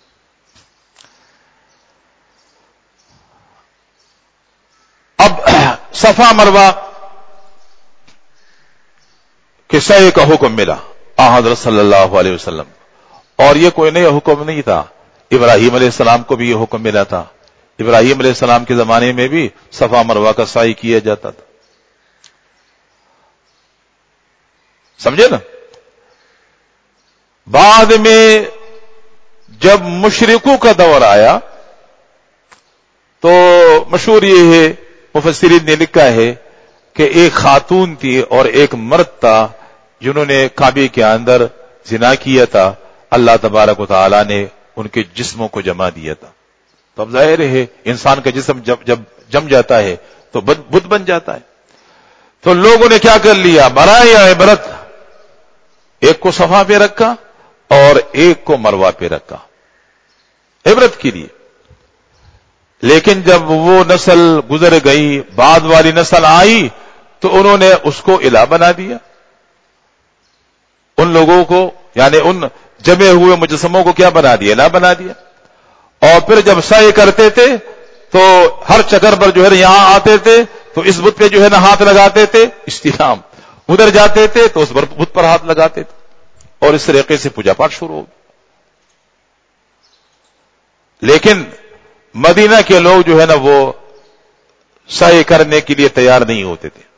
اب صفا مروہ کے سعی کا حکم ملا حضرت صلی اللہ علیہ وسلم، اور یہ کوئی نیا حکم نہیں تھا. ابراہیم علیہ السلام کو بھی یہ حکم ملا تھا. ابراہیم علیہ السلام کے زمانے میں بھی صفا مروہ کا سعی کیا جاتا تھا. سمجھے نا؟ بعد میں جب مشرکوں کا دور آیا تو مشہور یہ ہے، مفسرین نے لکھا ہے کہ ایک خاتون تھی اور ایک مرد تھا جنہوں نے کعبے کے اندر زنا کیا تھا. اللہ تبارک و تعالی نے ان کے جسموں کو جما دیا تھا. تو اب ظاہر ہے انسان کا جسم جب جم جاتا ہے تو بت بن جاتا ہے. تو لوگوں نے کیا کر لیا، برائے عبرت ایک کو صفا پہ رکھا اور ایک کو مروہ پہ رکھا عبرت کے لیے. لیکن جب وہ نسل گزر گئی، بعد والی نسل آئی تو انہوں نے اس کو الہ بنا دیا. ان لوگوں کو یعنی ان جمے ہوئے مجسموں کو کیا بنا دیا؟ الہ بنا دیا. اور پھر جب سعی کرتے تھے تو ہر چکر پر جو ہے یہاں آتے تھے تو اس بت پہ جو ہے نا ہاتھ لگاتے تھے استلام، ادھر جاتے تھے تو اس بت پر ہاتھ لگاتے تھے، اور اس طریقے سے پوجا پاٹ شروع ہو گیا. لیکن مدینہ کے لوگ جو ہے نا وہ سعی کرنے کے لیے تیار نہیں ہوتے تھے.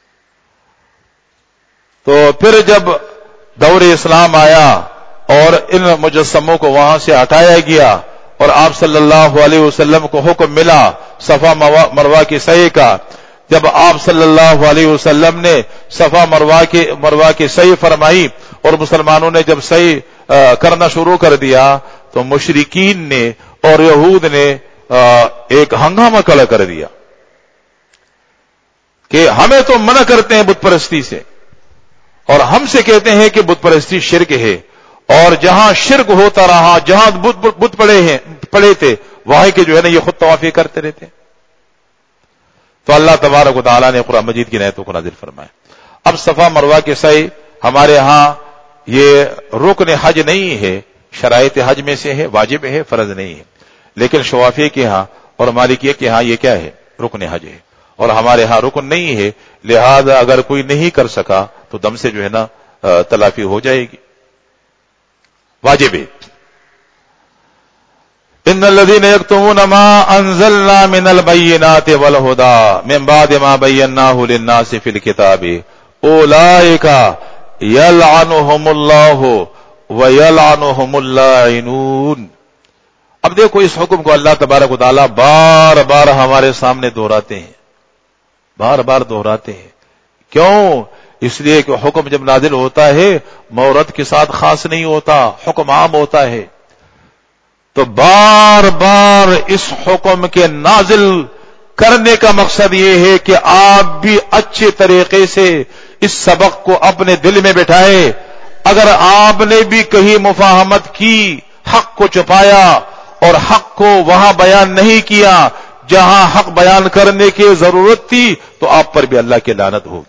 تو پھر جب دور اسلام آیا اور ان مجسموں کو وہاں سے ہٹایا گیا اور آپ صلی اللہ علیہ وسلم کو حکم ملا صفا مروہ کی سعی کا، جب آپ صلی اللہ علیہ وسلم نے صفا مروہ کی سعی فرمائی اور مسلمانوں نے جب سعی کرنا شروع کر دیا تو مشرکین نے اور یہود نے ایک ہنگامہ کھڑا کر دیا کہ ہمیں تو منع کرتے ہیں بت پرستی سے، اور ہم سے کہتے ہیں کہ بت پرستی شرک ہے، اور جہاں شرک ہوتا رہا، جہاں بت پڑے تھے وہاں کے جو ہے نا یہ خود طوافی کرتے رہتے. تو اللہ تبارک و تعالیٰ نے قرآن مجید کی آیتوں کو نازل فرمایا. اب صفا مروہ کے سعی ہمارے ہاں یہ رکن حج نہیں ہے، شرائط حج میں سے ہے، واجب ہے، فرض نہیں ہے. لیکن شوافی کے ہاں اور مالکیہ کے ہاں یہ کیا ہے؟ رکن حج ہے. اور ہمارے ہاں رکن نہیں ہے، لہذا اگر کوئی نہیں کر سکا تو دم سے جو ہے نا تلافی ہو جائے گی. واجب ہے. ان الذين يكتمون ما انزلنا من البينات والهدى من بعد ما بيناه للناس في الكتاب اولئك يلعنهم الله ويلعنهم اللاعنون. اب دیکھو اس حکم کو اللہ تبارک و تعالی بار بار ہمارے سامنے دہراتے ہیں، بار بار دہراتے ہیں. کیوں؟ اس لیے کہ حکم جب نازل ہوتا ہے مورد کے ساتھ خاص نہیں ہوتا، حکم عام ہوتا ہے. تو بار بار اس حکم کے نازل کرنے کا مقصد یہ ہے کہ آپ بھی اچھے طریقے سے اس سبق کو اپنے دل میں بٹھائے. اگر آپ نے بھی کہیں مفاہمت کی، حق کو چھپایا اور حق کو وہاں بیان نہیں کیا جہاں حق بیان کرنے کی ضرورت تھی، تو آپ پر بھی اللہ کی لعنت ہوگی.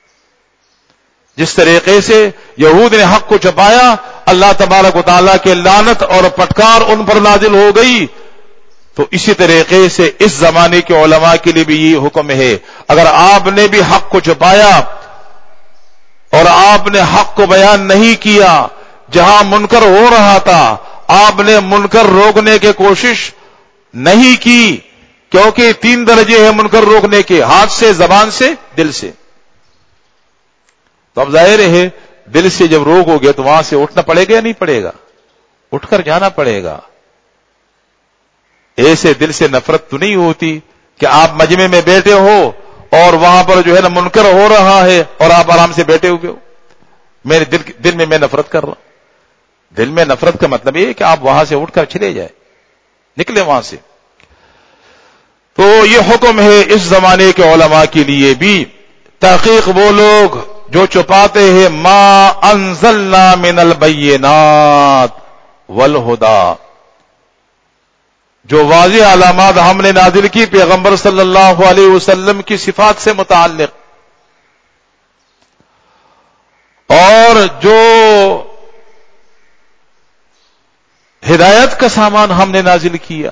جس طریقے سے یہود نے حق کو چھپایا، اللہ تبارک و تعالیٰ کے لعنت اور پٹکار ان پر نازل ہو گئی. تو اسی طریقے سے اس زمانے کے علماء کے لیے بھی یہ حکم ہے، اگر آپ نے بھی حق کو چھپایا اور آپ نے حق کو بیان نہیں کیا، جہاں منکر ہو رہا تھا آپ نے منکر روکنے کی کوشش نہیں کی، کیونکہ 3 درجے ہیں منکر روکنے کے، ہاتھ سے، زبان سے، دل سے. تو اب ظاہر ہے دل سے جب روک ہو گیا تو وہاں سے اٹھنا پڑے گا یا نہیں پڑے گا؟ اٹھ کر جانا پڑے گا. ایسے دل سے نفرت تو نہیں ہوتی کہ آپ مجمع میں بیٹھے ہو اور وہاں پر جو ہے نا منکر ہو رہا ہے اور آپ آرام سے بیٹھے ہوئے ہو. میرے دل میں نفرت کر رہا ہوں. دل میں نفرت کا مطلب یہ ہے کہ آپ وہاں سے اٹھ کر چلے جائیں، نکلے وہاں سے. تو یہ حکم ہے اس زمانے کے علماء کے لیے بھی. تحقیق وہ لوگ جو چھپاتے ہیں ما انزلنا من البینات والہدی، جو واضح علامات ہم نے نازل کی پیغمبر صلی اللہ علیہ وسلم کی صفات سے متعلق، اور جو ہدایت کا سامان ہم نے نازل کیا،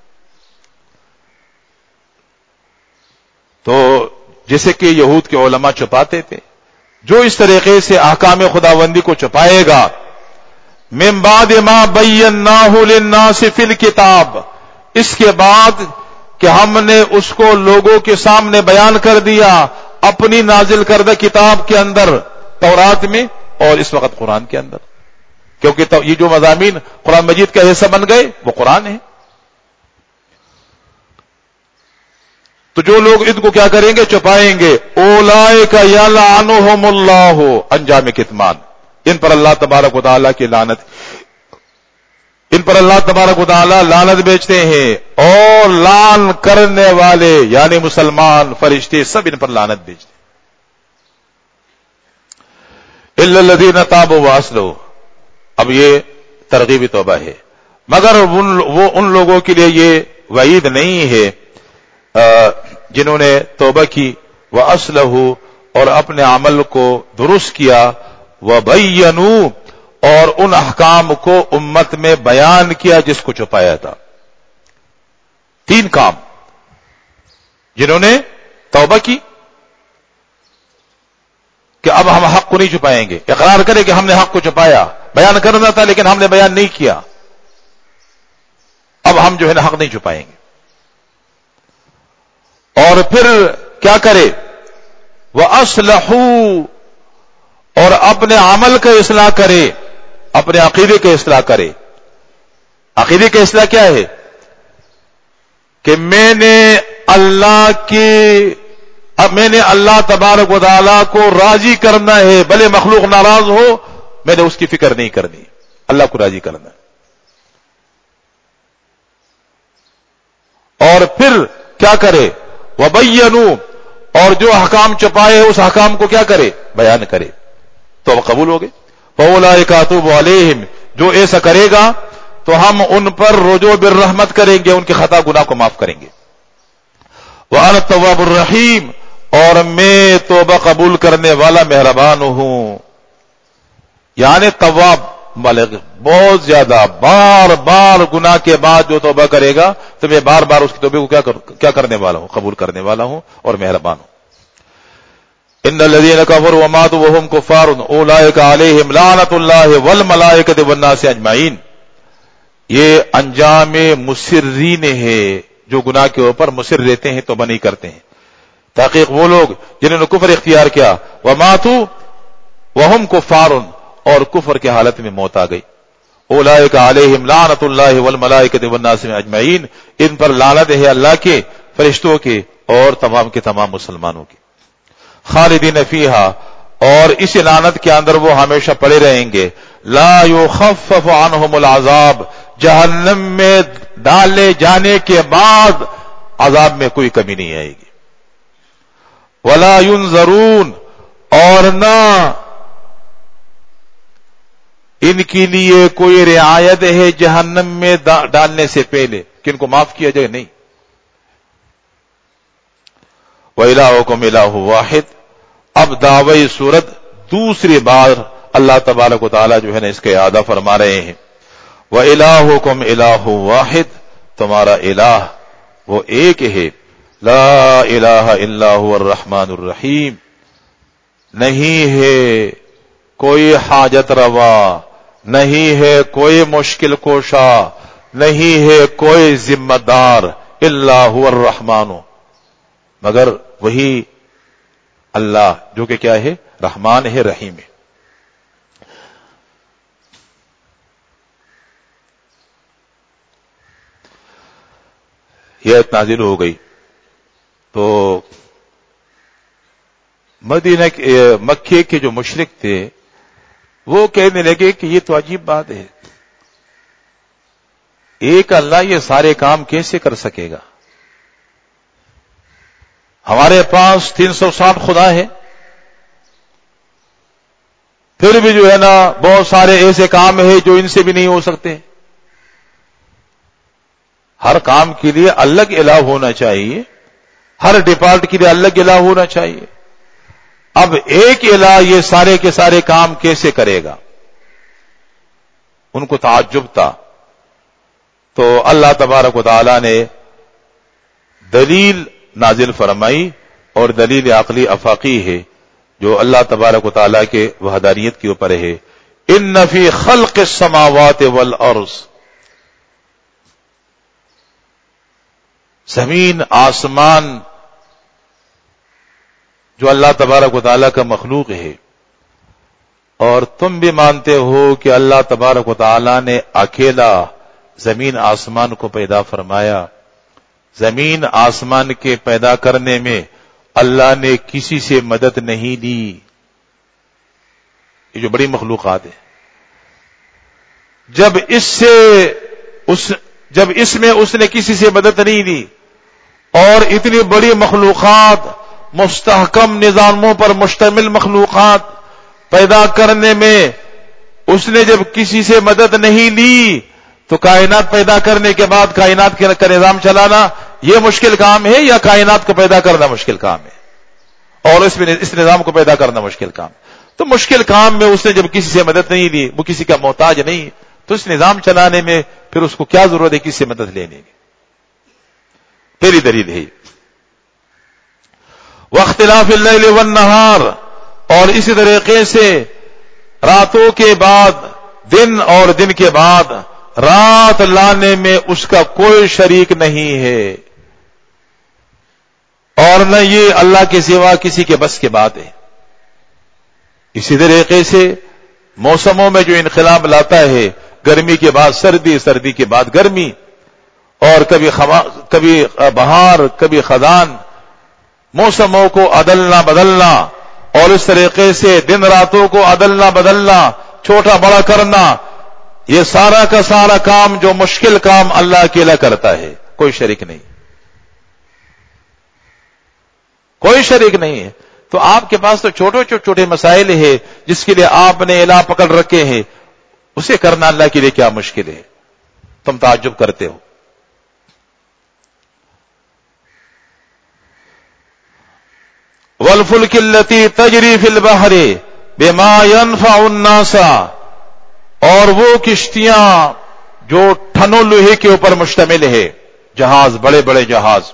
تو جیسے کہ یہود کے علماء چھپاتے تھے، جو اس طریقے سے احکام خداوندی کو چھپائے گا، من بعد ما بیناہ للناس فی الکتاب، اس کے بعد کہ ہم نے اس کو لوگوں کے سامنے بیان کر دیا اپنی نازل کردہ کتاب کے اندر، تورات میں اور اس وقت قرآن کے اندر، کیونکہ یہ جو مضامین قرآن مجید کا حصہ بن گئے وہ قرآن ہے. تو جو لوگ ان کو کیا کریں گے؟ چھپائیں گے. اولئک یلعنہم اللہ، انجام کتمان، ان پر اللہ تبارک و تعالیٰ کی لعنت، ان پر اللہ تبارک و تعالیٰ لعنت بیچتے ہیں، اور لعن کرنے والے یعنی مسلمان فرشتے سب ان پر لعنت بیچتے ہیں. الا الذین تابوا واصلحوا، اب یہ ترغیبی توبہ ہے، مگر وہ ان لوگوں کے لیے یہ وعید نہیں ہے جنہوں نے توبہ کی، واصلحوا، اور اپنے عمل کو درست کیا، وبینوا، اور ان احکام کو امت میں بیان کیا جس کو چھپایا تھا. تین کام، جنہوں نے توبہ کی کہ اب ہم حق کو نہیں چھپائیں گے، اقرار کرے کہ ہم نے حق کو چھپایا، بیان کرنا تھا لیکن ہم نے بیان نہیں کیا، اب ہم جو ہے نا حق نہیں چھپائیں گے. اور پھر کیا کرے؟ وَأَصْلَحُوا، اور اپنے عمل کا اصلاح کرے، اپنے عقیدے کا اصلاح کرے. عقیدے کا اصلاح کیا ہے؟ کہ میں نے اللہ تبارک و تعالیٰ کو راضی کرنا ہے، بھلے مخلوق ناراض ہو، میں نے اس کی فکر نہیں کرنی، اللہ کو راضی کرنا ہے. اور پھر کیا کرے؟ وَبَيَّنُوا، اور جو احکام چھپائے اس احکام کو کیا کرے؟ بیان کرے. تو وہ قبول ہو گئے. فَأُولَٰئِکَ أَتُوبُ عَلَيْهِمْ، جو ایسا کرے گا تو ہم ان پر رجوع بالرحمت کریں گے، ان کے خطا گناہ کو معاف کریں گے. وَأَنَا التَّوَّابُ الرَّحِيمُ، اور میں توبہ قبول کرنے والا مہربان ہوں. یعنی تواب مالک، بہت زیادہ بار بار گناہ کے بعد جو توبہ کرے گا تو میں بار بار اس کی توبہ کو کیا کرنے والا ہوں؟ قبول کرنے والا ہوں اور مہربان ہوں. ان الذين كفروا وماتوا وهم كفار اولئك عليهم لعنة الله والملائكة والناس اجمعين، یہ انجام مصرین ہے، جو گناہ کے اوپر مصر رہتے ہیں توبہ نہیں کرتے ہیں. تحقیق وہ لوگ جنہوں نے کفر اختیار کیا، وماتوا وهم كفار، اور کفر کی حالت میں موت آ گئی. اولئک علیہم لعنۃ اللہ والملائکۃ والناس اجمعین، ان پر لعنت ہے اللہ کے، فرشتوں کے اور تمام کے تمام مسلمانوں کی. خالدین فیہا، اور اس لعنت کے اندر وہ ہمیشہ پڑے رہیں گے. لا یخفف عنہم العذاب، جہنم میں ڈالے جانے کے بعد عذاب میں کوئی کمی نہیں آئے گی. ولا ینظرون، اور نہ ان کے لیے کوئی رعایت ہے جہنم میں ڈالنے سے پہلے کہ ان کو معاف کیا جائے، نہیں. وَإِلَٰهُكُمْ إِلَٰهٌ وَاحِدٌ، اب دعوی سورت دوسری بار اللہ تبارک و تعالیٰ جو ہے نا اس کا اعادہ فرما رہے ہیں. وَإِلَٰهُكُمْ إِلَٰهٌ وَاحِدٌ، تمہارا الہ وہ ایک ہے. لا الہ الا هو الرحمن الرحیم، نہیں ہے کوئی حاجت روا، نہیں ہے کوئی مشکل کوشا، نہیں ہے کوئی ذمہ دار، الا هو الرحمن، مگر وہی اللہ جو کہ کیا ہے؟ رحمان ہے، رحیم ہے. یہ آیت نازل ہو گئی تو مکے کے جو مشرک تھے وہ کہنے لگے کہ یہ تو عجیب بات ہے، ایک اللہ یہ سارے کام کیسے کر سکے گا؟ ہمارے پاس 360 خدا ہے، پھر بھی جو ہے نا بہت سارے ایسے کام ہیں جو ان سے بھی نہیں ہو سکتے. ہر کام کے لیے الگ الہ ہونا چاہیے، ہر ڈپارٹ کے لیے الگ الہ ہونا چاہیے. اب ایک الہ یہ سارے کے سارے کام کیسے کرے گا؟ ان کو تعجب تھا. تو اللہ تبارک و تعالی نے دلیل نازل فرمائی، اور دلیل عقلی افاقی ہے جو اللہ تبارک و تعالی کے وحدانیت کے اوپر ہے. ان فی خلق السماوات والارض، زمین آسمان جو اللہ تبارک و تعالی کا مخلوق ہے، اور تم بھی مانتے ہو کہ اللہ تبارک و تعالی نے اکیلا زمین آسمان کو پیدا فرمایا. زمین آسمان کے پیدا کرنے میں اللہ نے کسی سے مدد نہیں لی. یہ جو بڑی مخلوقات ہے، جب اس میں اس نے کسی سے مدد نہیں لی، اور اتنی بڑی مخلوقات، مستحکم نظاموں پر مشتمل مخلوقات پیدا کرنے میں اس نے جب کسی سے مدد نہیں لی، تو کائنات پیدا کرنے کے بعد کائنات کا نظام چلانا یہ مشکل کام ہے، یا کائنات کو پیدا کرنا مشکل کام ہے اور اس نظام کو پیدا کرنا مشکل کام؟ تو مشکل کام میں اس نے جب کسی سے مدد نہیں لی، وہ کسی کا محتاج نہیں، تو اس نظام چلانے میں پھر اس کو کیا ضرورت ہے کسی سے مدد لینے کی؟ پہلی دلیل ہے. واختلاف اللیل والنہار، اور اسی طریقے سے راتوں کے بعد دن اور دن کے بعد رات لانے میں اس کا کوئی شریک نہیں ہے، اور نہ یہ اللہ کے سوا کسی کے بس کے بات ہے. اسی طریقے سے موسموں میں جو انقلاب لاتا ہے، گرمی کے بعد سردی، سردی کے بعد گرمی، اور کبھی بہار، کبھی خزان، موسموں کو عدلنا بدلنا، اور اس طریقے سے دن راتوں کو عدلنا بدلنا، چھوٹا بڑا کرنا، یہ سارا کا سارا کام جو مشکل کام اللہ اکیلا کرتا ہے، کوئی شریک نہیں، کوئی شریک نہیں ہے. تو آپ کے پاس تو چھوٹے مسائل ہے جس کے لیے آپ نے الہ پکڑ رکھے ہیں، اسے کرنا اللہ کے لیے کیا مشکل ہے؟ تم تعجب کرتے ہو. والفلک التی تجری فی البحر بما ينفع الناس، اور وہ کشتیاں جو ٹھنوں لوہے کے اوپر مشتمل ہے، جہاز، بڑے بڑے جہاز،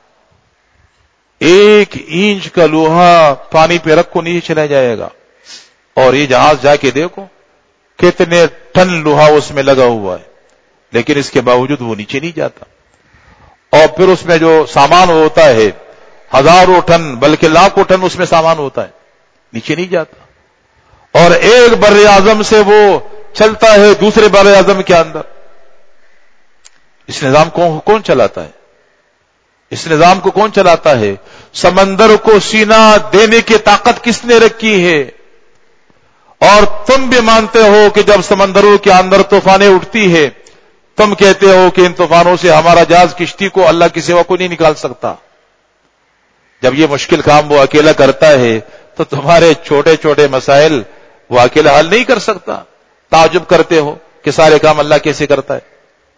1 انچ کا لوہا پانی پہ رکھو نہیں چلا جائے گا، اور یہ جہاز جا کے دیکھو کتنے ٹن لوہا اس میں لگا ہوا ہے، لیکن اس کے باوجود وہ نیچے نہیں جاتا. اور پھر اس میں جو سامان ہوتا ہے، ہزاروں ٹن بلکہ لاکھوں ٹن اس میں سامان ہوتا ہے، نیچے نہیں جاتا. اور ایک بر اعظم سے وہ چلتا ہے دوسرے بر اعظم کے اندر. اس نظام کو کون چلاتا ہے؟ اس نظام کو کون چلاتا ہے؟ سمندر کو سینہ دینے کی طاقت کس نے رکھی ہے؟ اور تم بھی مانتے ہو کہ جب سمندروں کے اندر طوفانیں اٹھتی ہے، تم کہتے ہو کہ ان طوفانوں سے ہمارا جہاز کشتی کو اللہ کی سوا کو نہیں نکال سکتا. جب یہ مشکل کام وہ اکیلا کرتا ہے تو تمہارے چھوٹے چھوٹے مسائل وہ اکیلا حل نہیں کر سکتا. تعجب کرتے ہو کہ سارے کام اللہ کیسے کرتا ہے.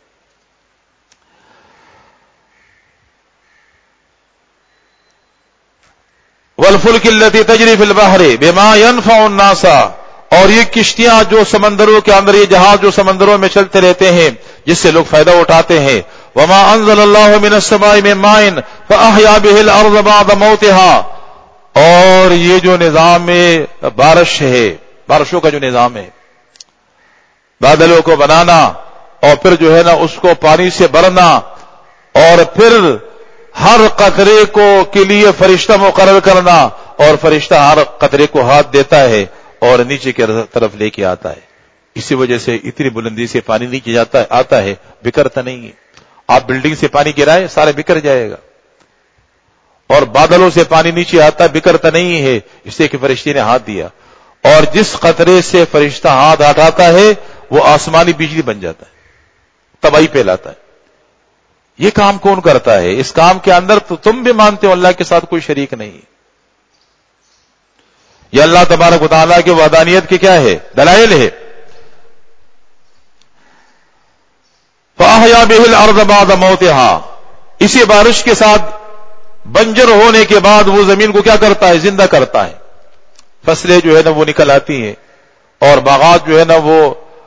والفلک التی تجری فی البحر بما ينفع الناس، اور یہ کشتیاں جو سمندروں کے اندر، یہ جہاز جو سمندروں میں چلتے رہتے ہیں جس سے لوگ فائدہ اٹھاتے ہیں. وما انزل اللہ من السماء من ماء فاحیا به الارض بعد موتها، اور یہ جو نظام بارش ہے، بارشوں کا جو نظام ہے، بادلوں کو بنانا اور پھر جو ہے نا اس کو پانی سے بھرنا، اور پھر ہر قطرے کو کے لیے فرشتہ مقرر کرنا، اور فرشتہ ہر قطرے کو ہاتھ دیتا ہے اور نیچے کی طرف لے کے آتا ہے. اسی وجہ سے اتنی بلندی سے پانی نیچے آتا ہے، بکھرتا نہیں ہے. آپ بلڈنگ سے پانی گرائے سارا بکھر جائے گا، اور بادلوں سے پانی نیچے آتا بکھرتا نہیں ہے، اس لیے کہ فرشتے نے ہاتھ دیا. اور جس قطرے سے فرشتہ ہاتھ ہٹاتا ہے وہ آسمانی بجلی بن جاتا ہے، تباہی پھیلاتا ہے. یہ کام کون کرتا ہے؟ اس کام کے اندر تو تم بھی مانتے ہو اللہ کے ساتھ کوئی شریک نہیں. یہ اللہ تبارک و تعالیٰ کی وحدانیت کے کیا ہے؟ دلائل ہے. فَأَحْيَا بِهِ الْأَرْضَ بَعْدَ مَوْتِهَا، اسی بارش کے ساتھ بنجر ہونے کے بعد وہ زمین کو کیا کرتا ہے؟ زندہ کرتا ہے. فصلیں جو ہے نا وہ نکل آتی ہیں اور باغات جو ہے نا وہ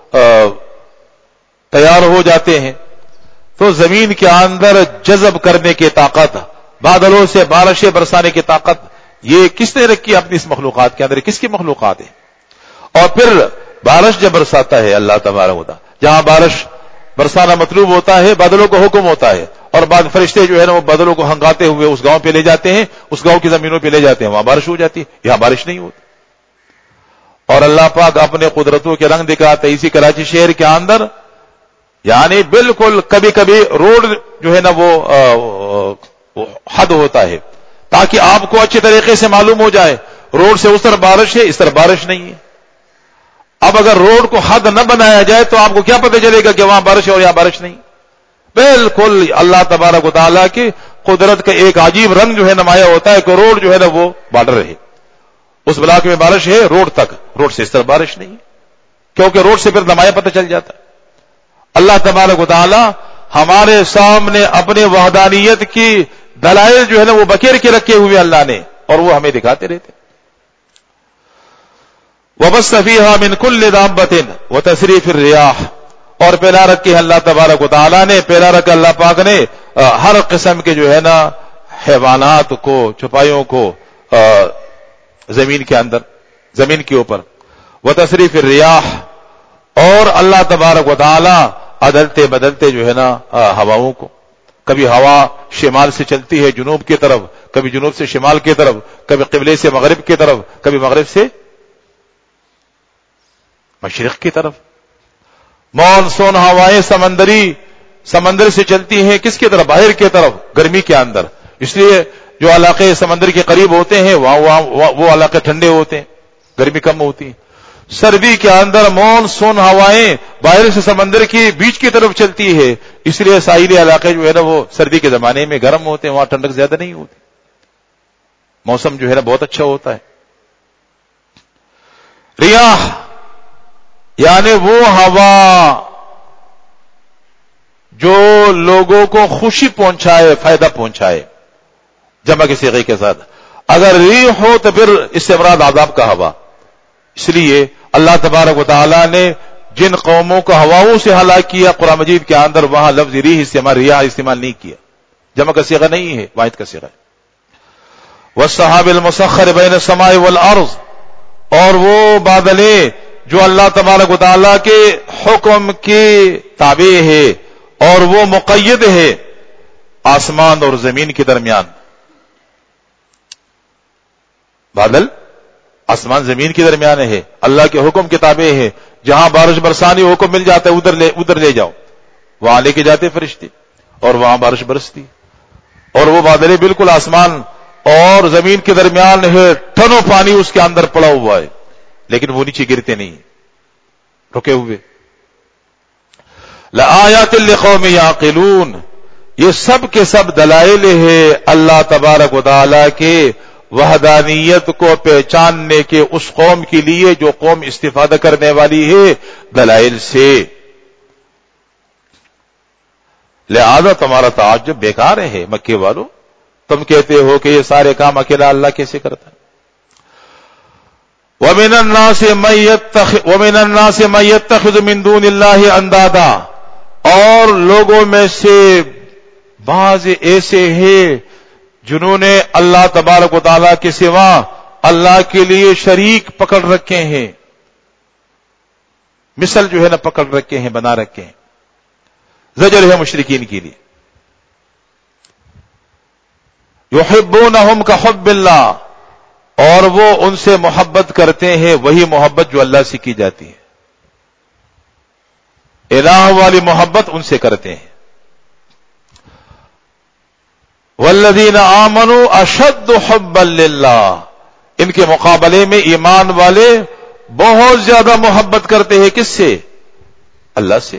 تیار ہو جاتے ہیں، تو زمین کے اندر جذب کرنے کی طاقت، بادلوں سے بارشیں برسانے کی طاقت، یہ کس نے رکھی اپنی اس مخلوقات کے اندر؟ کس کی مخلوقات ہے؟ اور پھر بارش جب برساتا ہے اللہ تبارک و تعالی، جہاں بارش برسانا مطلوب ہوتا ہے بادلوں کو حکم ہوتا ہے، اور بعد فرشتے جو ہے نا وہ بادلوں کو ہنگاتے ہوئے اس گاؤں پہ لے جاتے ہیں، اس گاؤں کی زمینوں پہ لے جاتے ہیں، وہاں بارش ہو جاتی ہے، یہاں بارش نہیں ہوتی۔ اور اللہ پاک اپنے قدرتوں کے رنگ دکھاتے اسی کراچی شہر کے اندر، یعنی بالکل کبھی کبھی روڈ جو ہے نا وہ حد ہوتا ہے تاکہ آپ کو اچھے طریقے سے معلوم ہو جائے روڈ سے اس طرف بارش ہے، اس طرف بارش نہیں ہے۔ اب اگر روڈ کو حد نہ بنایا جائے تو آپ کو کیا پتہ چلے گا کہ وہاں بارش ہے اور یہاں بارش نہیں؟ بالکل اللہ تبارک و تعالیٰ کی قدرت کا ایک عجیب رنگ جو ہے نمایاں ہوتا ہے کہ روڈ جو ہے نا وہ بارڈر ہے، اس بلاک میں بارش ہے روڈ تک، روڈ سے اس طرف بارش نہیں ہے، کیونکہ روڈ سے پھر نمایاں پتہ چل جاتا ہے۔ اللہ تبارک و تعالی ہمارے سامنے اپنے وحدانیت کی دلائل جو ہے نا وہ بکیر کے رکھے ہوئے اللہ نے، اور وہ ہمیں دکھاتے رہتے۔ وَبَثَّ فِيهَا مِن كُلِّ دَابَّةٍ وَتَصْرِيفِ الرِّيَاحِ، اور پیدا رکھے اللہ تبارک و تعالی نے، پیدا رکھا اللہ پاک نے ہر قسم کے جو ہے نا حیوانات کو، چوپایوں کو زمین کے اندر، زمین کے اوپر، وَتَصْرِيفِ الرِّيَاحِ، اور اللہ تبارک و تعالی عدلتے بدلتے جو ہے نا ہواؤں کو، کبھی ہوا شمال سے چلتی ہے جنوب کی طرف، کبھی جنوب سے شمال کی طرف، کبھی قبلے سے مغرب کی طرف، کبھی مغرب سے مشرق کی طرف۔ مانسون ہوائیں سمندر سے چلتی ہیں کس کی طرف؟ باہر کی طرف، گرمی کے اندر، اس لیے جو علاقے سمندر کے قریب ہوتے ہیں وہ علاقے ٹھنڈے ہوتے ہیں، گرمی کم ہوتی ہے۔ سردی کے اندر مانسون ہوائیں باہر سے سمندر کی بیچ کی طرف چلتی ہے، اس لیے ساحلی علاقے جو ہے نا وہ سردی کے زمانے میں گرم ہوتے ہیں، وہاں ٹھنڈک زیادہ نہیں ہوتی، موسم جو ہے نا بہت اچھا ہوتا ہے۔ ریاح یعنی وہ ہوا جو لوگوں کو خوشی پہنچائے، فائدہ پہنچائے، جمع کے صیغے کے ساتھ۔ اگر ریح ہو تو پھر اس سے مراد عذاب کا ہوا، اس لیے اللہ تبارک و تعالی نے جن قوموں کو ہواؤں سے ہلاک کیا قرآن مجید کے اندر وہاں لفظ ریح استعمال، ریاح استعمال نہیں کیا، جمع کا صیغہ نہیں ہے، واحد کا صیغہ ہے۔ والسحاب المسخر بین السماء والارض، اور وہ بادلیں جو اللہ تبارک و تعالیٰ کے حکم کے تابع ہے اور وہ مقید ہے آسمان اور زمین کے درمیان۔ بادل آسمان زمین کے درمیان ہے، اللہ کے حکم کے تابع ہے، جہاں بارش برسانی حکم مل جاتا ہے ادھر لے جاؤ، وہاں لے کے جاتے فرشتے اور وہاں بارش برستی، اور وہ بادلیں بالکل آسمان اور زمین کے درمیان ہے، ٹنوں پانی اس کے اندر پڑا ہوا ہے لیکن وہ نیچے گرتے نہیں، رکے ہوئے۔ لآیات لقوم یعقلون، یہ سب کے سب دلائل ہے اللہ تبارک و تعالی کے وحدانیت کو پہچاننے کے اس قوم کے لیے جو قوم استفادہ کرنے والی ہے دلائل سے۔ لہذا تمہارا تعجب بیکار ہے مکے والوں، تم کہتے ہو کہ یہ سارے کام اکیلا اللہ کیسے کرتا ہے؟ وَمِنَ النَّاسِ مَن يَتَّخِذُ مِن دُونِ اللَّهِ أَندَادًا، اور لوگوں میں سے بعض ایسے ہیں جنہوں نے اللہ تبارک و تعالیٰ کے سوا اللہ کے لیے شریک پکڑ رکھے ہیں، مثل جو ہے نا پکڑ رکھے ہیں، بنا رکھے ہیں، زجر ہے مشرکین کے لیے۔ یحبونہم کحب اللہ، اور وہ ان سے محبت کرتے ہیں وہی محبت جو اللہ سے کی جاتی ہے، الہ والی محبت ان سے کرتے ہیں۔ والذین آمنوا اشد حبا للہ، ان کے مقابلے میں ایمان والے بہت زیادہ محبت کرتے ہیں، کس سے؟ اللہ سے۔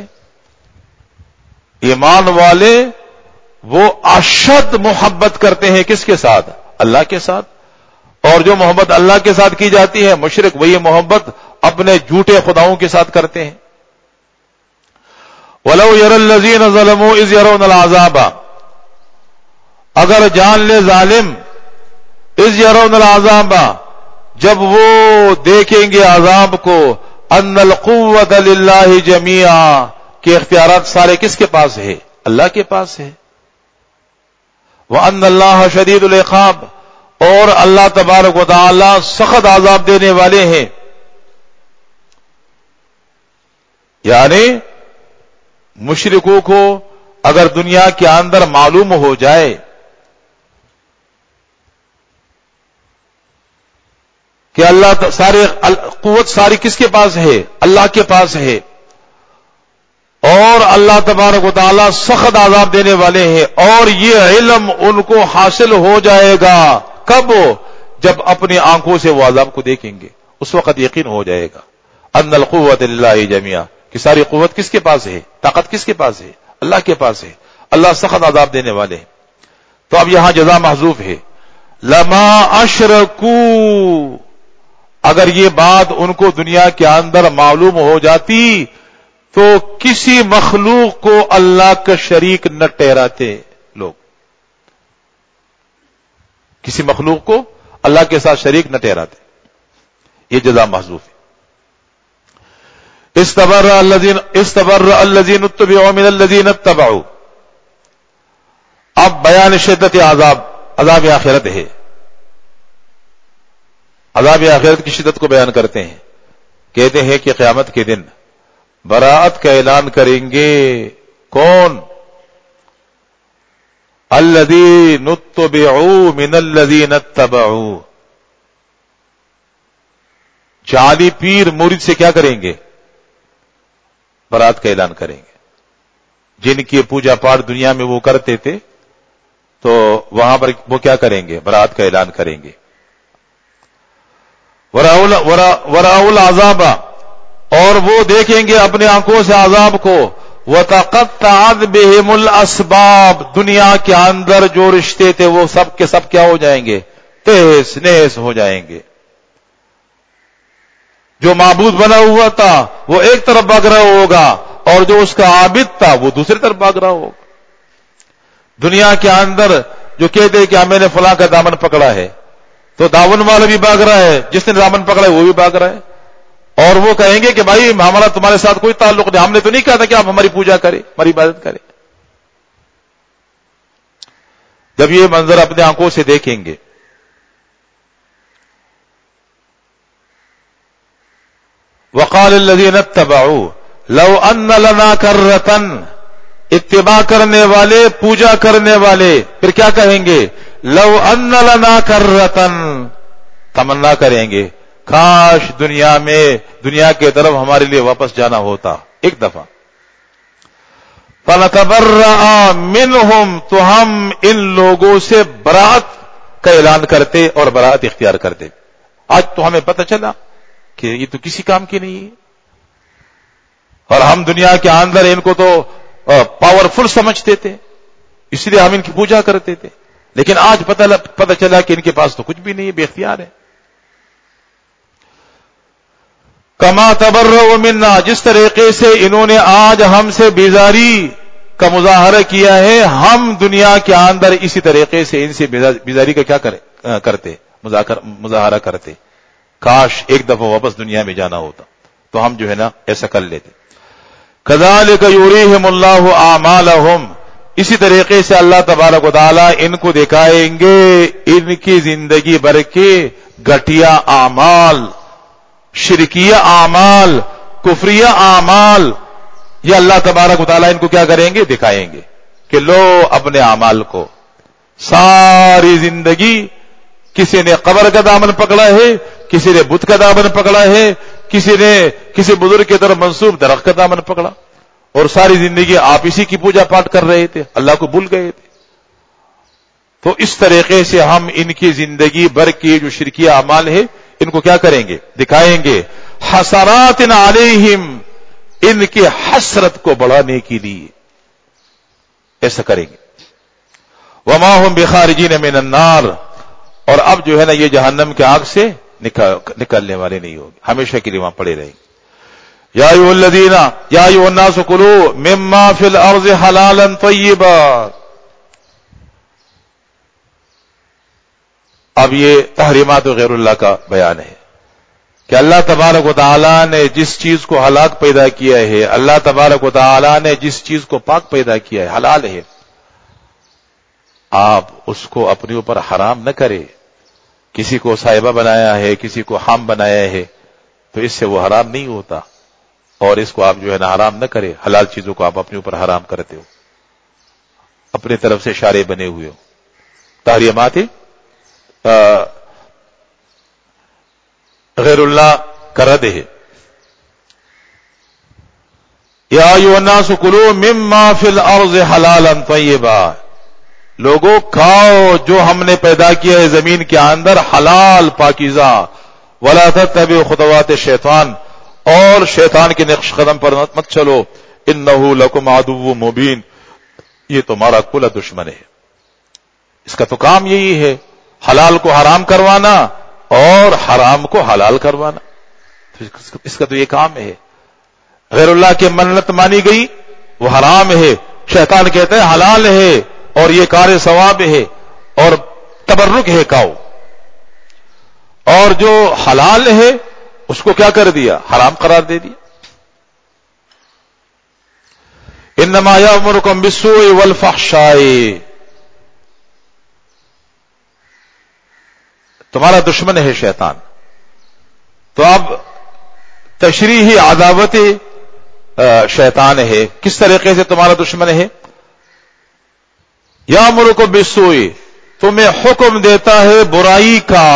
ایمان والے وہ اشد محبت کرتے ہیں کس کے ساتھ؟ اللہ کے ساتھ۔ اور جو محبت اللہ کے ساتھ کی جاتی ہے مشرک وہی محبت اپنے جھوٹے خداؤں کے ساتھ کرتے ہیں۔ وَلَوْ يَرَى الَّذِينَ ظَلَمُوا إِذْ يَرَوْنَ الْعَذَابَ، اگر جان لے ظالم، اِذْ يَرَوْنَ الْعَذَابَ، جب وہ دیکھیں گے عذاب کو، ان القوت للہ جمیعا، کہ اختیارات سارے کس کے پاس ہے؟ اللہ کے پاس ہے. وان اللہ شدید العقاب، اور اللہ تبارک و تعالی سخت عذاب دینے والے ہیں. یعنی مشرکوں کو اگر دنیا کے اندر معلوم ہو جائے کہ اللہ سارے قوت ساری کس کے پاس ہے؟ اللہ کے پاس ہے، اور اللہ تبارک و تعالی سخت عذاب دینے والے ہیں، اور یہ علم ان کو حاصل ہو جائے گا کب؟ جب اپنی آنکھوں سے وہ عذاب کو دیکھیں گے، اس وقت یقین ہو جائے گا ان القوت للہ جمیعا، کہ ساری قوت کس کے پاس ہے، طاقت کس کے پاس ہے؟ اللہ کے پاس ہے. اللہ سخت عذاب دینے والے ہیں. تو اب یہاں جزا محذوف ہے. لما اشرکو، اگر یہ بات ان کو دنیا کے اندر معلوم ہو جاتی تو کسی مخلوق کو اللہ کا شریک نہ ٹھہراتے لوگ، کسی مخلوق کو اللہ کے ساتھ شریک نہ ٹھہراتے. یہ جزا محذوف ہے. استبرأ الذین اتبعوا من الذین اتبعوا. اب بیان شدت عذاب آخرت ہے. عذاب آخرت کی شدت کو بیان کرتے ہیں. کہتے ہیں کہ قیامت کے دن براءت کا اعلان کریں گے کون؟ الذین اتبعوا من الذین اتبعوا. جعلی پیر مرید سے کیا کریں گے؟ برات کا اعلان کریں گے. جن کی پوجا پاٹ دنیا میں وہ کرتے تھے تو وہاں پر وہ کیا کریں گے؟ برات کا اعلان کریں گے. وراء العذاب، اور وہ دیکھیں گے اپنی آنکھوں سے عذاب کو. وتقطعت بهم الاسباب، دنیا کے اندر جو رشتے تھے وہ سب کے سب کیا ہو جائیں گے؟ تہس نہس ہو جائیں گے. جو معبود بنا ہوا تھا وہ ایک طرف بھاگ رہا ہوگا، اور جو اس کا عابد تھا وہ دوسری طرف بھاگ رہا ہوگا. دنیا کے اندر جو کہتے ہیں کہ میں نے فلاں کا دامن پکڑا ہے، تو دامن والا بھی بھاگ رہا ہے، جس نے دامن پکڑا ہے وہ بھی بھاگ رہا ہے. اور وہ کہیں گے کہ بھائی ہمارا تمہارے ساتھ کوئی تعلق نہیں، ہم نے تو نہیں کہا تھا کہ آپ ہماری پوجا کریں، ہماری عبادت کریں. جب یہ منظر اپنے آنکھوں سے دیکھیں گے وقال الذین اتبعوا لو ان لنا کرۃ، اتباع کرنے والے، پوجا کرنے والے پھر کیا کہیں گے؟ لو ان لنا کرۃ، تمنا کریں گے کاش دنیا کے طرف ہمارے لیے واپس جانا ہوتا ایک دفعہ. فنتبرأ منہم، تو ہم ان لوگوں سے برات کا اعلان کرتے اور برات اختیار کرتے. آج تو ہمیں پتہ چلا کہ یہ تو کسی کام کی نہیں ہے، اور ہم دنیا کے اندر ان کو تو پاورفل سمجھتے تھے، اس لیے ہم ان کی پوجا کرتے تھے. لیکن آج پتہ چلا کہ ان کے پاس تو کچھ بھی نہیں ہے، بے اختیار ہے. کما تبرؤ منا، جس طریقے سے انہوں نے آج ہم سے بیزاری کا مظاہرہ کیا ہے، ہم دنیا کے اندر اسی طریقے سے ان سے بیزاری کا کیا کرتے؟ مظاہرہ کرتے. کاش ایک دفعہ واپس دنیا میں جانا ہوتا تو ہم جو ہے نا ایسا کر لیتے. کذالک یریہم اللہ اعمالہم، اسی طریقے سے اللہ تبارک و تعالی ان کو دکھائیں گے ان کی زندگی بھر کے گھٹیا اعمال، شرکیہ اعمال، کفریہ اعمال. یہ اللہ تبارک و تعالی ان کو کیا کریں گے؟ دکھائیں گے کہ لو اپنے اعمال کو. ساری زندگی کسی نے قبر کا دامن پکڑا ہے، کسی نے بت کا دامن پکڑا ہے، کسی نے کسی بزرگ کی طرف منسوب درخت کا دامن پکڑا، اور ساری زندگی آپ اسی کی پوجا پاٹ کر رہے تھے، اللہ کو بھول گئے تھے. تو اس طریقے سے ہم ان کی زندگی بھر کی جو شرکیہ اعمال ہے ان کو کیا کریں گے؟ دکھائیں گے. حسرات علیہم، ان کی حسرت کو بڑھانے کے لیے ایسا کریں گے. وما هم بخارجین من النار، اور اب جو ہے نا یہ جہنم کے آگ سے نکلنے والے نہیں ہوگے، ہمیشہ کے لیے وہاں پڑے رہیں گے. یا ایھا الذین، یا ایھا الناس کلوا مما فی الارض حلالا طیبا. اب یہ تحریمات غیر اللہ کا بیان ہے کہ اللہ تبارک و تعالیٰ نے جس چیز کو ہلاک پیدا کیا ہے، اللہ تبارک و تعالیٰ نے جس چیز کو پاک پیدا کیا ہے، حلال ہے، آپ اس کو اپنے اوپر حرام نہ کرے. کسی کو صاحبہ بنایا ہے، کسی کو حام بنایا ہے، تو اس سے وہ حرام نہیں ہوتا، اور اس کو آپ جو ہے نا حرام نہ کرے. حلال چیزوں کو آپ اپنے اوپر حرام کرتے ہو، اپنی طرف سے شارع بنے ہوئے ہو. تحریمات غیر اللہ کا رد ہے. یا ایھا الناس کلوا مما فی الارض حلالا طیبا، لوگوں کھاؤ جو ہم نے پیدا کیا ہے زمین کے اندر حلال پاکیزہ. ولا تتبعوا خطوات الشیطان، اور شیطان کے نقش قدم پر مت چلو. انہ لکم عدو مبین، یہ تمہارا کھلا دشمن ہے. اس کا تو کام یہی ہے، حلال کو حرام کروانا اور حرام کو حلال کروانا. اس کا تو یہ کام ہے. غیر اللہ کی منت مانی گئی وہ حرام ہے، شیطان کہتا ہے حلال ہے اور یہ کار ثواب ہے اور تبرک ہے کاؤ. اور جو حلال ہے اس کو کیا کر دیا؟ حرام قرار دے دیا. انما یامرکم بالسوء والفحشاء، تمہارا دشمن ہے شیطان. تو اب تشریحی عداوت شیطان ہے. کس طریقے سے تمہارا دشمن ہے؟ یامرکم بالسوء، تمہیں حکم دیتا ہے برائی کا.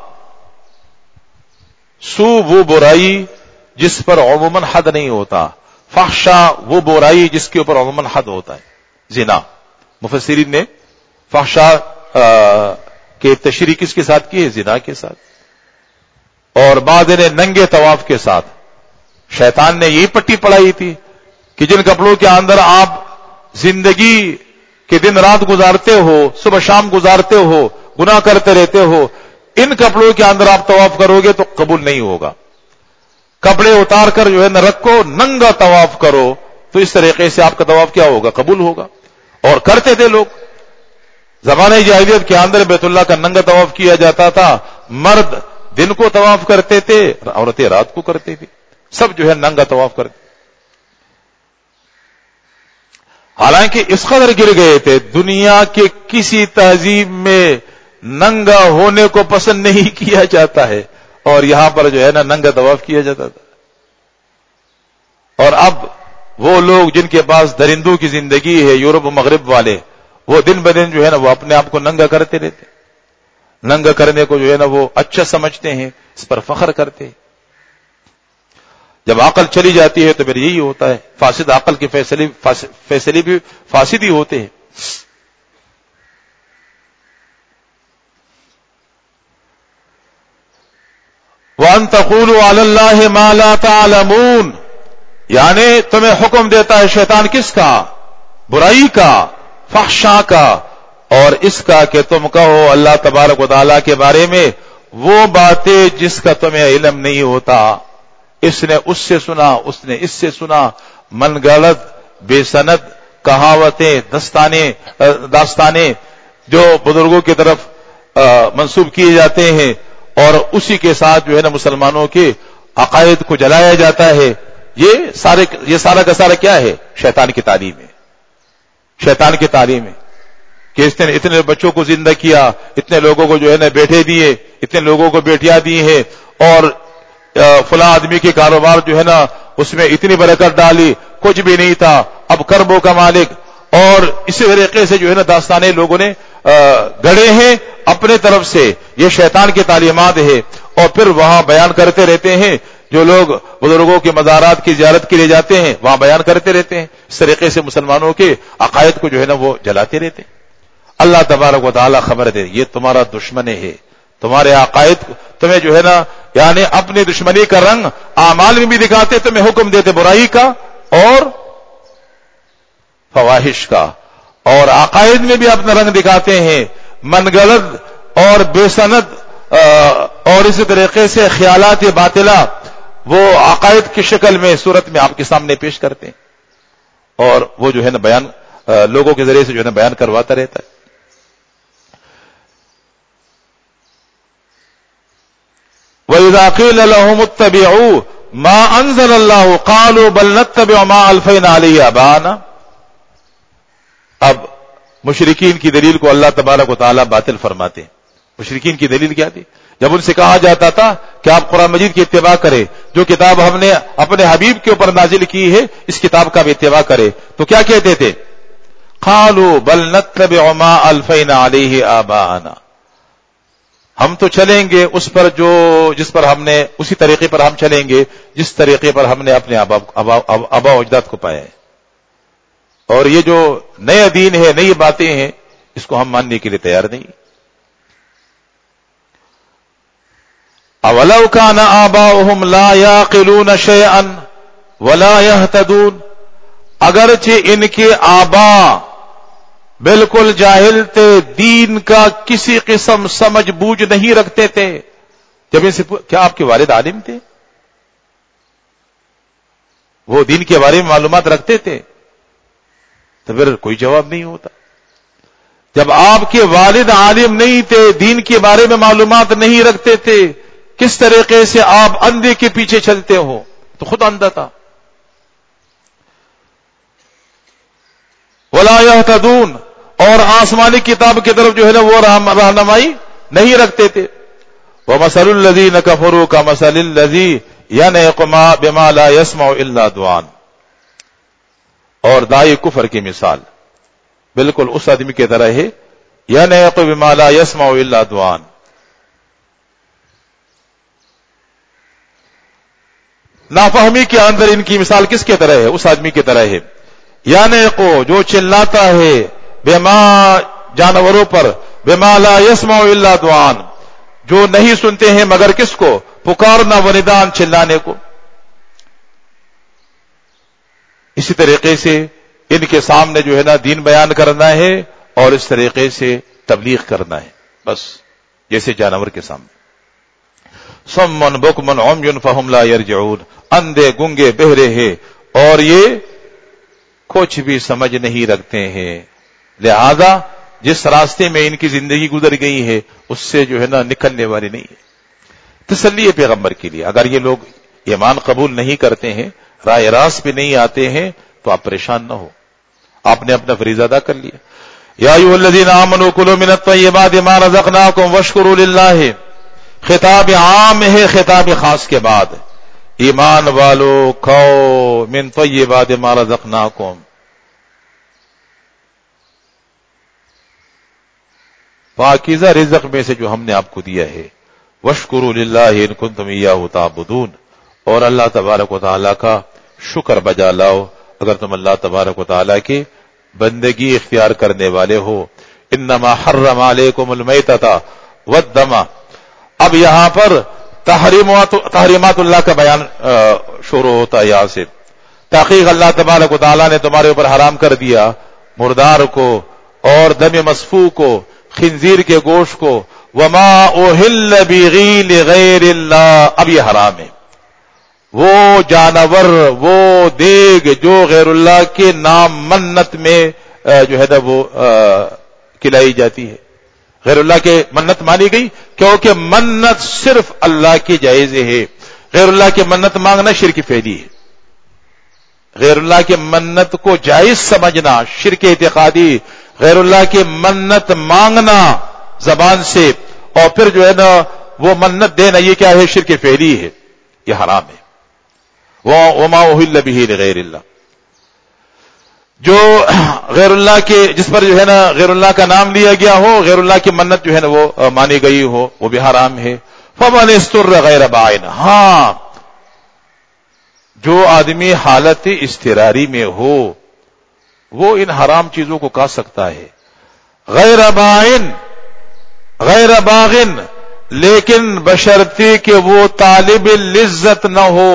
سو وہ برائی جس پر عموماً حد نہیں ہوتا، فحشا وہ برائی جس کے اوپر عموماً حد ہوتا ہے. زنا، مفسرین نے فحشا کہ تشریح کس کے ساتھ کی ہے؟ زنا کے ساتھ. اور بعض نے ننگے طواف کے ساتھ. شیطان نے یہی پٹی پڑھائی تھی کہ جن کپڑوں کے اندر آپ زندگی کے دن رات گزارتے ہو، صبح شام گزارتے ہو، گناہ کرتے رہتے ہو، ان کپڑوں کے اندر آپ طواف کرو گے تو قبول نہیں ہوگا. کپڑے اتار کر جو ہے نہ رکھو، ننگا طواف کرو، تو اس طریقے سے آپ کا طواف کیا ہوگا؟ قبول ہوگا. اور کرتے تھے لوگ. زمانے جاہلیت کے اندر بیت اللہ کا ننگا طواف کیا جاتا تھا. مرد دن کو طواف کرتے تھے، عورتیں رات کو کرتے تھے. سب جو ہے ننگا طواف کرتے. حالانکہ اس قدر گر گئے تھے، دنیا کے کسی تہذیب میں ننگا ہونے کو پسند نہیں کیا جاتا ہے، اور یہاں پر جو ہے نا ننگا طواف کیا جاتا تھا. اور اب وہ لوگ جن کے پاس درندوں کی زندگی ہے، یورپ و مغرب والے، وہ دن بدن جو ہے نا وہ اپنے آپ کو ننگا کرتے رہتے. ننگا کرنے کو جو ہے نا وہ اچھا سمجھتے ہیں، اس پر فخر کرتے ہیں. جب عقل چلی جاتی ہے تو پھر یہی ہوتا ہے. فاسد عقل کے فیصلے بھی فاسد ہی ہوتے ہیں. وَأَن تَقُولُوا عَلَى اللَّهِ مَا لَا تَعْلَمُونَ، یعنی تمہیں حکم دیتا ہے شیطان کس کا؟ برائی کا، فحشا کا، اور اس کا کہ تم کہو اللہ تبارک و تعالیٰ کے بارے میں وہ باتیں جس کا تمہیں علم نہیں ہوتا. اس نے اس سے سنا، اس نے اس سے سنا، من گڑت بے سند کہاوتیں داستانیں جو بزرگوں کی طرف منسوب کیے جاتے ہیں، اور اسی کے ساتھ جو ہے نا مسلمانوں کے عقائد کو جلایا جاتا ہے. یہ سارا کا سارا کیا ہے؟ شیطان کی تعلیم ہے. شیطان کی تعلیم ہے کہ اس نے اتنے بچوں کو زندہ کیا، اتنے لوگوں کو جو ہے نا بیٹے دیے، اتنے لوگوں کو بیٹیاں دی ہیں، اور فلاں آدمی کے کاروبار جو ہے نا اس میں اتنی برکت ڈالی، کچھ بھی نہیں تھا، اب کربوں کا مالک. اور اسی طریقے سے جو ہے نا داستانیں لوگوں نے گڑے ہیں اپنے طرف سے. یہ شیطان کی تعلیمات ہے، اور پھر وہاں بیان کرتے رہتے ہیں. جو لوگ بزرگوں کے مزارات کی زیارت کے لیے جاتے ہیں وہاں بیان کرتے رہتے ہیں. اس طریقے سے مسلمانوں کے عقائد کو جو ہے نا وہ جلاتے رہتے ہیں. اللہ تبارک و تعالی خبر دے یہ تمہارا دشمن ہے. تمہارے عقائد تمہیں جو ہے نا یعنی اپنی دشمنی کا رنگ اعمال میں بھی دکھاتے، تمہیں حکم دیتے برائی کا اور فواحش کا، اور عقائد میں بھی اپنا رنگ دکھاتے ہیں، من گڑت اور بے سند، اور اسی طریقے سے خیالات باطلہ وہ عقائد کی شکل میں صورت میں آپ کے سامنے پیش کرتے ہیں، اور وہ جو ہے نا بیان لوگوں کے ذریعے سے جو ہے نا بیان کرواتا رہتا ہے. وَإِذَا قِيلَ لَهُمُ اتَّبِعُوا مَا أَنزَلَ اللَّهُ قَالُوا بَلْ نَتَّبِعُ مَا أَلْفَيْنَا عَلَيْهِ آبَاءَنَا۔ اب مشرکین کی دلیل کو اللہ تبارک و تعالیٰ باطل فرماتے ہیں۔ مشرکین کی دلیل کیا تھی؟ جب ان سے کہا جاتا تھا کہ آپ قرآن مجید کی اتباع کریں، جو کتاب ہم نے اپنے حبیب کے اوپر نازل کی ہے اس کتاب کا بھی اتباع کرے، تو کیا کہتے تھے؟ قالوا بل نتبع ما الفینا علیہ آباءنا، ہم تو چلیں گے اس پر جس پر ہم نے، اسی طریقے پر ہم چلیں گے جس طریقے پر ہم نے اپنے آبا و اجداد کو پایا ہے، اور یہ جو نیا دین ہے، نئی باتیں ہیں، اس کو ہم ماننے کے لیے تیار نہیں۔ اولو کان آباؤہم لا یعقلون شیئا ولا یہتدون، اگرچہ ان کے آبا بالکل جاہل تھے، دین کا کسی قسم سمجھ بوجھ نہیں رکھتے تھے، جب ان سے کیا آپ کے والد عالم تھے؟ وہ دین کے بارے میں معلومات رکھتے تھے؟ تو پھر کوئی جواب نہیں ہوتا۔ جب آپ کے والد عالم نہیں تھے، دین کے بارے میں معلومات نہیں رکھتے تھے، کس طریقے سے آپ اندھے کے پیچھے چلتے ہو؟ تو خود اندھا تھا۔ ولا یہتدون، اور آسمانی کتاب کی طرف جو ہے نا وہ رہنمائی نہیں رکھتے تھے۔ وَمَثَلُ الَّذِينَ كَفَرُوا كَمَثَلِ الَّذِي يَنْعِقُ بِمَا لَا يَسْمَعُ إِلَّا دُعَاءً، اور داعی کفر کی مثال بالکل اس آدمی کی طرح ہے، يَنْعِقُ بِمَا لَا يَسْمَعُ إِلَّا دُعَاءً، نافہمی کے اندر ان کی مثال کس کی طرح ہے؟ اس آدمی کی طرح ہے، یعنیقو جو چلاتا ہے، بما جانوروں پر، بما لا يسمع الا دعاء جو نہیں سنتے ہیں مگر کس کو؟ پکارنا و ندان، چلانے کو۔ اسی طریقے سے ان کے سامنے جو ہے نا دین بیان کرنا ہے اور اس طریقے سے تبلیغ کرنا ہے، بس جیسے جانور کے سامنے۔ صم بکم عمی فہم لا یرجعون، اندھے گنگے بہرے ہیں اور یہ کچھ بھی سمجھ نہیں رکھتے ہیں، لہذا جس راستے میں ان کی زندگی گزر گئی ہے اس سے جو ہے نا نکلنے والی نہیں ہے۔ تسلی پیغمبر کے لیے، اگر یہ لوگ ایمان قبول نہیں کرتے ہیں، راہ راست پہ نہیں آتے ہیں، تو آپ پریشان نہ ہو، آپ نے اپنا فریضہ ادا کر لیا۔ یا ایھا الذین آمنوا کلوا من الطیبات ما رزقناکم واشکروا للہ، خطاب عام ہے خطاب خاص کے بعد، ایمان والو کھاؤ من طیبات ما رزقناکم، پاکیزہ رزق میں سے جو ہم نے آپ کو دیا ہے، واشکروا للہ ان کنتم ایاہ تعبدون، اور اللہ تبارک و تعالیٰ کا شکر بجا لاؤ اگر تم اللہ تبارک و تعالیٰ کی بندگی اختیار کرنے والے ہو۔ انما حرم علیکم المیتۃ والدم، اب یہاں پر تحریمات اللہ کا بیان شروع ہوتا ہے یہاں سے۔ تحقیق اللہ تبارک و تعالیٰ نے تمہارے اوپر حرام کر دیا مردار کو اور دم مسفوح کو، خنزیر کے گوشت کو، وما اہل بہ لغیر اللہ، اب یہ حرام ہے وہ جانور، وہ دیگ جو غیر اللہ کے نام منت میں جو ہے نا وہ کھلائی جاتی ہے، غیر اللہ کے منت مانی گئی، کیونکہ منت صرف اللہ کی جائز ہے، غیر اللہ کے منت مانگنا شرک پھیلی ہے۔ غیر اللہ کے منت کو جائز سمجھنا شرک اعتقادی، غیر اللہ کے منت مانگنا زبان سے اور پھر جو ہے نا وہ منت دینا، یہ کیا ہے؟ شرک فعلی ہے، یہ حرام ہے۔ وما اہل بہ لغیر اللہ، جو غیر اللہ کے جس پر جو ہے نا غیر اللہ کا نام لیا گیا ہو، غیر اللہ کی منت جو ہے نا وہ مانی گئی ہو، وہ بھی حرام ہے۔ فمن استر غیر باغ، ہاں جو آدمی حالت اضطراری میں ہو وہ ان حرام چیزوں کو کھا سکتا ہے، غیر باغن، لیکن بشرطے کہ وہ طالب لذت نہ ہو،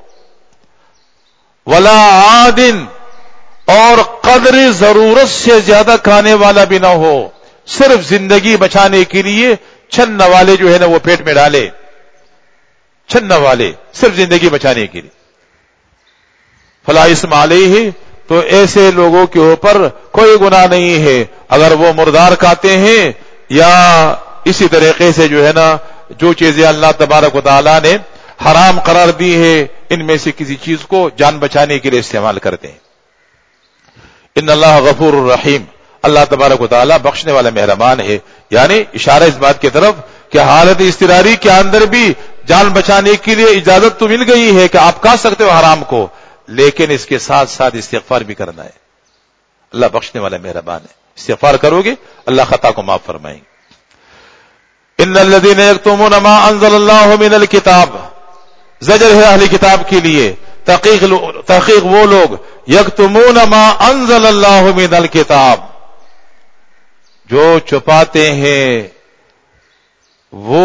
ولا عادن، اور قدر ضرورت سے زیادہ کھانے والا بھی نہ ہو، صرف زندگی بچانے کے لیے چھن والے جو ہے نا وہ پیٹ میں ڈالے، چھن والے صرف زندگی بچانے کے لیے، فلا اسم علیہ، تو ایسے لوگوں کے اوپر کوئی گناہ نہیں ہے اگر وہ مردار کھاتے ہیں یا اسی طریقے سے جو ہے نا جو چیزیں اللہ تبارک و تعالی نے حرام قرار دی ہے ان میں سے کسی چیز کو جان بچانے کے لیے استعمال کرتے ہیں. ان اللہ غفور الرحیم، اللہ تبارک و تعالی بخشنے والا مہربان ہے. یعنی اشارہ اس بات کی طرف کہ حالت اضطراری کے اندر بھی جان بچانے کے لیے اجازت تو مل گئی ہے کہ آپ کھا سکتے ہو حرام کو، لیکن اس کے ساتھ ساتھ استغفار بھی کرنا ہے. اللہ بخشنے والا مہربان ہے، استغفار کرو گے اللہ خطا کو معاف فرمائیں گے. ان الذين يكتمون ما انزل الله من الكتاب، زجر ہے اہل کتاب کے لیے. تحقیق وہ لوگ یکتمون ما انزل اللہ من الکتاب، جو چھپاتے ہیں وہ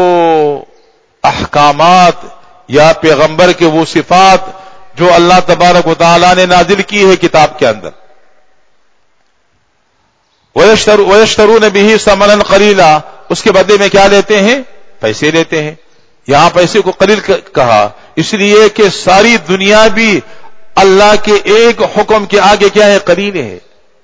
احکامات یا پیغمبر کے وہ صفات جو اللہ تبارک و تعالی نے نازل کی ہے کتاب کے اندر. وَيَشْتَرُونَ بِهِ ثَمَنًا قَلِيلًا، اس کے بدلے میں کیا لیتے ہیں؟ پیسے لیتے ہیں. یہاں پیسے کو قلیل کہا اس لیے کہ ساری دنیا بھی اللہ کے ایک حکم کے آگے کیا ہے؟ قلیل ہے.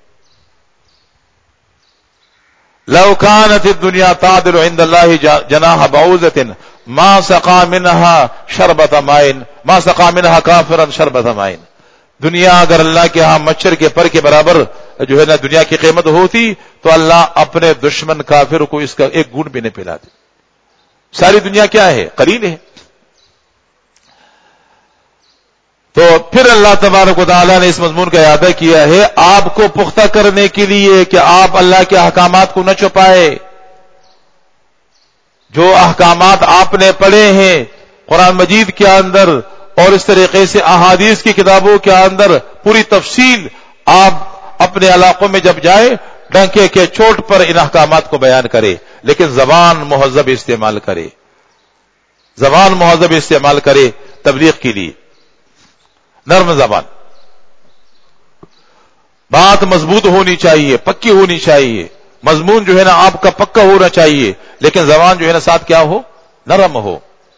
لو كانت الدنيا تعدل عند الله جناح بعوضة ما سقى منها شربة ماء ما سقى منها كافرا شربة ماء. دنیا اگر اللہ کے ہاں مچھر کے پر کے برابر جو ہے نا دنیا کی قیمت ہوتی تو اللہ اپنے دشمن کافر کو اس کا ایک گھونٹ بھی نہ پلاتے. ساری دنیا کیا ہے؟ قلیل ہے. تو پھر اللہ تبارک و تعالیٰ نے اس مضمون کا اعادہ کیا ہے آپ کو پختہ کرنے کے لیے کہ آپ اللہ کے احکامات کو نہ چھپائے. جو احکامات آپ نے پڑھے ہیں قرآن مجید کے اندر اور اس طریقے سے احادیث کی کتابوں کے اندر پوری تفصیل آپ اپنے علاقوں میں جب جائے ڈنکے کے چوٹ پر ان احکامات کو بیان کرے، لیکن زبان مہذب استعمال کرے، زبان مہذب استعمال کرے تبلیغ کے لیے. نرم زبان، بات مضبوط ہونی چاہیے، پکی ہونی چاہیے، مضمون جو ہے نا آپ کا پکا ہونا چاہیے، لیکن زبان جو ہے نا ساتھ کیا ہو؟ نرم ہو.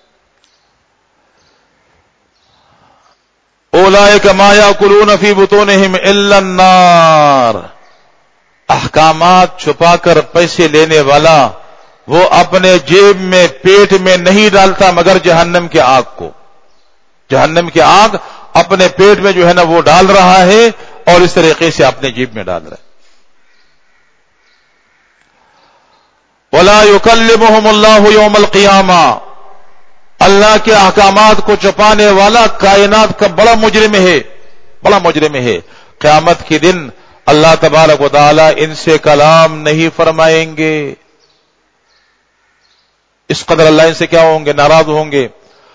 اولئک ما یاکلون فی بطونہم الا النار، احکامات چھپا کر پیسے لینے والا وہ اپنے جیب میں پیٹ میں نہیں ڈالتا مگر جہنم کے آگ کو. جہنم کی آگ اپنے پیٹ میں جو ہے نا وہ ڈال رہا ہے اور اس طریقے سے اپنے جیب میں ڈال رہا ہے. وَلَا يُكَلِّمُهُمُ اللَّهُ يَوْمَ الْقِيَامَةِ، اللہ کے احکامات کو چھپانے والا کائنات کا بڑا مجرم ہے، بڑا مجرم ہے. قیامت کے دن اللہ تبارک و تعالی ان سے کلام نہیں فرمائیں گے. اس قدر اللہ ان سے کیا ہوں گے؟ ناراض ہوں گے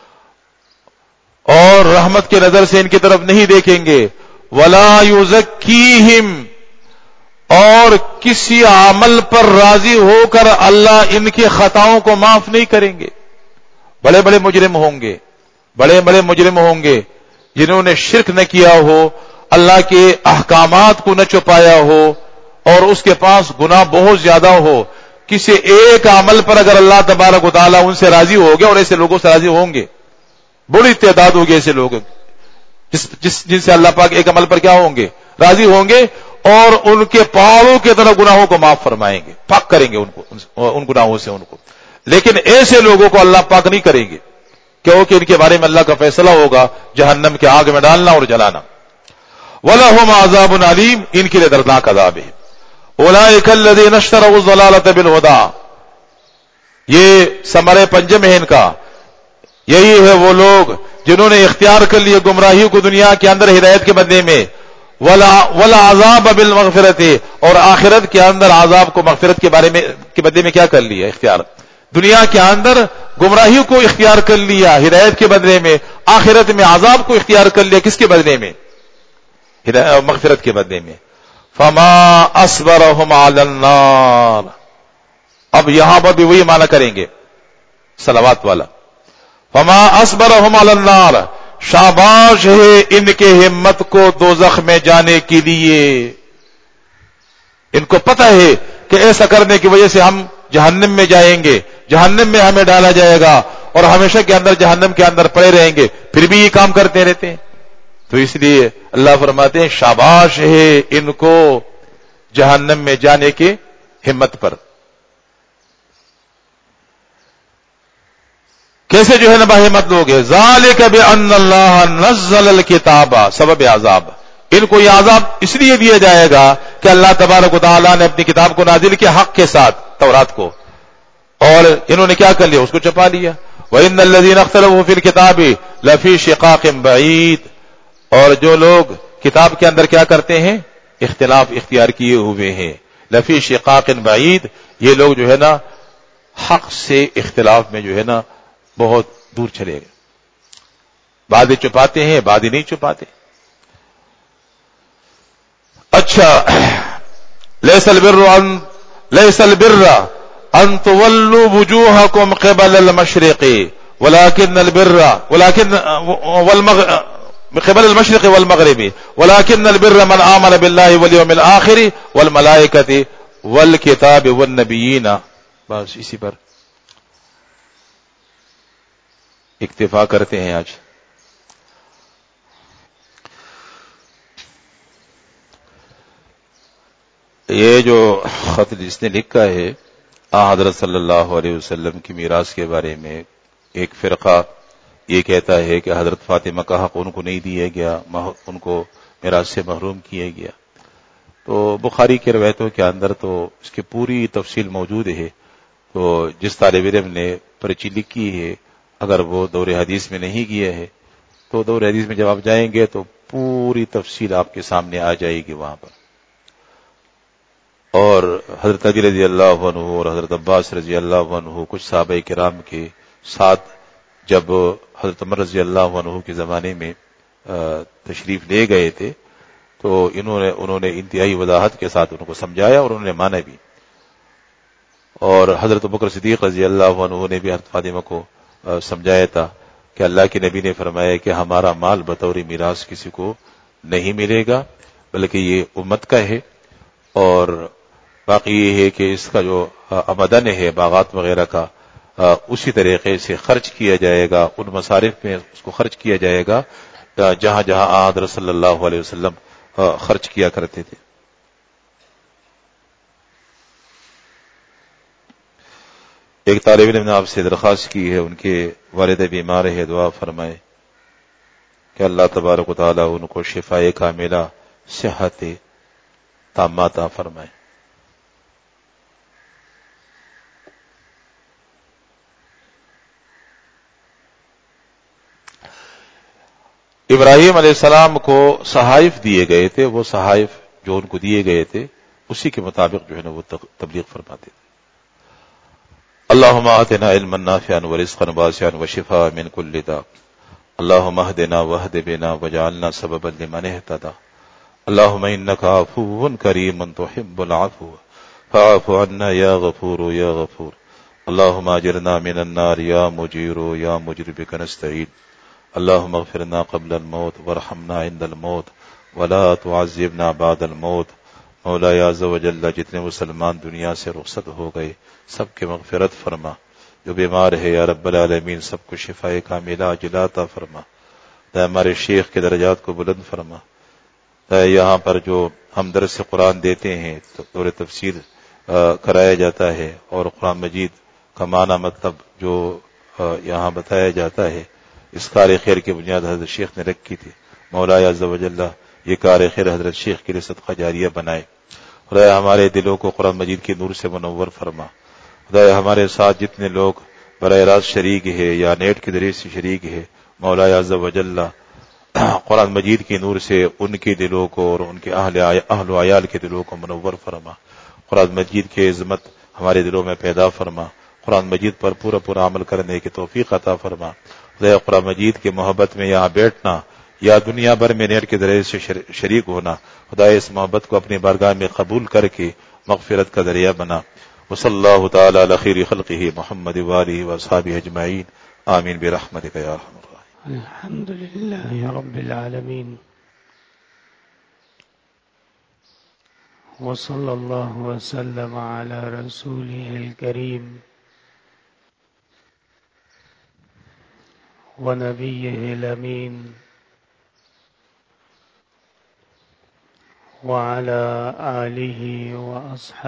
اور رحمت کی نظر سے ان کی طرف نہیں دیکھیں گے. وَلَا يُزَكِّيهِمْ، اور کسی عمل پر راضی ہو کر اللہ ان کی خطاؤں کو معاف نہیں کریں گے. بڑے بڑے مجرم ہوں گے، بڑے بڑے مجرم ہوں گے جنہوں نے شرک نہ کیا ہو، اللہ کے احکامات کو نہ چھپایا ہو اور اس کے پاس گناہ بہت زیادہ ہو. کسی ایک عمل پر اگر اللہ تبارک و تعالیٰ ان سے راضی ہو گیا، اور ایسے لوگوں سے راضی ہوں گے، بڑی تعداد ہوگی ایسے لوگ جن سے اللہ پاک ایک عمل پر کیا ہوں گے؟ راضی ہوں گے، اور ان کے پاؤں کے طرح گناہوں کو معاف فرمائیں گے، پاک کریں گے ان کو، ان گناہوں سے ان کو. لیکن ایسے لوگوں کو اللہ پاک نہیں کریں گے کیونکہ ان کے بارے میں اللہ کا فیصلہ ہوگا جہنم کے آگ میں ڈالنا اور جلانا. وَلَهُمْ عَذَابٌ عَلِيمٌ، ان کے لیے دردناک عذاب ہے. أُولَئِكَ الَّذِينَ اشْتَرَوُا الضَّلَالَةَ بِالْهُدَىٰ، یہ ثمرہ پنجم ہے ان کا. یہی ہے وہ لوگ جنہوں نے اختیار کر لیے گمراہی کو دنیا کے اندر ہدایت کے بدلے میں. وَالْعَذَابَ بِالْمَغْفِرَةِ، اور آخرت کے اندر عذاب کو مغفرت کے بدلے میں کیا کر لیا؟ اختیار. دنیا کے اندر گمراہی کو اختیار کر لیا ہدایت کے بدلے میں، آخرت میں عذاب کو اختیار کر لیا کس کے بدلے میں؟ مغفرت کے بدلے میں. فما اصبرهم علی النار، اب یہاں پر بھی وہی معنی کریں گے صلوات والا. فما اصبرهم علی النار، شاباش ہے ان کے ہمت کو دوزخ میں جانے کے لیے. ان کو پتہ ہے کہ ایسا کرنے کی وجہ سے ہم جہنم میں جائیں گے، جہنم میں ہمیں ڈالا جائے گا اور ہمیشہ کے اندر جہنم کے اندر پڑے رہیں گے، پھر بھی یہ کام کرتے رہتے ہیں. تو اس لیے اللہ فرماتے ہیں شاباش ہے ان کو جہنم میں جانے کی ہمت پر. کیسے جو ہے نا باہمت لوگ ہیں؟ ذالک بان اللہ نزل الکتاب سبب عذاب، ان کو یہ عذاب اس لیے دیا جائے گا کہ اللہ تبارک و تعالیٰ نے اپنی کتاب کو نازل کیا حق کے ساتھ، تورات کو، اور انہوں نے کیا کر لیا؟ اس کو چھپا لیا۔ وَإِنَّ الَّذِينَ اخْتَلَفُوا فِي الْكِتَابِ لَفِي شِقَاقٍ بَعِيدٍ، اور جو لوگ کتاب کے اندر کیا کرتے ہیں؟ اختلاف اختیار کیے ہوئے ہیں۔ لفی شقاق بعید، یہ لوگ جو ہے نا حق سے اختلاف میں جو ہے نا بہت دور چلے گئے، بعض چھپاتے ہیں بعض نہیں چھپاتے۔ اچھا، لیس البر ان تولوا وجوهكم قبل المشرق ولكن البر قبل المشرق والمغرب ولكن البر من آمن بالله واليوم الآخر والملائكة والكتاب والنبيين۔ بس اسی پر اکتفا کرتے ہیں آج۔ یہ جو خط جس نے لکھا ہے حضرت صلی اللہ علیہ وسلم کی میراث کے بارے میں، ایک فرقہ یہ کہتا ہے کہ حضرت فاطمہ کا حق ان کو نہیں دیا گیا، ان کو میراث سے محروم کیا گیا۔ تو بخاری کی روایتوں کے اندر تو اس کی پوری تفصیل موجود ہے، تو جس طالب علم نے پرچی لکھی ہے اگر وہ دور حدیث میں نہیں کیا ہے تو دور حدیث میں جب آپ جائیں گے تو پوری تفصیل آپ کے سامنے آ جائے گی وہاں پر۔ اور حضرت علی رضی اللہ عنہ اور حضرت عباس رضی اللہ عنہ کچھ صحابہ کرام کے ساتھ جب حضرت عمر رضی اللہ عنہ کے زمانے میں تشریف لے گئے تھے تو انہوں نے انتہائی وضاحت کے ساتھ ان کو سمجھایا اور انہوں نے مانا بھی، اور حضرت ابوبکر صدیق رضی اللہ عنہ نے بھی حضرت فاطمہ کو سمجھایا تھا کہ اللہ کے نبی نے فرمایا کہ ہمارا مال بطور میراث کسی کو نہیں ملے گا بلکہ یہ امت کا ہے، اور باقی یہ ہے کہ اس کا جو آمدن ہے باغات وغیرہ کا اسی طریقے سے خرچ کیا جائے گا، ان مصارف میں اس کو خرچ کیا جائے گا جہاں جہاں حضرت صلی اللہ علیہ وسلم خرچ کیا کرتے تھے۔ ایک طالب علم نے آپ سے درخواست کی ہے، ان کے والد بیمار ہے، دعا فرمائے کہ اللہ تبارک و تعالی ان کو شفائے کاملہ صحت تامہ عطا فرمائے۔ ابراہیم علیہ السلام کو صحائف دیے گئے تھے، وہ صحائف جو ان کو دیے گئے تھے اسی کے مطابق جو ہے نا وہ تبلیغ فرماتے تھے۔ اللهم آتنا علما نافعا ورزقا واسعا وشفاء من كل داء، اللهم اهدنا واهد بنا واجعلنا سببا لمن اهتدى، اللهم انك عفو كريم تحب العفو فاعف عنا يا غفور يا غفور، اللهم اجرنا من النار يا مجير يا مجير بك نستعين، اللهم اغفرنا قبل الموت وارحمنا عند الموت ولا تعذبنا بعد الموت۔ مولا عز و جل جتنے مسلمان دنیا سے رخصت ہو گئے سب کے مغفرت فرما، جو بیمار ہے یا رب العالمین سب کو شفائے کاملہ عاجلہ عطا فرما، ہمارے شیخ کے درجات کو بلند فرما، یہاں پر جو ہم درس قرآن دیتے ہیں تو دور تفسیر کرایا جاتا ہے اور قرآن مجید کا معنی مطلب جو یہاں بتایا جاتا ہے، اس کار خیر کی بنیاد حضرت شیخ نے رکھی تھی، مولا عز و جل یہ کار خیر حضرت شیخ کے لیے صدقہ جاریہ بنائے۔ خدایا ہمارے دلوں کو قرآن مجید کی نور سے منور فرما، خدایا ہمارے ساتھ جتنے لوگ براہ راست شریک ہے یا نیٹ کے ذریعے سے شریک ہے، مولا عز و جل قرآن مجید کی نور سے ان کے دلوں کو اور ان کے اہل و عیال کے دلوں کو منور فرما، قرآن مجید کی عظمت ہمارے دلوں میں پیدا فرما، قرآن مجید پر پورا پورا عمل کرنے کی توفیق عطا فرما، خدایا قرآن مجید کی محبت میں یہاں بیٹھنا یا دنیا بھر میں نیٹ کے ذریعے سے شریک ہونا، خدا اس محبت کو اپنی بارگاہ میں قبول کر کے مغفرت کا ذریعہ بنا۔ وصلی اللہ تعالی علی خیر خلقہ محمد وآلہ واصحابہ اجمعین، آمین برحمتک یا ارحم الراحمین۔ الحمد لله رب العالمين، وصلى الله وسلم على رسوله الكريم ونبيه الأمين وعلى آله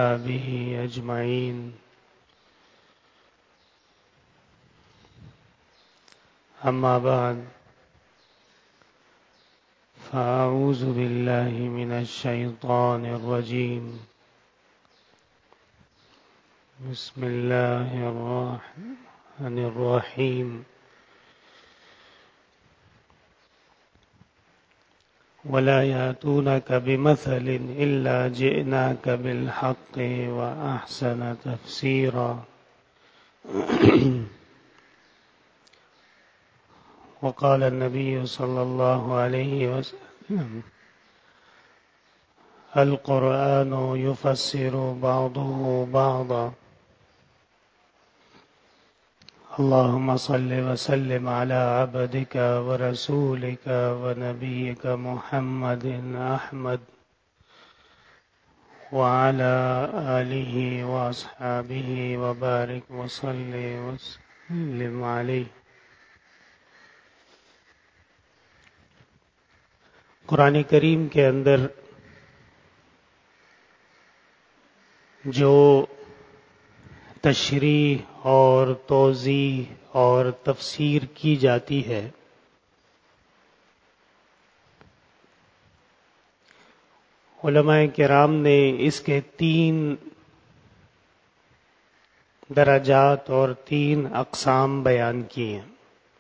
وأصحابه أجمعين۔ أما بعد فأعوذ بالله من الشيطان الرجيم بسم الله الرحمن الرحيم ولا يأتونك بمثل إلا جئناك بالحق وأحسن تفسيرا وقال النبي صلى الله عليه وسلم القرآن يفسر بعضه بعضا اللهم صل وسلم على عبدك ورسولك ونبيك محمد أحمد وعلى آله وأصحابه وبارك وسلم عليه. قرآن کریم کے اندر جو تشریح اور توضیح اور تفسیر کی جاتی ہے علماء کرام نے اس کے 3 درجات اور 3 اقسام بیان کیے ہیں.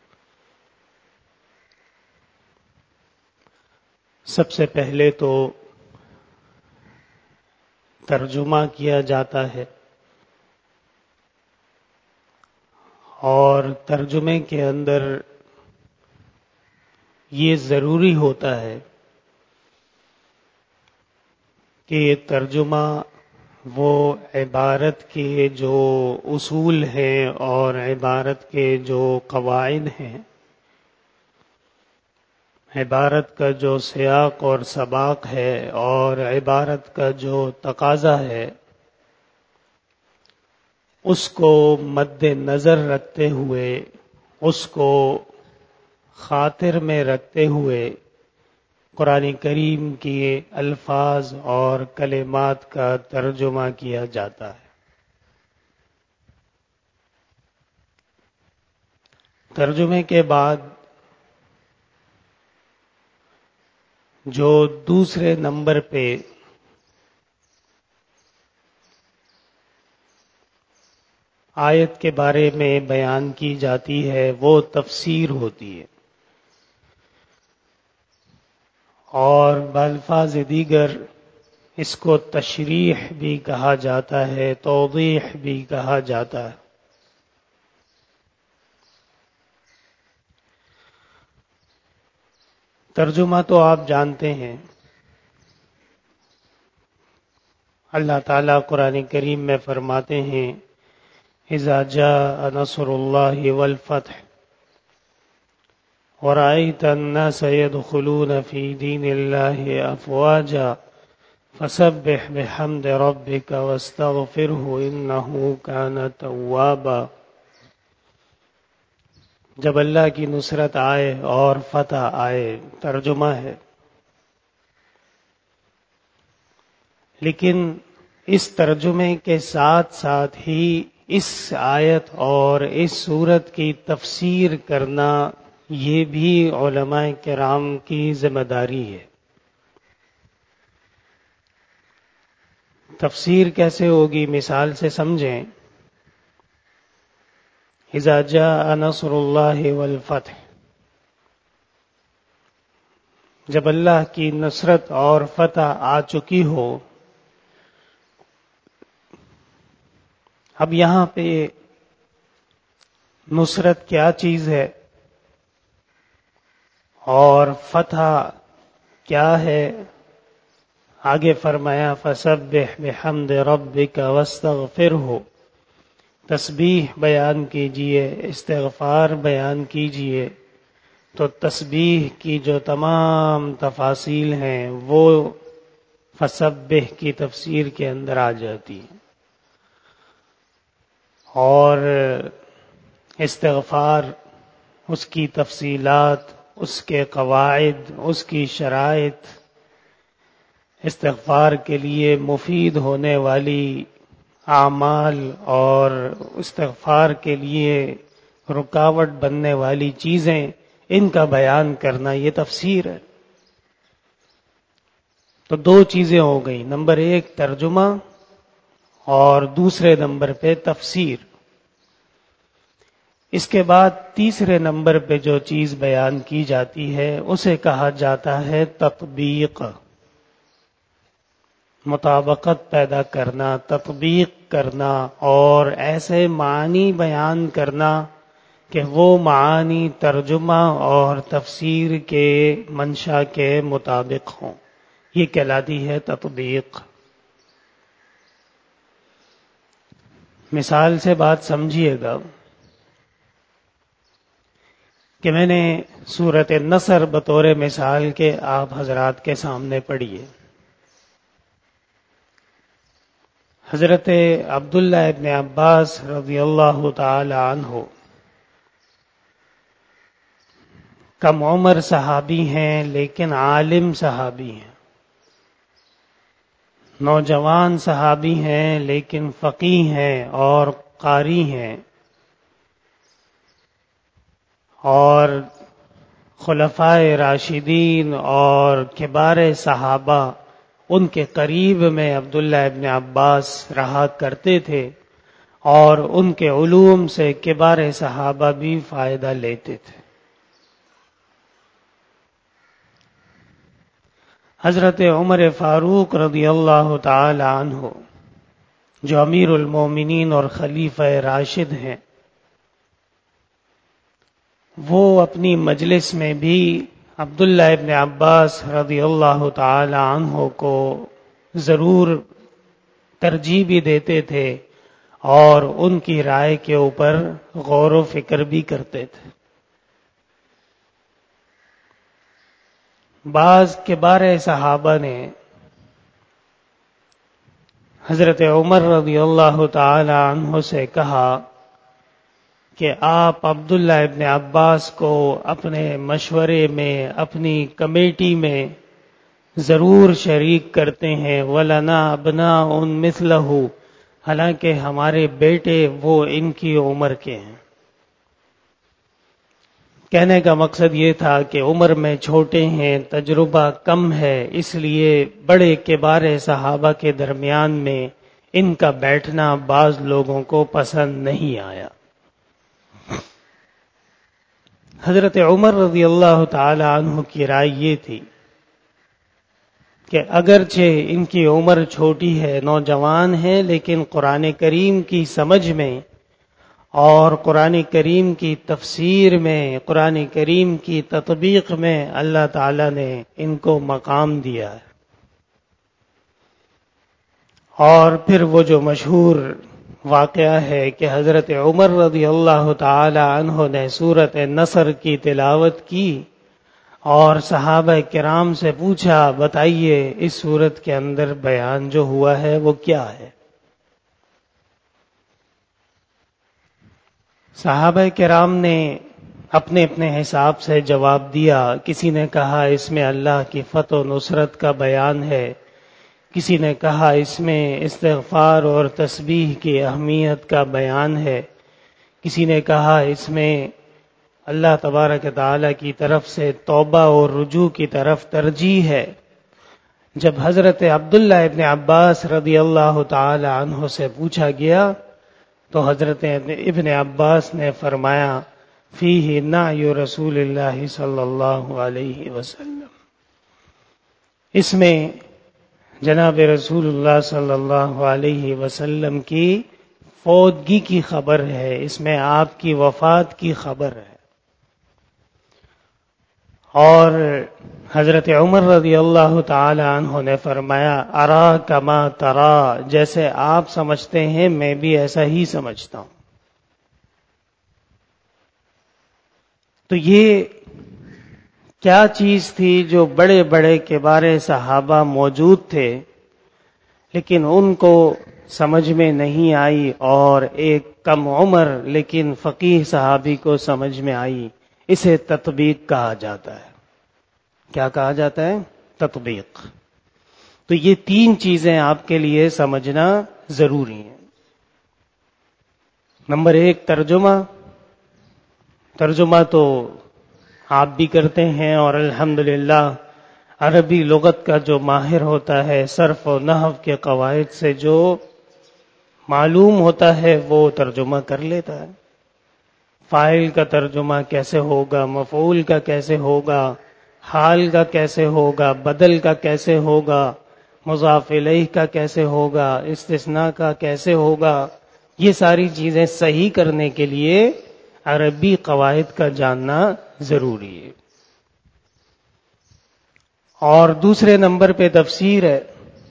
سب سے پہلے تو ترجمہ کیا جاتا ہے اور ترجمے کے اندر یہ ضروری ہوتا ہے کہ یہ ترجمہ وہ عبارت کے جو اصول ہیں اور عبارت کے جو قواعد ہیں، عبارت کا جو سیاق اور سباق ہے اور عبارت کا جو تقاضا ہے اس کو مد نظر رکھتے ہوئے، اس کو خاطر میں رکھتے ہوئے قرآن کریم کے الفاظ اور کلمات کا ترجمہ کیا جاتا ہے. ترجمے کے بعد جو دوسرے نمبر پہ آیت کے بارے میں بیان کی جاتی ہے وہ تفسیر ہوتی ہے، اور بالفاظ دیگر اس کو تشریح بھی کہا جاتا ہے، توضیح بھی کہا جاتا ہے. ترجمہ تو آپ جانتے ہیں، اللہ تعالیٰ قرآن کریم میں فرماتے ہیں اذا جاء نصر اللہ والفتح ورأيت الناس يدخلون في دين الله أفواجا فسبح بحمد ربك واستغفره إنه كان توابا. جب اللہ کی نصرت آئے اور فتح آئے، ترجمہ ہے. لیکن اس ترجمے کے ساتھ ساتھ ہی اس آیت اور اس سورت کی تفسیر کرنا یہ بھی علماء کرام کی ذمہ داری ہے. تفسیر کیسے ہوگی؟ مثال سے سمجھیں. اذا جاء نصر اللہ والفتح، جب اللہ کی نصرت اور فتح آ چکی ہو. اب یہاں پہ نصرت کیا چیز ہے اور فتح کیا ہے؟ آگے فرمایا فسبح بحمد ربک واستغفرہ، تسبیح بیان کیجئے، استغفار بیان کیجئے. تو تسبیح کی جو تمام تفاصیل ہیں وہ فسبح کی تفسیر کے اندر آ جاتی ہیں، اور استغفار، اس کی تفصیلات، اس کے قواعد، اس کی شرائط، استغفار کے لیے مفید ہونے والی اعمال اور استغفار کے لیے رکاوٹ بننے والی چیزیں، ان کا بیان کرنا، یہ تفسیر ہے۔ تو دو چیزیں ہو گئی، نمبر ایک ترجمہ اور دوسرے نمبر پہ تفسیر۔ اس کے بعد تیسرے نمبر پہ جو چیز بیان کی جاتی ہے اسے کہا جاتا ہے تطبیق، مطابقت پیدا کرنا، تطبیق کرنا، اور ایسے معنی بیان کرنا کہ وہ معانی ترجمہ اور تفسیر کے منشا کے مطابق ہوں، یہ کہلاتی ہے تطبیق۔ مثال سے بات سمجھیے گا کہ میں نے سورۃ النصر بطور مثال کے آپ حضرات کے سامنے پڑھی ہے۔ حضرت عبداللہ ابن عباس رضی اللہ تعالی عنہ کم عمر صحابی ہیں لیکن عالم صحابی ہیں، نوجوان صحابی ہیں لیکن فقیہ ہیں اور قاری ہیں، اور خلفائے راشدین اور کبار صحابہ ان کے قریب میں عبداللہ ابن عباس رہا کرتے تھے، اور ان کے علوم سے کبار صحابہ بھی فائدہ لیتے تھے۔ حضرت عمر فاروق رضی اللہ تعالی عنہ جو امیر المومنین اور خلیفہ راشد ہیں، وہ اپنی مجلس میں بھی عبداللہ ابن عباس رضی اللہ تعالی عنہ کو ضرور ترجیح بھی دیتے تھے اور ان کی رائے کے اوپر غور و فکر بھی کرتے تھے۔ بعض کبار صحابہ نے حضرت عمر رضی اللہ تعالی عنہ سے کہا کہ آپ عبداللہ ابن عباس کو اپنے مشورے میں، اپنی کمیٹی میں ضرور شریک کرتے ہیں، وَلَنَا أَبْنَاءٌ مِثْلَهُ، حالانکہ ہمارے بیٹے وہ ان کی عمر کے ہیں۔ کہنے کا مقصد یہ تھا کہ عمر میں چھوٹے ہیں، تجربہ کم ہے، اس لیے بڑے کبار صحابہ کے درمیان میں ان کا بیٹھنا بعض لوگوں کو پسند نہیں آیا۔ حضرت عمر رضی اللہ تعالی عنہ کی رائے یہ تھی کہ اگرچہ ان کی عمر چھوٹی ہے، نوجوان ہے، لیکن قرآن کریم کی سمجھ میں اور قرآن کریم کی تفسیر میں، قرآن کریم کی تطبیق میں اللہ تعالی نے ان کو مقام دیا ہے۔ اور پھر وہ جو مشہور واقعہ ہے کہ حضرت عمر رضی اللہ تعالی عنہ نے سورۃ النصر کی تلاوت کی اور صحابہ کرام سے پوچھا، بتائیے اس سورت کے اندر بیان جو ہوا ہے وہ کیا ہے؟ صحابہ کرام نے اپنے اپنے حساب سے جواب دیا۔ کسی نے کہا اس میں اللہ کی فتح و نصرت کا بیان ہے، کسی نے کہا اس میں استغفار اور تسبیح کی اہمیت کا بیان ہے، کسی نے کہا اس میں اللہ تبارک تعالی کی طرف سے توبہ اور رجوع کی طرف ترجیح ہے۔ جب حضرت عبداللہ ابن عباس رضی اللہ تعالی عنہ سے پوچھا گیا تو حضرت ابن عباس نے فرمایا، فیہ نعی رسول اللہ صلی اللہ علیہ وسلم، اس میں جناب رسول اللہ صلی اللہ علیہ وسلم کی فوتگی کی خبر ہے، اس میں آپ کی وفات کی خبر ہے۔ اور حضرت عمر رضی اللہ تعالی عنہ نے فرمایا، ارا کما ترا، جیسے آپ سمجھتے ہیں میں بھی ایسا ہی سمجھتا ہوں۔ تو یہ کیا چیز تھی جو بڑے بڑے کبار صحابہ موجود تھے لیکن ان کو سمجھ میں نہیں آئی، اور ایک کم عمر لیکن فقیہ صحابی کو سمجھ میں آئی؟ اسے تطبیق کہا جاتا ہے۔ کیا کہا جاتا ہے؟ تطبیق۔ تو یہ تین چیزیں آپ کے لیے سمجھنا ضروری ہیں۔ نمبر ایک ترجمہ، ترجمہ تو آپ بھی کرتے ہیں، اور الحمدللہ عربی لغت کا جو ماہر ہوتا ہے، صرف و نحو کے قواعد سے جو معلوم ہوتا ہے وہ ترجمہ کر لیتا ہے۔ فاعل کا ترجمہ کیسے ہوگا، مفعول کا کیسے ہوگا، حال کا کیسے ہوگا، بدل کا کیسے ہوگا، مضاف الیہ کا کیسے ہوگا، استثناء کا کیسے ہوگا، یہ ساری چیزیں صحیح کرنے کے لیے عربی قواعد کا جاننا ضروری ہے۔ اور دوسرے نمبر پہ تفسیر ہے۔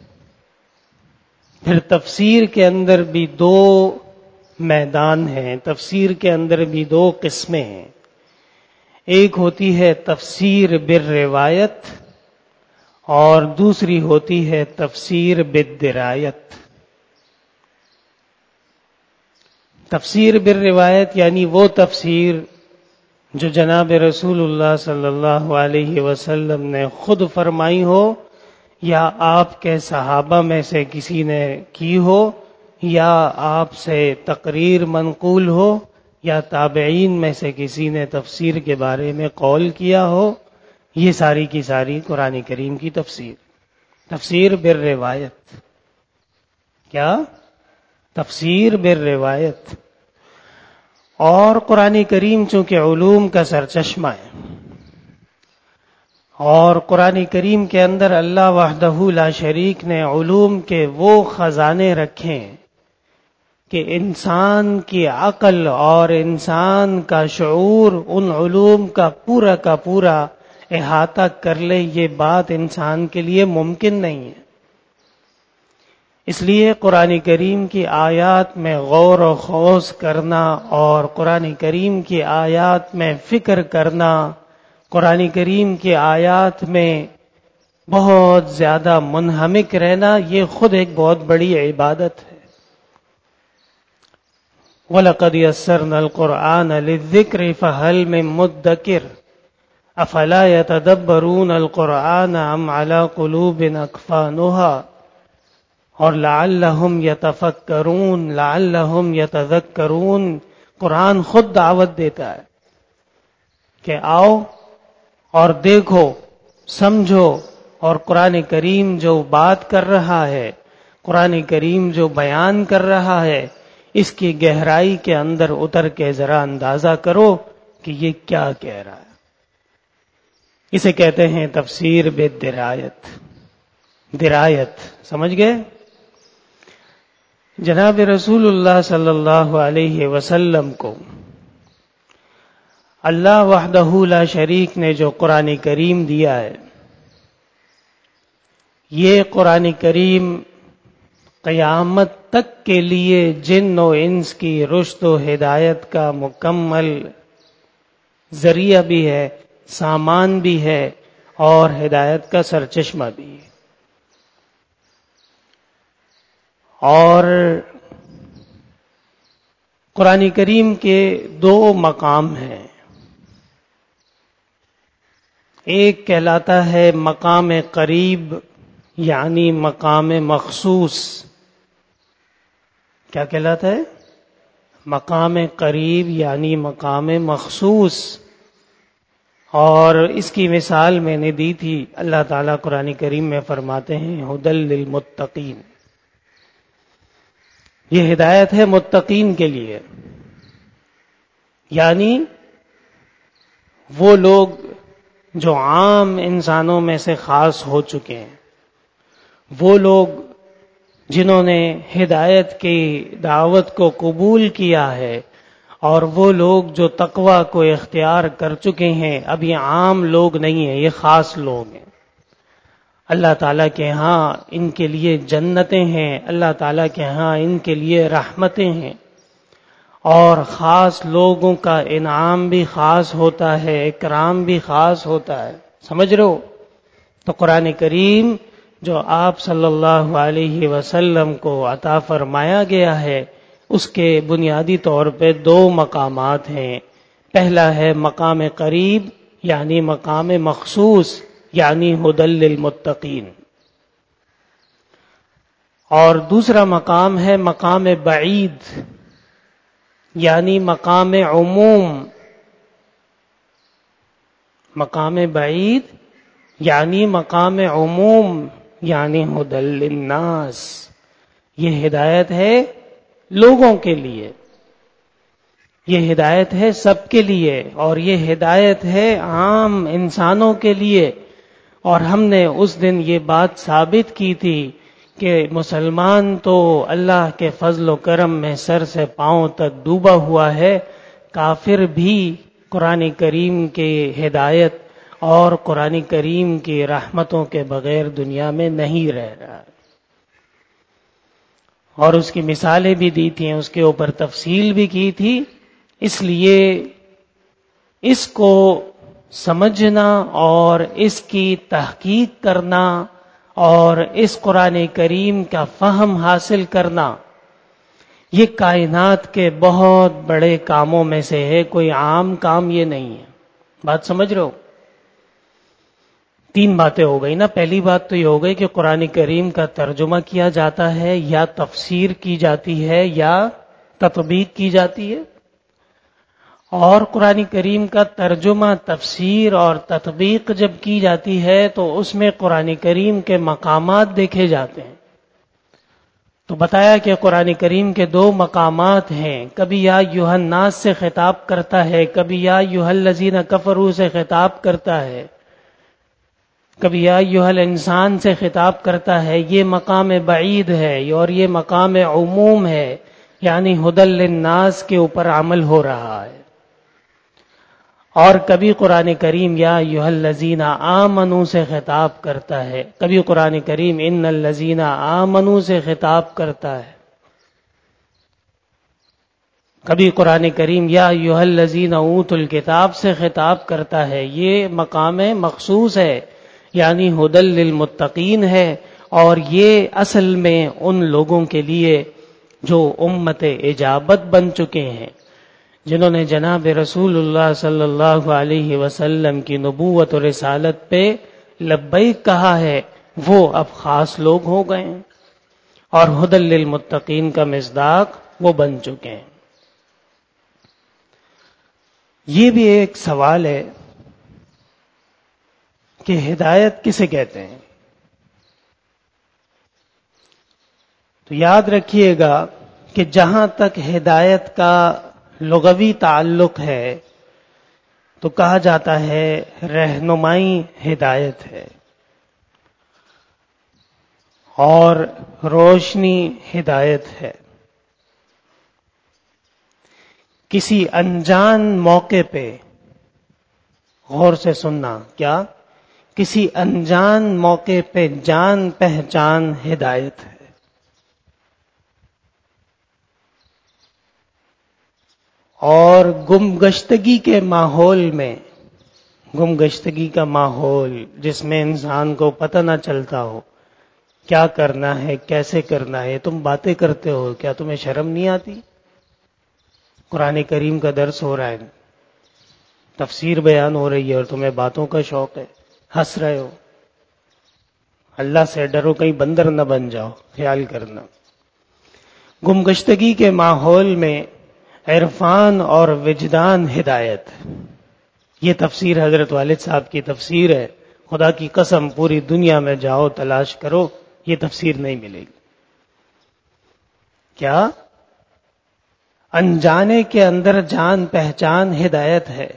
پھر تفسیر کے اندر بھی دو میدان ہیں، تفسیر کے اندر بھی دو قسمیں ہیں۔ ایک ہوتی ہے تفسیر بالروایت اور دوسری ہوتی ہے تفسیر بالدرایت۔ تفسیر بالروایت یعنی وہ تفسیر جو جناب رسول اللہ صلی اللہ علیہ وسلم نے خود فرمائی ہو، یا آپ کے صحابہ میں سے کسی نے کی ہو، یا آپ سے تقریر منقول ہو، یا تابعین میں سے کسی نے تفسیر کے بارے میں قول کیا ہو، یہ ساری کی ساری قرآن کریم کی تفسیر۔ تفسیر بالروایت کیا؟ تفسیر بالروایت۔ اور قرآن کریم چونکہ علوم کا سرچشمہ ہے، اور قرآن کریم کے اندر اللہ وحدہ لا شریک نے علوم کے وہ خزانے رکھے کہ انسان کی عقل اور انسان کا شعور ان علوم کا پورا احاطہ کر لے، یہ بات انسان کے لیے ممکن نہیں ہے۔ اس لیے قرآن کریم کی آیات میں غور و خوض کرنا اور قرآن کریم کی آیات میں فکر کرنا، قرآن کریم کی آیات میں بہت زیادہ منہمک رہنا، یہ خود ایک بہت بڑی عبادت ہے۔ وَلَقَدْ يَسَّرْنَا الْقُرْآنَ لِلذِّكْرِ فَهَلْ مِن مُّدَّكِرٍ أَفَلَا يَتَدَبَّرُونَ الْقُرْآنَ أَمْ عَلَىٰ قُلُوبٍ أَقْفَالُهَا اور لَعَلَّهُمْ يَتَفَكَّرُونَ لَعَلَّهُمْ يَتَذَكَّرُونَ۔ قرآن خود دعوت دیتا ہے کہ آؤ اور دیکھو، سمجھو، اور قرآن کریم جو بات کر رہا ہے، قرآن کریم جو بیان کر رہا ہے، اس کی گہرائی کے اندر اتر کے ذرا اندازہ کرو کہ یہ کیا کہہ رہا ہے۔ اسے کہتے ہیں تفسیر بالدرایت۔ درایت سمجھ گئے؟ جناب رسول اللہ صلی اللہ علیہ وسلم کو اللہ وحدہ لا شریک نے جو قرآن کریم دیا ہے، یہ قرآن کریم قیامت تک کے لیے جن و انس کی رشد و ہدایت کا مکمل ذریعہ بھی ہے، سامان بھی ہے، اور ہدایت کا سرچشمہ بھی ہے۔ اور قرآن کریم کے دو مقام ہیں، ایک کہلاتا ہے مقام قریب یعنی مقام مخصوص۔ کیا کہلاتا ہے؟ مقام قریب یعنی مقام مخصوص۔ اور اس کی مثال میں نے دی تھی، اللہ تعالیٰ قرآن کریم میں فرماتے ہیں ھدی للمتقین، یہ ہدایت ہے متقین کے لیے، یعنی وہ لوگ جو عام انسانوں میں سے خاص ہو چکے ہیں، وہ لوگ جنہوں نے ہدایت کی دعوت کو قبول کیا ہے، اور وہ لوگ جو تقوی کو اختیار کر چکے ہیں۔ اب یہ عام لوگ نہیں ہیں، یہ خاص لوگ ہیں۔ اللہ تعالیٰ کے ہاں ان کے لیے جنتیں ہیں، اللہ تعالیٰ کے ہاں ان کے لیے رحمتیں ہیں، اور خاص لوگوں کا انعام بھی خاص ہوتا ہے، اکرام بھی خاص ہوتا ہے۔ سمجھ رہے ہو؟ تو قرآن کریم جو آپ صلی اللہ علیہ وسلم کو عطا فرمایا گیا ہے، اس کے بنیادی طور پہ دو مقامات ہیں۔ پہلا ہے مقام قریب یعنی مقام مخصوص یعنی ھدی للمتقین، اور دوسرا مقام ہے مقام بعید یعنی مقام عموم مقام بعید یعنی مقام عموم یعنی ہدی للناس، یہ ہدایت ہے لوگوں کے لیے، یہ ہدایت ہے سب کے لیے، اور یہ ہدایت ہے عام انسانوں کے لیے۔ اور ہم نے اس دن یہ بات ثابت کی تھی کہ مسلمان تو اللہ کے فضل و کرم میں سر سے پاؤں تک ڈوبا ہوا ہے، کافر بھی قرآن کریم کی ہدایت اور قرآن کریم کی رحمتوں کے بغیر دنیا میں نہیں رہ رہا، اور اس کی مثالیں بھی دی تھیں، اس کے اوپر تفصیل بھی کی تھی۔ اس لیے اس کو سمجھنا اور اس کی تحقیق کرنا اور اس قرآن کریم کا فہم حاصل کرنا، یہ کائنات کے بہت بڑے کاموں میں سے ہے، کوئی عام کام یہ نہیں ہے۔ بات سمجھ رہے ہو؟ تین باتیں ہو گئی نا۔ پہلی بات تو یہ ہو گئی کہ قرآن کریم کا ترجمہ کیا جاتا ہے یا تفسیر کی جاتی ہے یا تطبیق کی جاتی ہے، اور قرآن کریم کا ترجمہ، تفسیر اور تطبیق جب کی جاتی ہے تو اس میں قرآن کریم کے مقامات دیکھے جاتے ہیں۔ تو بتایا کہ قرآن کریم کے دو مقامات ہیں، کبھی یا ایھا الناس سے خطاب کرتا ہے، کبھی یا ایھا الذین کفروا سے خطاب کرتا ہے، کبھی یا ایھا الانسان سے خطاب کرتا ہے۔ یہ مقام بعید ہے اور یہ مقام عموم ہے، یعنی ہدی للناس کے اوپر عمل ہو رہا ہے۔ اور کبھی قرآن کریم یا ایھا الذین آمنوا سے خطاب کرتا ہے، کبھی قرآن کریم ان الذین آمنوا سے خطاب کرتا ہے، کبھی قرآن کریم یا ایھا الذین اوتوا الکتاب سے خطاب کرتا ہے۔ یہ مقام مخصوص ہے، یعنی ہدی للمتقین ہے، اور یہ اصل میں ان لوگوں کے لیے جو امت اجابت بن چکے ہیں، جنہوں نے جناب رسول اللہ صلی اللہ علیہ وسلم کی نبوت و رسالت پہ لبیک کہا ہے، وہ اب خاص لوگ ہو گئے ہیں، اور ہدی للمتقین کا مصداق وہ بن چکے ہیں۔ یہ بھی ایک سوال ہے کہ ہدایت کسے کہتے ہیں؟ تو یاد رکھیے گا کہ جہاں تک ہدایت کا لغوی تعلق ہے تو کہا جاتا ہے رہنمائی ہدایت ہے، اور روشنی ہدایت ہے۔ کسی انجان موقع پہ غور سے سننا، کیا؟ کسی انجان موقع پہ جان پہچان ہدایت ہے، اور گمگشتگی کے ماحول میں، گمگشتگی کا ماحول جس میں انسان کو پتہ نہ چلتا ہو کیا کرنا ہے، کیسے کرنا ہے، تم باتیں کرتے ہو، کیا تمہیں شرم نہیں آتی؟ قرآن کریم کا درس ہو رہا ہے، تفسیر بیان ہو رہی ہے، اور تمہیں باتوں کا شوق ہے، ہنس رہے ہو۔ اللہ سے ڈرو کہیں بندر نہ بن جاؤ، خیال کرنا۔ گمگشتگی کے ماحول میں عرفان اور وجدان ہدایت، یہ تفسیر حضرت والد صاحب کی تفسیر ہے، خدا کی قسم پوری دنیا میں جاؤ تلاش کرو، یہ تفسیر نہیں ملے گی۔ کیا؟ انجانے کے اندر جان پہچان ہدایت ہے،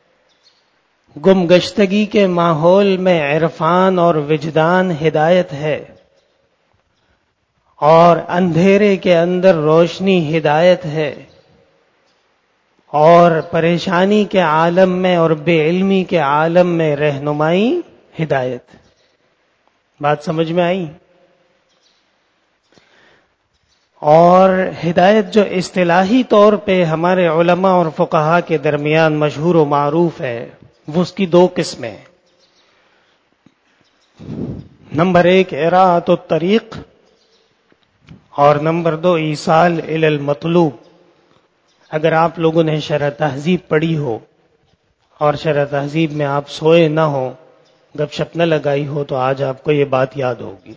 گمگشتگی کے ماحول میں عرفان اور وجدان ہدایت ہے، اور اندھیرے کے اندر روشنی ہدایت ہے، اور پریشانی کے عالم میں اور بے علمی کے عالم میں رہنمائی ہدایت۔ بات سمجھ میں آئی؟ اور ہدایت جو اصطلاحی طور پہ ہمارے علماء اور فقہا کے درمیان مشہور و معروف ہے، وہ اس کی دو قسمیں ہیں۔ نمبر ایک اراءۃ الطریق، اور نمبر دو ایصال الی المطلوب۔ اگر آپ لوگوں نے شرح تہذیب پڑھی ہو اور شرح تہذیب میں آپ سوئے نہ ہو، گپ شپ نہ لگائی ہو، تو آج آپ کو یہ بات یاد ہوگی۔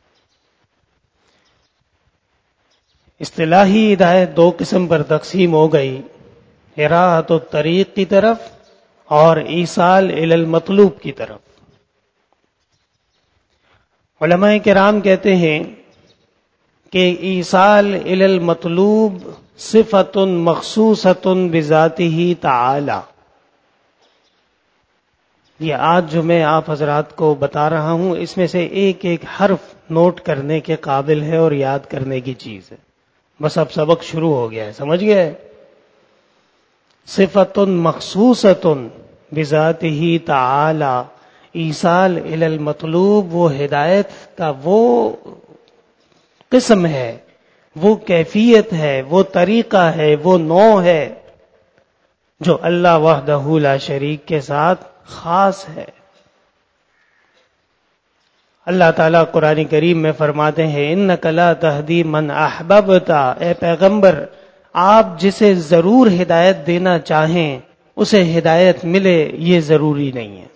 اصطلاحی ہدایت دو قسم پر تقسیم ہو گئی، اراءۃ الطریق کی طرف اور ایصال الی المطلوب کی طرف. علماء کرام کہتے ہیں کہ ایصال الی المطلوب صفت مخصوصۃ بذاتہ تعالی. یہ آج جو میں آپ حضرات کو بتا رہا ہوں اس میں سے ایک ایک حرف نوٹ کرنے کے قابل ہے اور یاد کرنے کی چیز ہے. بس اب سبق شروع ہو گیا ہے, سمجھ گئے؟ صفت مخصوصۃ بذاتہ تعالی. ایصال الی المطلوب وہ ہدایت کا وہ قسم ہے, وہ کیفیت ہے, وہ طریقہ ہے, وہ نوع ہے جو اللہ وحدہ لا شریک کے ساتھ خاص ہے. اللہ تعالیٰ قرآن کریم میں فرماتے ہیں انک لا تہدی من احببت. اے پیغمبر, آپ جسے ضرور ہدایت دینا چاہیں اسے ہدایت ملے یہ ضروری نہیں ہے.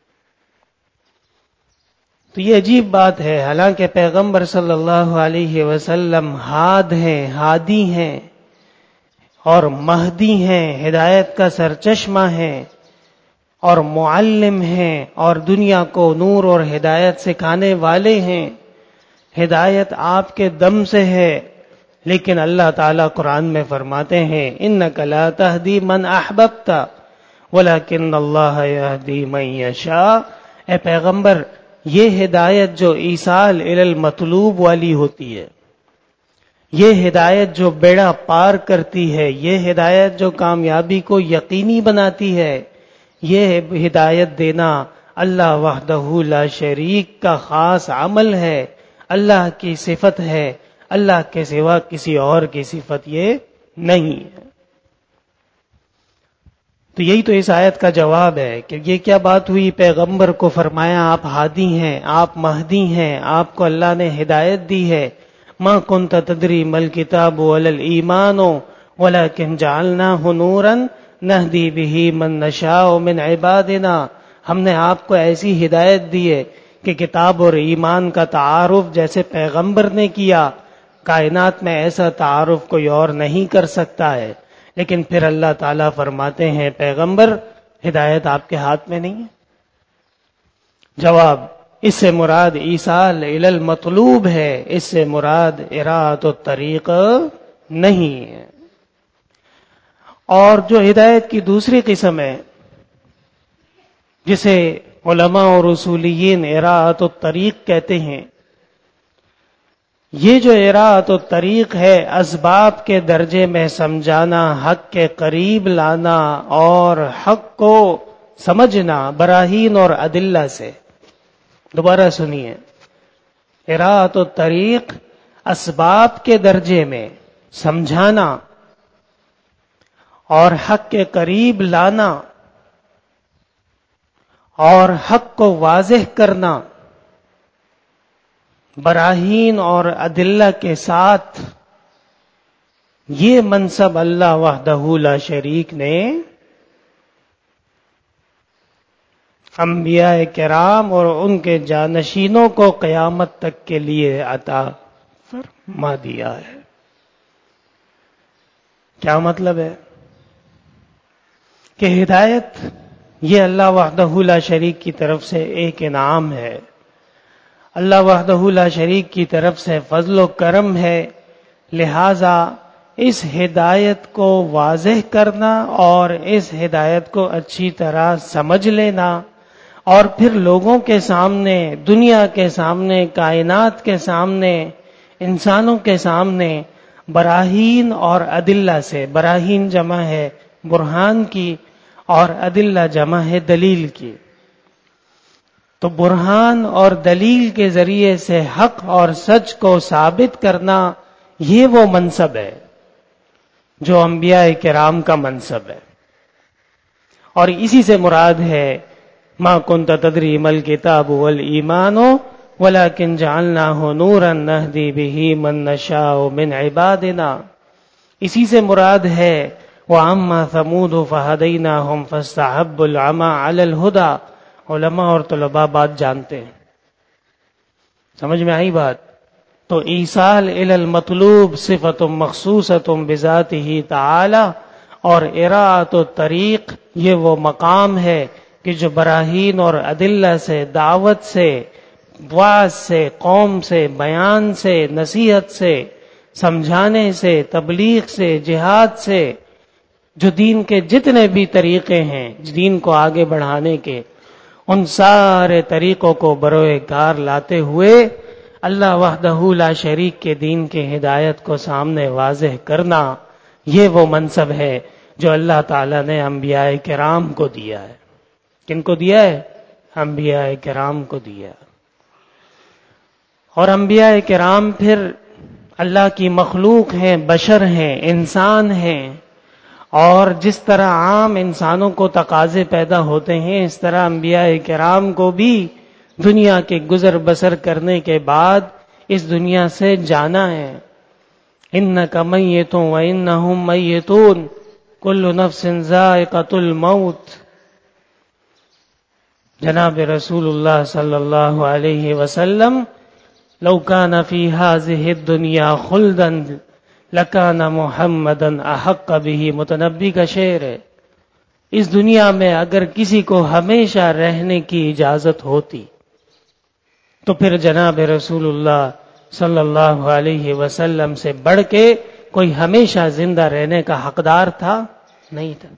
تو یہ عجیب بات ہے, حالانکہ پیغمبر صلی اللہ علیہ وسلم ہاد ہیں, ہادی ہیں اور مہدی ہیں, ہدایت کا سرچشمہ ہیں اور معلم ہیں اور دنیا کو نور اور ہدایت سکھانے والے ہیں. ہدایت آپ کے دم سے ہے, لیکن اللہ تعالیٰ قرآن میں فرماتے ہیں انک لا تہدی من احببت ولکن اللہ یہدی من یشاء. اے پیغمبر, یہ ہدایت جو ایصال الی المطلوب والی ہوتی ہے, یہ ہدایت جو بیڑا پار کرتی ہے, یہ ہدایت جو کامیابی کو یقینی بناتی ہے, یہ ہدایت دینا اللہ وحدہ لا شریک کا خاص عمل ہے, اللہ کی صفت ہے. اللہ کے سوا کسی اور کی صفت یہ نہیں ہے. تو یہی تو اس آیت کا جواب ہے کہ یہ کیا بات ہوئی, پیغمبر کو فرمایا آپ ہادی ہیں, آپ مہدی ہیں, آپ کو اللہ نے ہدایت دی ہے. ما کنت تدری مل کتاب ولا الایمان ولکن جعلناہ نورا نہدی بہ من نشاء من عبادنا. ہم نے آپ کو ایسی ہدایت دی ہے کہ کتاب اور ایمان کا تعارف جیسے پیغمبر نے کیا, کائنات میں ایسا تعارف کوئی اور نہیں کر سکتا ہے. لیکن پھر اللہ تعالیٰ فرماتے ہیں پیغمبر ہدایت آپ کے ہاتھ میں نہیں ہے. جواب, اس سے مراد ایصال الی المطلوب ہے, اس سے مراد اراۃ الطریق نہیں ہے. اور جو ہدایت کی دوسری قسم ہے جسے علماء اور اصولیین اراۃ الطریق کہتے ہیں, یہ جو اراۃ الطریق ہے اسباب کے درجے میں سمجھانا, حق کے قریب لانا اور حق کو سمجھنا براہین اور ادلہ سے. دوبارہ سنیے, اراۃ الطریق اسباب کے درجے میں سمجھانا اور حق کے قریب لانا اور حق کو واضح کرنا براہین اور ادلہ کے ساتھ, یہ منصب اللہ وحدہ لا شریک نے انبیاء کرام اور ان کے جانشینوں کو قیامت تک کے لیے عطا فرما دیا ہے. کیا مطلب ہے؟ کہ ہدایت یہ اللہ وحدہ لا شریک کی طرف سے ایک انعام ہے, اللہ وحدہ لا شریک کی طرف سے فضل و کرم ہے. لہذا اس ہدایت کو واضح کرنا اور اس ہدایت کو اچھی طرح سمجھ لینا اور پھر لوگوں کے سامنے, دنیا کے سامنے, کائنات کے سامنے, انسانوں کے سامنے براہین اور ادلہ سے, براہین جمع ہے برہان کی اور ادلہ جمع ہے دلیل کی. تو برہان اور دلیل کے ذریعے سے حق اور سچ کو ثابت کرنا, یہ وہ منصب ہے جو انبیاء کرام کا منصب ہے. اور اسی سے مراد ہے ما کنت تدری مل کتاب والایمان ولکن جعلناہ نورا نہدی بہ من نشاء من عبادنا. اسی سے مراد ہے وَأَمَّا ثَمُودُ فَهَدَيْنَاهُمْ فَاسْتَحَبُّوا الْعَمَى عَلَى الْهُدَى. علماء اور طلباء بات جانتے ہیں, سمجھ میں آئی بات؟ تو ایصال الی المطلوب صفت مخصوصۃ بذاتہ تعالی اور اراۃ الطریق یہ وہ مقام ہے کہ جو براہین اور ادلہ سے، دعوت سے، وعظ سے، قوم سے، بیان سے، نصیحت سے، سمجھانے سے، تبلیغ سے، جہاد سے، جو دین کے جتنے بھی طریقے ہیں دین کو آگے بڑھانے کے، ان سارے طریقوں کو بروئے کار لاتے ہوئے اللہ وحدہ لا شریک کے دین کے ہدایت کو سامنے واضح کرنا، یہ وہ منصب ہے جو اللہ تعالیٰ نے انبیاء کرام کو دیا ہے۔ کن کو دیا ہے؟ انبیاء کرام کو دیا۔ اور انبیاء کرام پھر اللہ کی مخلوق ہیں، بشر ہیں، انسان ہیں، اور جس طرح عام انسانوں کو تقاضے پیدا ہوتے ہیں اس طرح انبیاء کرام کو بھی دنیا کے گزر بسر کرنے کے بعد اس دنیا سے جانا ہے۔ انک میت وانہم میتون کل نفس ذائقۃ الموت۔ جناب رسول اللہ صلی اللہ علیہ وسلم لو کان فی ہذہ الدنیا خلدا لکان محمدا احق بہ، متنبی کا شعر ہے۔ اس دنیا میں اگر کسی کو ہمیشہ رہنے کی اجازت ہوتی تو پھر جناب رسول اللہ صلی اللہ علیہ وسلم سے بڑھ کے کوئی ہمیشہ زندہ رہنے کا حقدار تھا؟ نہیں تھا۔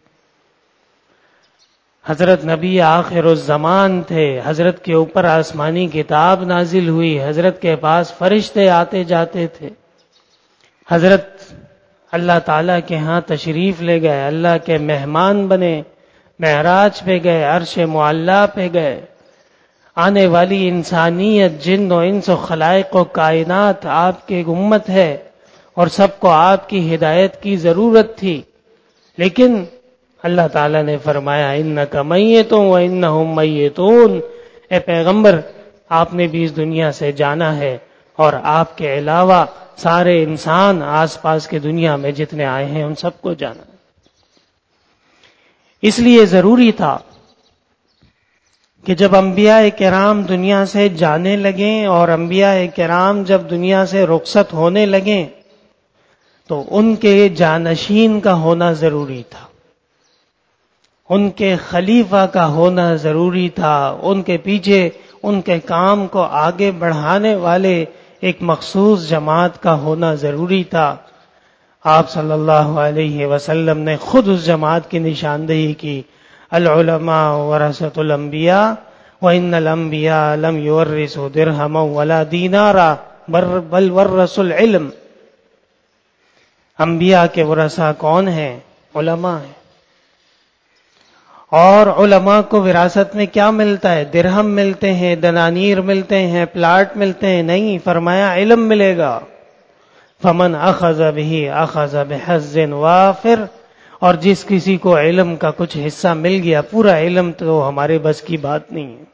حضرت نبی آخر الزمان تھے، حضرت کے اوپر آسمانی کتاب نازل ہوئی، حضرت کے پاس فرشتے آتے جاتے تھے، حضرت اللہ تعالیٰ کے ہاں تشریف لے گئے، اللہ کے مہمان بنے، معراج پہ گئے، عرش معلیٰ پہ گئے۔ آنے والی انسانیت، جن و انس و خلائق و کائنات آپ کی امت ہے اور سب کو آپ کی ہدایت کی ضرورت تھی، لیکن اللہ تعالیٰ نے فرمایا انک میت وانہم میتون، اے پیغمبر آپ نے بھی اس دنیا سے جانا ہے، اور آپ کے علاوہ سارے انسان آس پاس کے دنیا میں جتنے آئے ہیں ان سب کو جانا ہے۔ اس لیے ضروری تھا کہ جب انبیاء کرام دنیا سے جانے لگیں اور انبیاء کرام جب دنیا سے رخصت ہونے لگیں تو ان کے جانشین کا ہونا ضروری تھا، ان کے خلیفہ کا ہونا ضروری تھا، ان کے پیچھے ان کے کام کو آگے بڑھانے والے ایک مخصوص جماعت کا ہونا ضروری تھا۔ آپ صلی اللہ علیہ وسلم نے خود اس جماعت کی نشاندہی کی، العلماء ورثۃ الانبیاء وان الانبیاء لم یورثوا درہما ولا دینارا بل ورثوا العلم۔ انبیاء کے ورثہ کون ہیں؟ علماء ہیں۔ اور علماء کو وراثت میں کیا ملتا ہے؟ درہم ملتے ہیں، دنانیر ملتے ہیں، پلاٹ ملتے ہیں؟ نہیں، فرمایا علم ملے گا۔ فمن اخذ به اخذ بحظ وافر، اور جس کسی کو علم کا کچھ حصہ مل گیا، پورا علم تو ہمارے بس کی بات نہیں ہے۔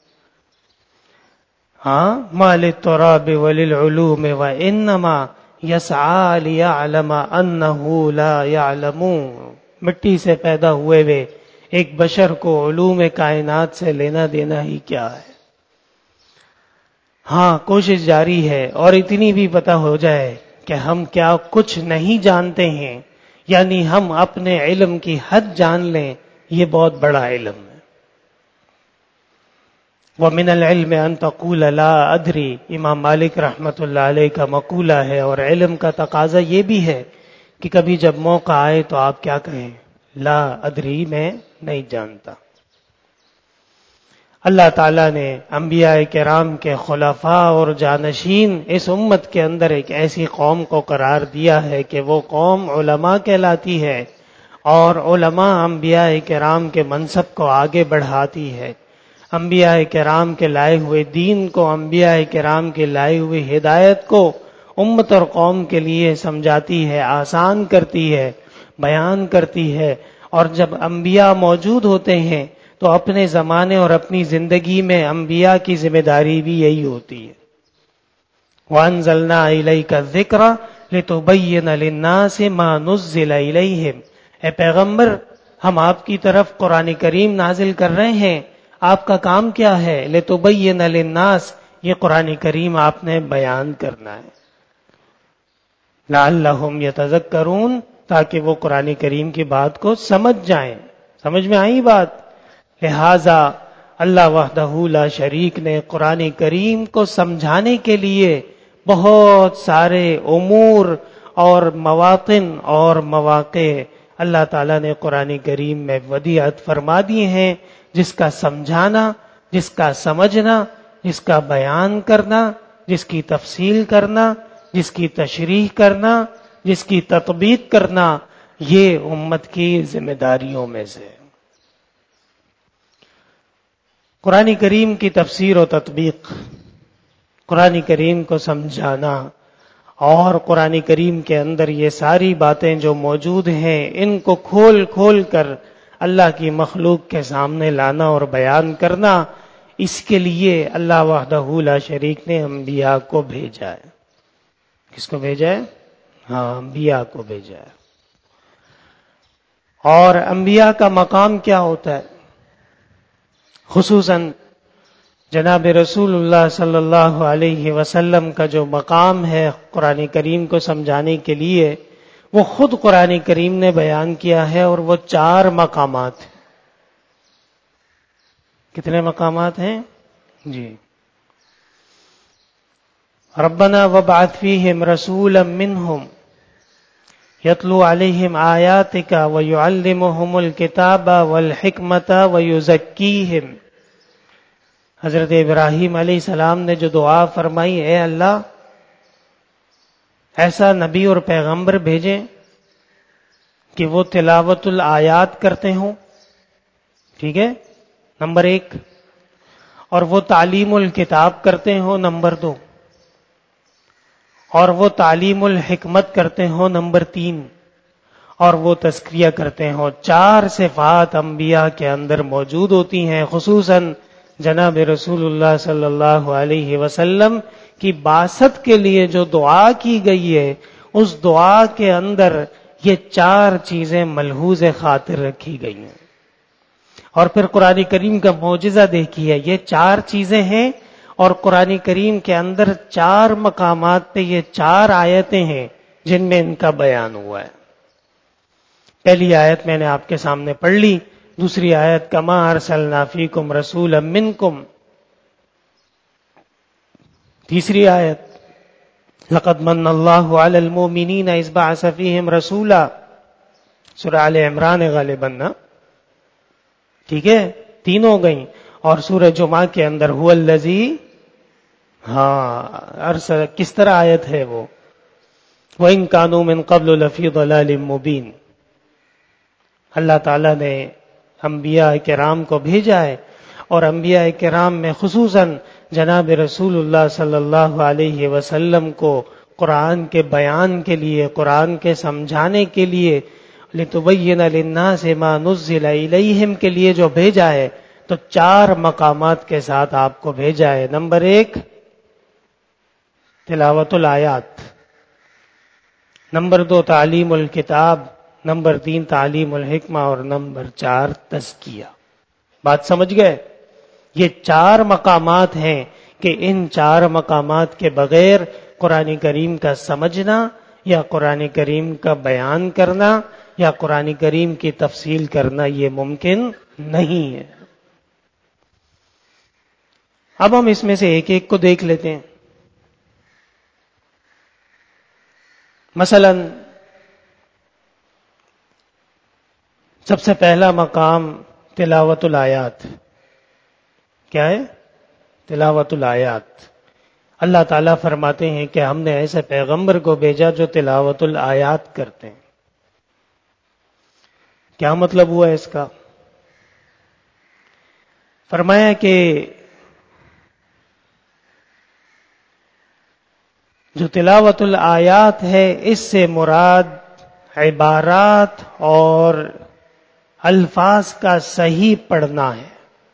ہاں، ما للتراب وللعلوم وانما یسعى لیعلم انہ لا یعلم۔ مٹی سے پیدا ہوئے ایک بشر کو علوم کائنات سے لینا دینا ہی کیا ہے؟ ہاں، کوشش جاری ہے، اور اتنی بھی پتہ ہو جائے کہ ہم کیا کچھ نہیں جانتے ہیں، یعنی ہم اپنے علم کی حد جان لیں، یہ بہت بڑا علم ہے۔ وَمِنَ الْعِلْمِ أَن تَقُولَ لَا أَدْرِي، امام مالک رحمۃ اللہ علیہ کا مقولہ ہے، اور علم کا تقاضا یہ بھی ہے کہ کبھی جب موقع آئے تو آپ کیا کہیں؟ لا ادری، میں نہیں جانتا۔ اللہ تعالیٰ نے انبیاء کرام کے خلفاء اور جانشین اس امت کے اندر ایک ایسی قوم کو قرار دیا ہے کہ وہ قوم علماء کہلاتی ہے، اور علماء انبیاء کرام کے منصب کو آگے بڑھاتی ہے، انبیاء کرام کے لائے ہوئے دین کو، انبیاء کرام کے لائے ہوئے ہدایت کو امت اور قوم کے لیے سمجھاتی ہے، آسان کرتی ہے، بیان کرتی ہے۔ اور جب انبیاء موجود ہوتے ہیں تو اپنے زمانے اور اپنی زندگی میں انبیاء کی ذمہ داری بھی یہی ہوتی ہے۔ وَأَنزَلْنَا إِلَيْكَ الذِّكْرَ لِتُبَيِّنَ لِلنَّاسِ مَا نُزِّلَ إِلَيْهِمْ، اے پیغمبر ہم آپ کی طرف قرآن کریم نازل کر رہے ہیں، آپ کا کام کیا ہے؟ لِتُبَيِّنَ لِلنَّاسِ، یہ قرآن کریم آپ نے بیان کرنا ہے۔ لَعَلَّهُمْ يَتَذَكَّرُونَ، تاکہ وہ قرآن کریم کی بات کو سمجھ جائیں. سمجھ میں آئی بات؟ لہذا اللہ وحدہ لا شریک نے قرآن کریم کو سمجھانے کے لیے بہت سارے امور اور مواطن اور مواقع اللہ تعالیٰ نے قرآن کریم میں ودیعت فرما دیے ہیں، جس کا سمجھانا، جس کا سمجھنا، جس کا بیان کرنا، جس کی تفصیل کرنا، جس کی تشریح کرنا، جس کی تطبیق کرنا، یہ امت کی ذمہ داریوں میں سے. قرآن کریم کی تفسیر و تطبیق، قرآن کریم کو سمجھانا اور قرآن کریم کے اندر یہ ساری باتیں جو موجود ہیں ان کو کھول کھول کر اللہ کی مخلوق کے سامنے لانا اور بیان کرنا، اس کے لیے اللہ وحدہ لا شریک نے انبیاء کو بھیجا ہے. کس کو بھیجا ہے؟ ہاں، انبیاء کو بھیجا ہے. اور انبیاء کا مقام کیا ہوتا ہے؟ خصوصاً جناب رسول اللہ صلی اللہ علیہ وسلم کا جو مقام ہے قرآن کریم کو سمجھانے کے لیے، وہ خود قرآن کریم نے بیان کیا ہے، اور وہ 4 مقامات ہیں. کتنے مقامات ہیں؟ جی. ربنا وابعث فیہم رسولا منہم یتلو علیہم آیاتک ویعلمہم الکتاب والحکمت ویزکیہم. حضرت ابراہیم علیہ السلام نے جو دعا فرمائی، اے اللہ ایسا نبی اور پیغمبر بھیجیں کہ وہ تلاوت الآیات کرتے ہوں، ٹھیک ہے، نمبر 1، اور وہ تعلیم الکتاب کرتے ہوں، نمبر 2، اور وہ تعلیم الحکمت کرتے ہوں، نمبر 3، اور وہ تزکیہ کرتے ہوں. 4 صفات انبیاء کے اندر موجود ہوتی ہیں. خصوصاً جناب رسول اللہ صلی اللہ علیہ وسلم کی بعثت کے لیے جو دعا کی گئی ہے، اس دعا کے اندر یہ 4 چیزیں ملحوظ خاطر رکھی گئی ہیں. اور پھر قرآن کریم کا معجزہ دیکھیے، یہ 4 چیزیں ہیں، اور قرآن کریم کے اندر 4 مقامات پہ یہ 4 آیتیں ہیں جن میں ان کا بیان ہوا ہے. پہلی آیت میں نے آپ کے سامنے پڑھ لی. دوسری آیت کما ارسلنا فیکم رسولا منکم. تیسری آیت لقد من اللہ علی المؤمنین اذ بعث فیہم رسولا. سورہ آل عمران غالباً نا، ٹھیک ہے، 3 ہو گئیں. اور سورہ جمعہ کے اندر هو الذی، ارسل، کس طرح آیت ہے وہ، وَإِن كَانُوا مِن قَبْلُ لَفِي ضَلَالٍ مُبِينٍ. اللہ تعالیٰ نے انبیاء کرام کو بھیجا ہے، اور انبیاء کرام میں خصوصاً جناب رسول اللہ صلی اللہ علیہ وسلم کو قرآن کے بیان کے لیے، قرآن کے سمجھانے کے لیے، لِتُبَيِّنَ لِلنَّاسِ مَا نُزِّلَ إِلَيْهِمْ کے لیے جو بھیجا ہے، تو 4 مقامات کے ساتھ آپ کو بھیجا ہے. نمبر 1 تلاوت الآیات، نمبر 2 تعلیم الکتاب، نمبر 3 تعلیم الحکمہ، اور نمبر 4 تزکیہ. بات سمجھ گئے؟ یہ 4 مقامات ہیں کہ ان 4 مقامات کے بغیر قرآن کریم کا سمجھنا یا قرآن کریم کا بیان کرنا یا قرآن کریم کی تفصیل کرنا یہ ممکن نہیں ہے. اب ہم اس میں سے ایک ایک کو دیکھ لیتے ہیں. مثلا سب سے پہلا مقام تلاوت الآیات. کیا ہے؟ تلاوت الآیات. اللہ تعالیٰ فرماتے ہیں کہ ہم نے ایسے پیغمبر کو بھیجا جو تلاوت الآیات کرتے ہیں. کیا مطلب ہوا اس کا؟ فرمایا کہ جو تلاوت الآیات ہے اس سے مراد عبارات اور الفاظ کا صحیح پڑھنا ہے.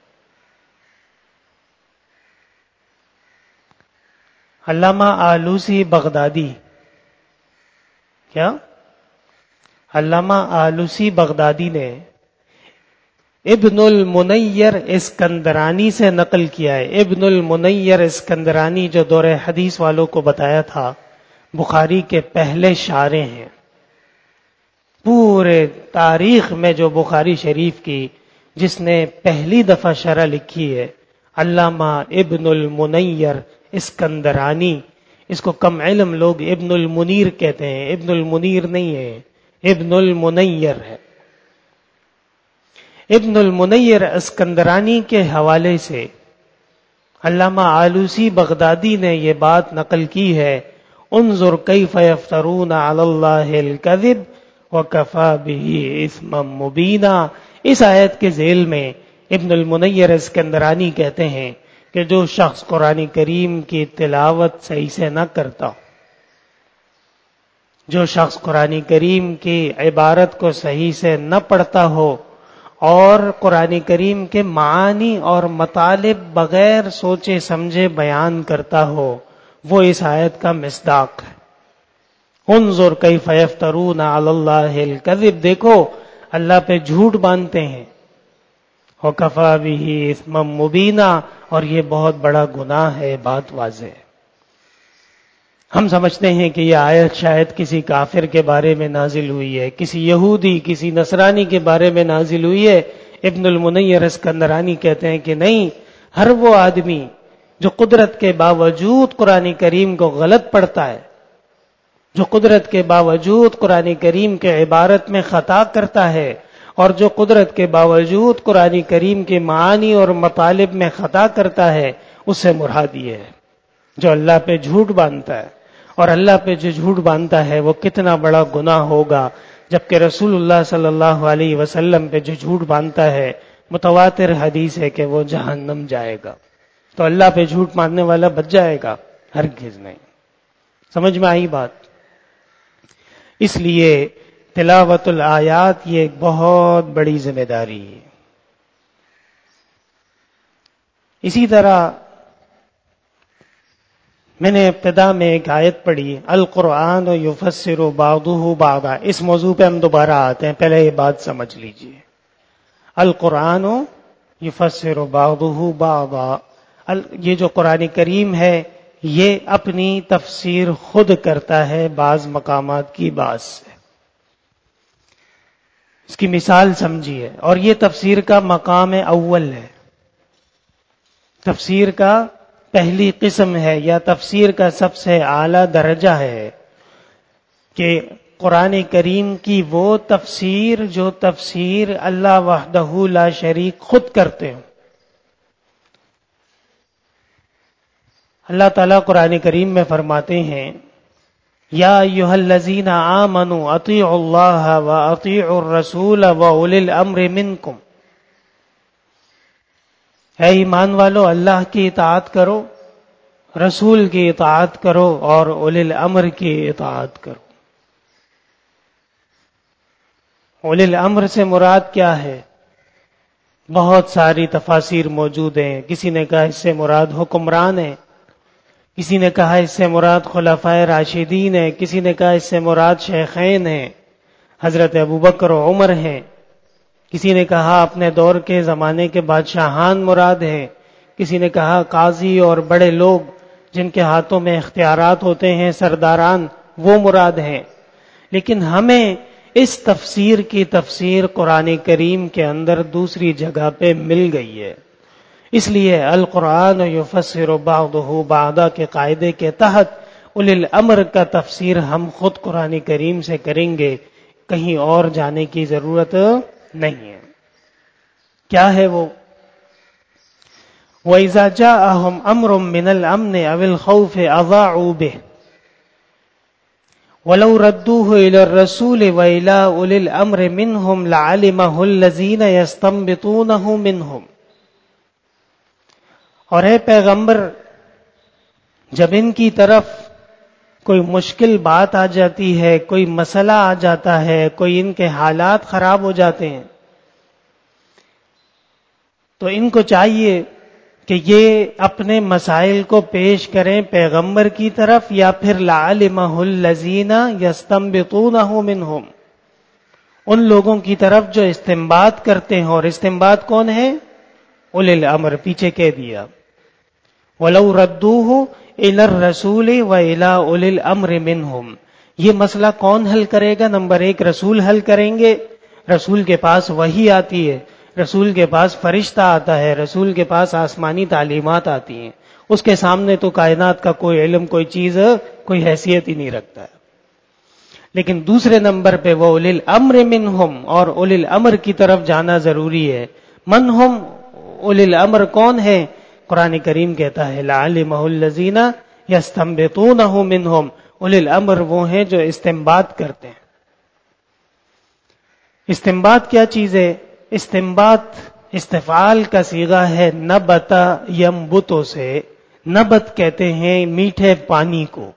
علامہ آلوسی بغدادی، کیا؟ علامہ آلوسی بغدادی نے ابن المنیر اسکندرانی سے نقل کیا ہے. ابن المنیر اسکندرانی جو دور حدیث والوں کو بتایا تھا بخاری کے پہلے شارح ہیں. پورے تاریخ میں جو بخاری شریف کی جس نے پہلی دفعہ شرح لکھی ہے علامہ ابن المنیر اسکندرانی. اس کو کم علم لوگ ابن المنیر کہتے ہیں، ابن المنیر نہیں ہے، ابن المنیر ہے. ابن المنیر اسکندرانی کے حوالے سے علامہ آلوسی بغدادی نے یہ بات نقل کی ہے، انظر کیف یفترون علی اللہ الکذب وکفی بہ اثما مبینا. اس آیت کے ذیل میں ابن المنیر اسکندرانی کہتے ہیں کہ جو شخص قرآن کریم کی تلاوت صحیح سے نہ کرتا، جو شخص قرآن کریم کی عبارت کو صحیح سے نہ پڑھتا ہو اور قرآن کریم کے معانی اور مطالب بغیر سوچے سمجھے بیان کرتا ہو، وہ اس آیت کا مصداق ہے. انظر کیف یفترون علی اللہ الکذب، دیکھو اللہ پہ جھوٹ باندھتے ہیں، وکفی بہ اثما مبینا، اور یہ بہت بڑا گناہ ہے، بات واضح ہے. ہم سمجھتے ہیں کہ یہ آیت شاید کسی کافر کے بارے میں نازل ہوئی ہے، کسی یہودی کسی نصرانی کے بارے میں نازل ہوئی ہے. ابن المنیر اسکندرانی کہتے ہیں کہ نہیں، ہر وہ آدمی جو قدرت کے باوجود قرآن کریم کو غلط پڑھتا ہے، جو قدرت کے باوجود قرآن کریم کے عبارت میں خطا کرتا ہے، اور جو قدرت کے باوجود قرآن کریم کے معانی اور مطالب میں خطا کرتا ہے، اس سے مراد یہ ہے جو اللہ پہ جھوٹ باندھتا ہے. اور اللہ پہ جو جھوٹ باندھتا ہے وہ کتنا بڑا گناہ ہوگا، جبکہ رسول اللہ صلی اللہ علیہ وسلم پہ جو جھوٹ باندھتا ہے متواتر حدیث ہے کہ وہ جہنم جائے گا. تو اللہ پہ جھوٹ باندھنے والا بچ جائے گا؟ ہرگز نہیں. سمجھ میں آئی بات؟ اس لیے تلاوت الآیات یہ ایک بہت بڑی ذمہ داری ہے. اسی طرح میں نے ابتدا میں ایک آیت پڑھی، القرآن یفسر بعضہ بعضا. اس موضوع پہ ہم دوبارہ آتے ہیں، پہلے یہ بات سمجھ لیجئے. القرآن یفسر بعضہ بعضا، یہ جو قرآن کریم ہے یہ اپنی تفسیر خود کرتا ہے بعض مقامات کی بات سے. اس کی مثال سمجھیے، اور یہ تفسیر کا مقام اول ہے، تفسیر کا پہلی قسم ہے، یا تفسیر کا سب سے اعلیٰ درجہ ہے کہ قرآن کریم کی وہ تفسیر جو تفسیر اللہ وحدہ لا شریک خود کرتے ہوں. اللہ تعالیٰ قرآن کریم میں فرماتے ہیں، یا ایھا الذین آمنوا اطیعوا اللہ واطیعوا الرسول واولی الامر منکم. اے ایمان والو، اللہ کی اطاعت کرو، رسول کی اطاعت کرو، اور اولی الامر کی اطاعت کرو. اولی الامر سے مراد کیا ہے؟ بہت ساری تفاسیر موجود ہیں. کسی نے کہا اس سے مراد حکمران ہے، کسی نے کہا اس سے مراد خلفائے راشدین ہیں، کسی نے کہا اس سے مراد شیخین ہیں، حضرت ابوبکر و عمر ہیں، کسی نے کہا اپنے دور کے زمانے کے بادشاہان مراد ہیں، کسی نے کہا قاضی اور بڑے لوگ جن کے ہاتھوں میں اختیارات ہوتے ہیں، سرداران، وہ مراد ہیں. لیکن ہمیں اس تفسیر کی تفسیر قرآن کریم کے اندر دوسری جگہ پہ مل گئی ہے. اس لیے القرآن یفسر بعضہ بعضا کے قاعدے کے تحت اولی الامر کا تفسیر ہم خود قرآن کریم سے کریں گے، کہیں اور جانے کی ضرورت نہیں ہے. کیا ہے وہ؟ وَإِذَا جَاءَهُمْ أَمْرٌ مِّنَ الْأَمْنِ أَوِ الْخَوْفِ أَذَاعُوا بِهِ وَلَوْ رَدُّوهُ إِلَى الرَّسُولِ وَإِلَى أُولِي الْأَمْرِ مِنْهُمْ لَعَلِمَهُ الَّذِينَ يَسْتَنبِطُونَهُ مِنْهُمْ. اور اے پیغمبر، جب ان کی طرف کوئی مشکل بات آ جاتی ہے، کوئی مسئلہ آ جاتا ہے، کوئی ان کے حالات خراب ہو جاتے ہیں، تو ان کو چاہیے کہ یہ اپنے مسائل کو پیش کریں پیغمبر کی طرف، یا پھر لَعَلِمَهُ الَّذِينَ يَسْتَنبِطُونَهُ مِنْهُمْ، ان لوگوں کی طرف جو استنباط کرتے ہیں. اور استنباط کون ہے؟ اولی الامر. پیچھے کہہ دیا وَلَوْ رَدُّوهُ إِلَى الرَّسُولِ وَإِلَى أُولِي الْأَمْرِ مِنْهُمْ. یہ مسئلہ کون حل کرے گا؟ نمبر ایک، رسول حل کریں گے. رسول کے پاس وحی آتی ہے، رسول کے پاس فرشتہ آتا ہے، رسول کے پاس آسمانی تعلیمات آتی ہیں. اس کے سامنے تو کائنات کا کوئی علم، کوئی چیز، کوئی حیثیت ہی نہیں رکھتا ہے. لیکن دوسرے نمبر پہ وہ اولی الامر منہم، اور اولی الامر کی طرف جانا ضروری ہے. من ہم اولی الامر کون ہے؟ قرآن کریم کہتا ہے لعلمہ الذین یستنبطونہ منہم. اولی الامر وہ ہیں جو استنباط کرتے ہیں. استنباط کیا چیز ہے؟ استنباط استفعال کا صیغہ ہے نبت ینبتو سے. نبت کہتے ہیں میٹھے پانی کو.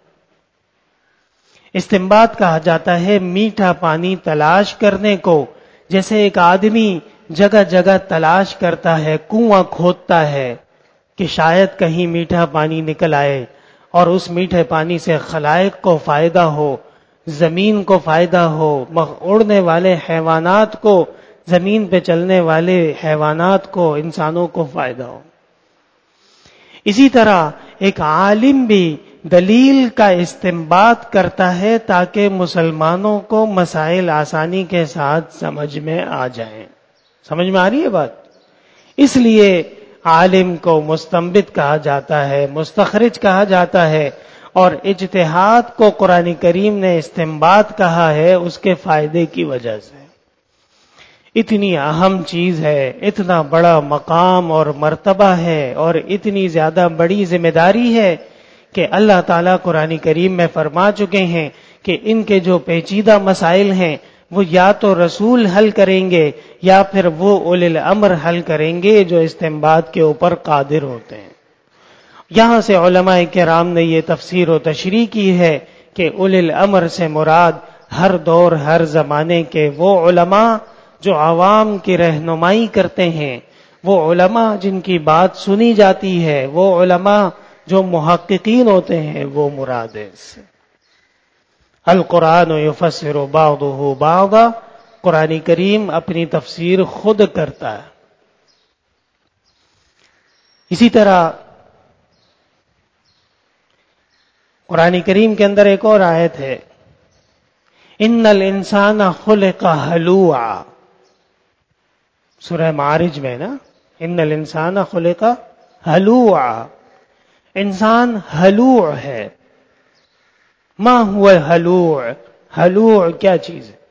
استنباط کہا جاتا ہے میٹھا پانی تلاش کرنے کو. جیسے ایک آدمی جگہ جگہ تلاش کرتا ہے، کنواں کھودتا ہے کہ شاید کہیں میٹھا پانی نکل آئے، اور اس میٹھے پانی سے خلائق کو فائدہ ہو، زمین کو فائدہ ہو، اڑنے والے حیوانات کو، زمین پہ چلنے والے حیوانات کو، انسانوں کو فائدہ ہو. اسی طرح ایک عالم بھی دلیل کا استنباط کرتا ہے تاکہ مسلمانوں کو مسائل آسانی کے ساتھ سمجھ میں آ جائیں. سمجھ میں آ رہی ہے بات؟ اس لیے عالم کو مستنبط کہا جاتا ہے، مستخرج کہا جاتا ہے، اور اجتہاد کو قرآن کریم نے استنباط کہا ہے اس کے فائدے کی وجہ سے. اتنی اہم چیز ہے، اتنا بڑا مقام اور مرتبہ ہے، اور اتنی زیادہ بڑی ذمہ داری ہے کہ اللہ تعالیٰ قرآن کریم میں فرما چکے ہیں کہ ان کے جو پیچیدہ مسائل ہیں وہ یا تو رسول حل کریں گے یا پھر وہ اولی الامر حل کریں گے جو استنباط کے اوپر قادر ہوتے ہیں. یہاں سے علماء کرام نے یہ تفسیر و تشریح کی ہے کہ اولی الامر سے مراد ہر دور ہر زمانے کے وہ علماء جو عوام کی رہنمائی کرتے ہیں، وہ علماء جن کی بات سنی جاتی ہے، وہ علماء جو محققین ہوتے ہیں، وہ مراد ہے. اس سے القرآن یفسر بعضہ بعضا، قرآن کریم اپنی تفسیر خود کرتا ہے. اسی طرح قرآن کریم کے اندر ایک اور آیت ہے ان الانسان خلق ہلوعا. سورہ معارج میں نا، ان الانسان خلق ہلوعا، انسان ہلوع ہے. ما ہوا ہلوع؟ ہلوع کیا چیز ہے؟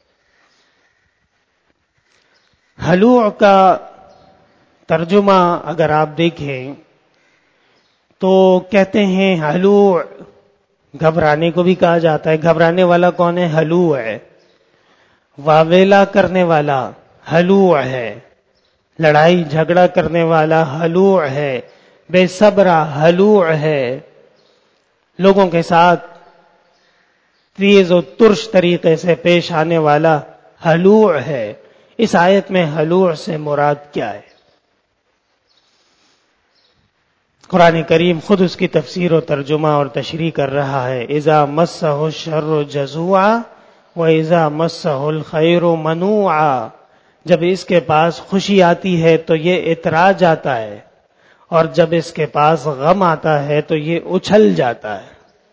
ہلوع کا ترجمہ اگر آپ دیکھیں تو کہتے ہیں ہلوع گھبرانے کو بھی کہا جاتا ہے. گھبرانے والا کون ہے؟ ہلوع ہے. واویلا کرنے والا ہلوع ہے. لڑائی جھگڑا کرنے والا ہلوع ہے. بے صبرہ ہلوع ہے. لوگوں کے ساتھ تیز و ترش طریقے سے پیش آنے والا ہلوع ہے. اس آیت میں ہلوع سے مراد کیا ہے؟ قرآن کریم خود اس کی تفسیر و ترجمہ اور تشریح کر رہا ہے. اذا مسہ الشر جزوعا واذا مسہ الخیر منوعا. جب اس کے پاس خوشی آتی ہے تو یہ اترا جاتا ہے، اور جب اس کے پاس غم آتا ہے تو یہ اچھل جاتا ہے.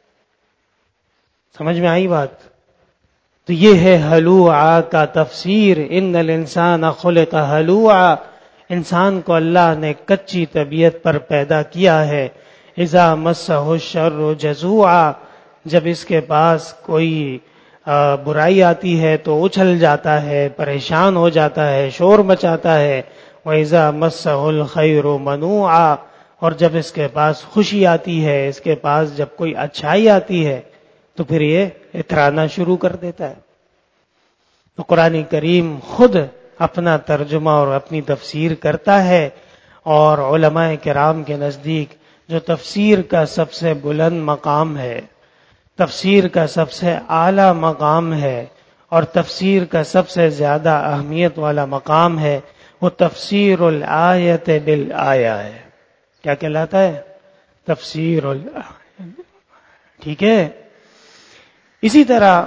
سمجھ میں آئی بات؟ تو یہ ہے ہلوعا کا تفسیر. ان الانسان خلق ہلوعا، انسان کو اللہ نے کچی طبیعت پر پیدا کیا ہے. اذا مسہ الشر جزوعا، جب اس کے پاس کوئی برائی آتی ہے تو اچھل جاتا ہے، پریشان ہو جاتا ہے، شور مچاتا ہے. وَإِذَا مَسَّهُ الْخَيْرُ مَنُوعًا، اور جب اس کے پاس خوشی آتی ہے، اس کے پاس جب کوئی اچھائی آتی ہے تو پھر یہ اترانا شروع کر دیتا ہے. تو قرآن کریم خود اپنا ترجمہ اور اپنی تفسیر کرتا ہے. اور علماء کرام کے نزدیک جو تفسیر کا سب سے بلند مقام ہے، تفسیر کا سب سے اعلیٰ مقام ہے، اور تفسیر کا سب سے زیادہ اہمیت والا مقام ہے، وہ تفسیر الآیت بالآیہ ہے. کیا کہلاتا ہے؟ تفسیر الآیت. ٹھیک ہے. اسی طرح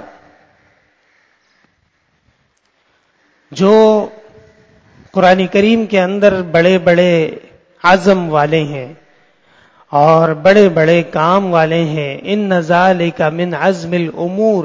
جو قرآن کریم کے اندر بڑے بڑے عزم والے ہیں اور بڑے بڑے کام والے ہیں. ان ذالک من عزم الامور،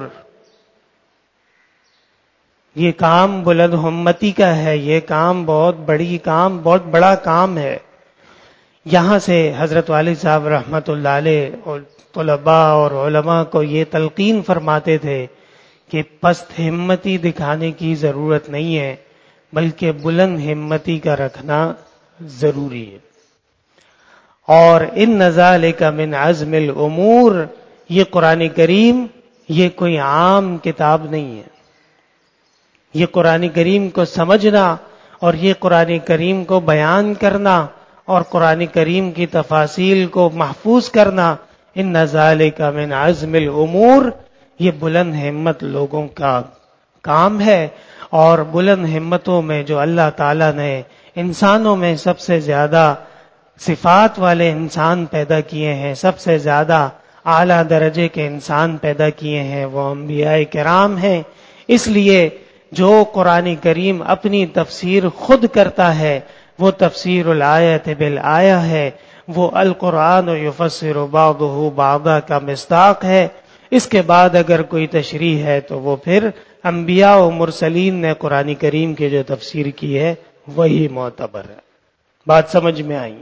یہ کام بلند ہمتی کا ہے، یہ کام بہت بڑا کام ہے. یہاں سے حضرت والد صاحب رحمت اللہ علیہ اور طلباء اور علماء کو یہ تلقین فرماتے تھے کہ پست ہمتی دکھانے کی ضرورت نہیں ہے، بلکہ بلند ہمتی کا رکھنا ضروری ہے. اور ان ذالک من عزم الامور، یہ قرآن کریم یہ کوئی عام کتاب نہیں ہے. یہ قرآن کریم کو سمجھنا اور یہ قرآن کریم کو بیان کرنا اور قرآن کریم کی تفاصیل کو محفوظ کرنا، ان ذالک من عزم الامور، یہ بلند ہمت لوگوں کا کام ہے. اور بلند ہمتوں میں جو اللہ تعالیٰ نے انسانوں میں سب سے زیادہ صفات والے انسان پیدا کیے ہیں، سب سے زیادہ اعلیٰ درجے کے انسان پیدا کیے ہیں، وہ انبیاء کرام ہیں. اس لیے جو قرآن کریم اپنی تفسیر خود کرتا ہے وہ تفسیر الآیت بالآیہ ہے، وہ القرآن یفسر بعضہ بعضا کا مصداق ہے. اس کے بعد اگر کوئی تشریح ہے تو وہ پھر انبیاء و مرسلین نے قرآن کریم کی جو تفسیر کی ہے وہی معتبر ہے. بات سمجھ میں آئی؟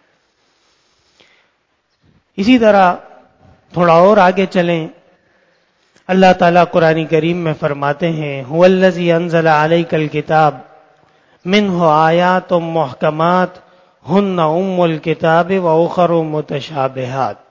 اسی طرح تھوڑا اور آگے چلیں. اللہ تعالیٰ قرآن کریم میں فرماتے ہیں هو الذی انزل علیک الکتاب منہ آیات محکمات ہن ام الکتاب واخر متشابہات.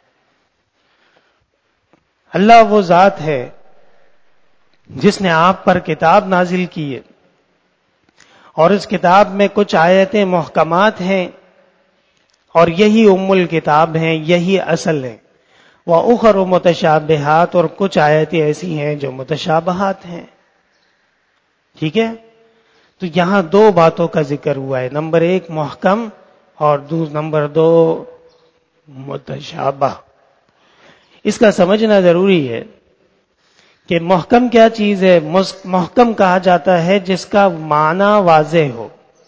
اللہ وہ ذات ہے جس نے آپ پر کتاب نازل کی ہے، اور اس کتاب میں کچھ آیتیں محکمات ہیں اور یہی ام الکتاب ہیں، یہی اصل ہیں. وَأُخَرُ مُتَشَابِهَاتٌ، اور کچھ آیتیں ایسی ہیں جو متشابہات ہیں. ٹھیک ہے؟ تو یہاں دو باتوں کا ذکر ہوا ہے، نمبر ایک محکم اور نمبر دو متشابہ. اس کا سمجھنا ضروری ہے کہ محکم کیا چیز ہے. محکم کہا جاتا ہے جس کا معنی واضح ہو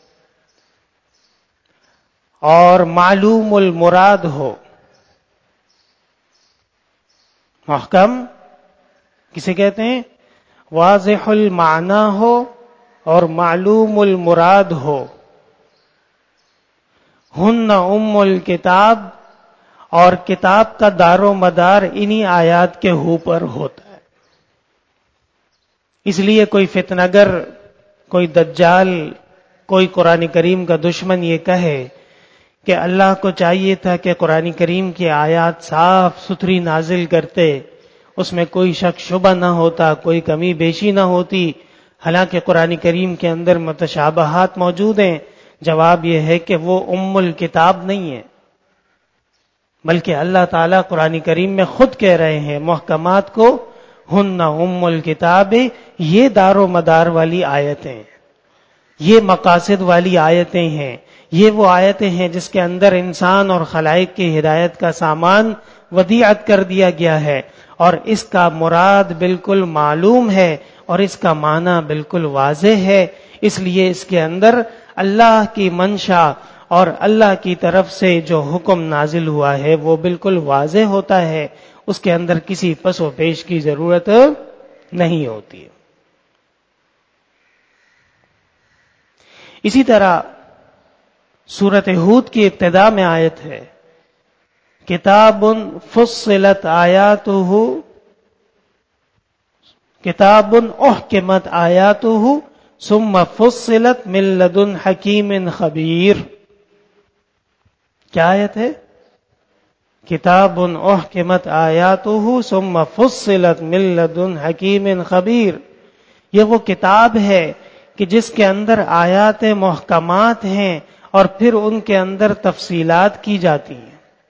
اور معلوم المراد ہو. محکم کسے کہتے ہیں؟ واضح المعنی ہو اور معلوم المراد ہو. ہن ام الکتاب، اور کتاب کا دار و مدار انہی آیات کے اوپر ہوتا ہے. اس لیے کوئی فتنہ گر، کوئی دجال، کوئی قرآن کریم کا دشمن یہ کہے کہ اللہ کو چاہیے تھا کہ قرآن کریم کی آیات صاف ستھری نازل کرتے، اس میں کوئی شک شبہ نہ ہوتا، کوئی کمی بیشی نہ ہوتی، حالانکہ قرآن کریم کے اندر متشابہات موجود ہیں. جواب یہ ہے کہ وہ ام الکتاب نہیں ہے، بلکہ اللہ تعالیٰ قرآن کریم میں خود کہہ رہے ہیں محکمات کو ہن ام الکتاب، یہ دار و مدار والی آیتیں، یہ مقاصد والی آیتیں ہیں. یہ وہ آیتیں ہیں جس کے اندر انسان اور خلائق کی ہدایت کا سامان ودیعت کر دیا گیا ہے، اور اس کا مراد بالکل معلوم ہے اور اس کا معنی بالکل واضح ہے. اس لیے اس کے اندر اللہ کی منشا اور اللہ کی طرف سے جو حکم نازل ہوا ہے وہ بالکل واضح ہوتا ہے، اس کے اندر کسی پس و پیش کی ضرورت نہیں ہوتی. اسی طرح سورۃ ہود کی ابتدا میں آیت ہے کتاب فصلت آیاتہ، کتاب احکمت آیاتہ ثم فصلت من لدن حکیم خبیر. کیا آیت ہے؟ کتاب احکمت آیاتہ ثم فصلت من لدن حکیم خبیر. یہ وہ کتاب ہے کہ جس کے اندر آیات محکمات ہیں اور پھر ان کے اندر تفصیلات کی جاتی ہیں.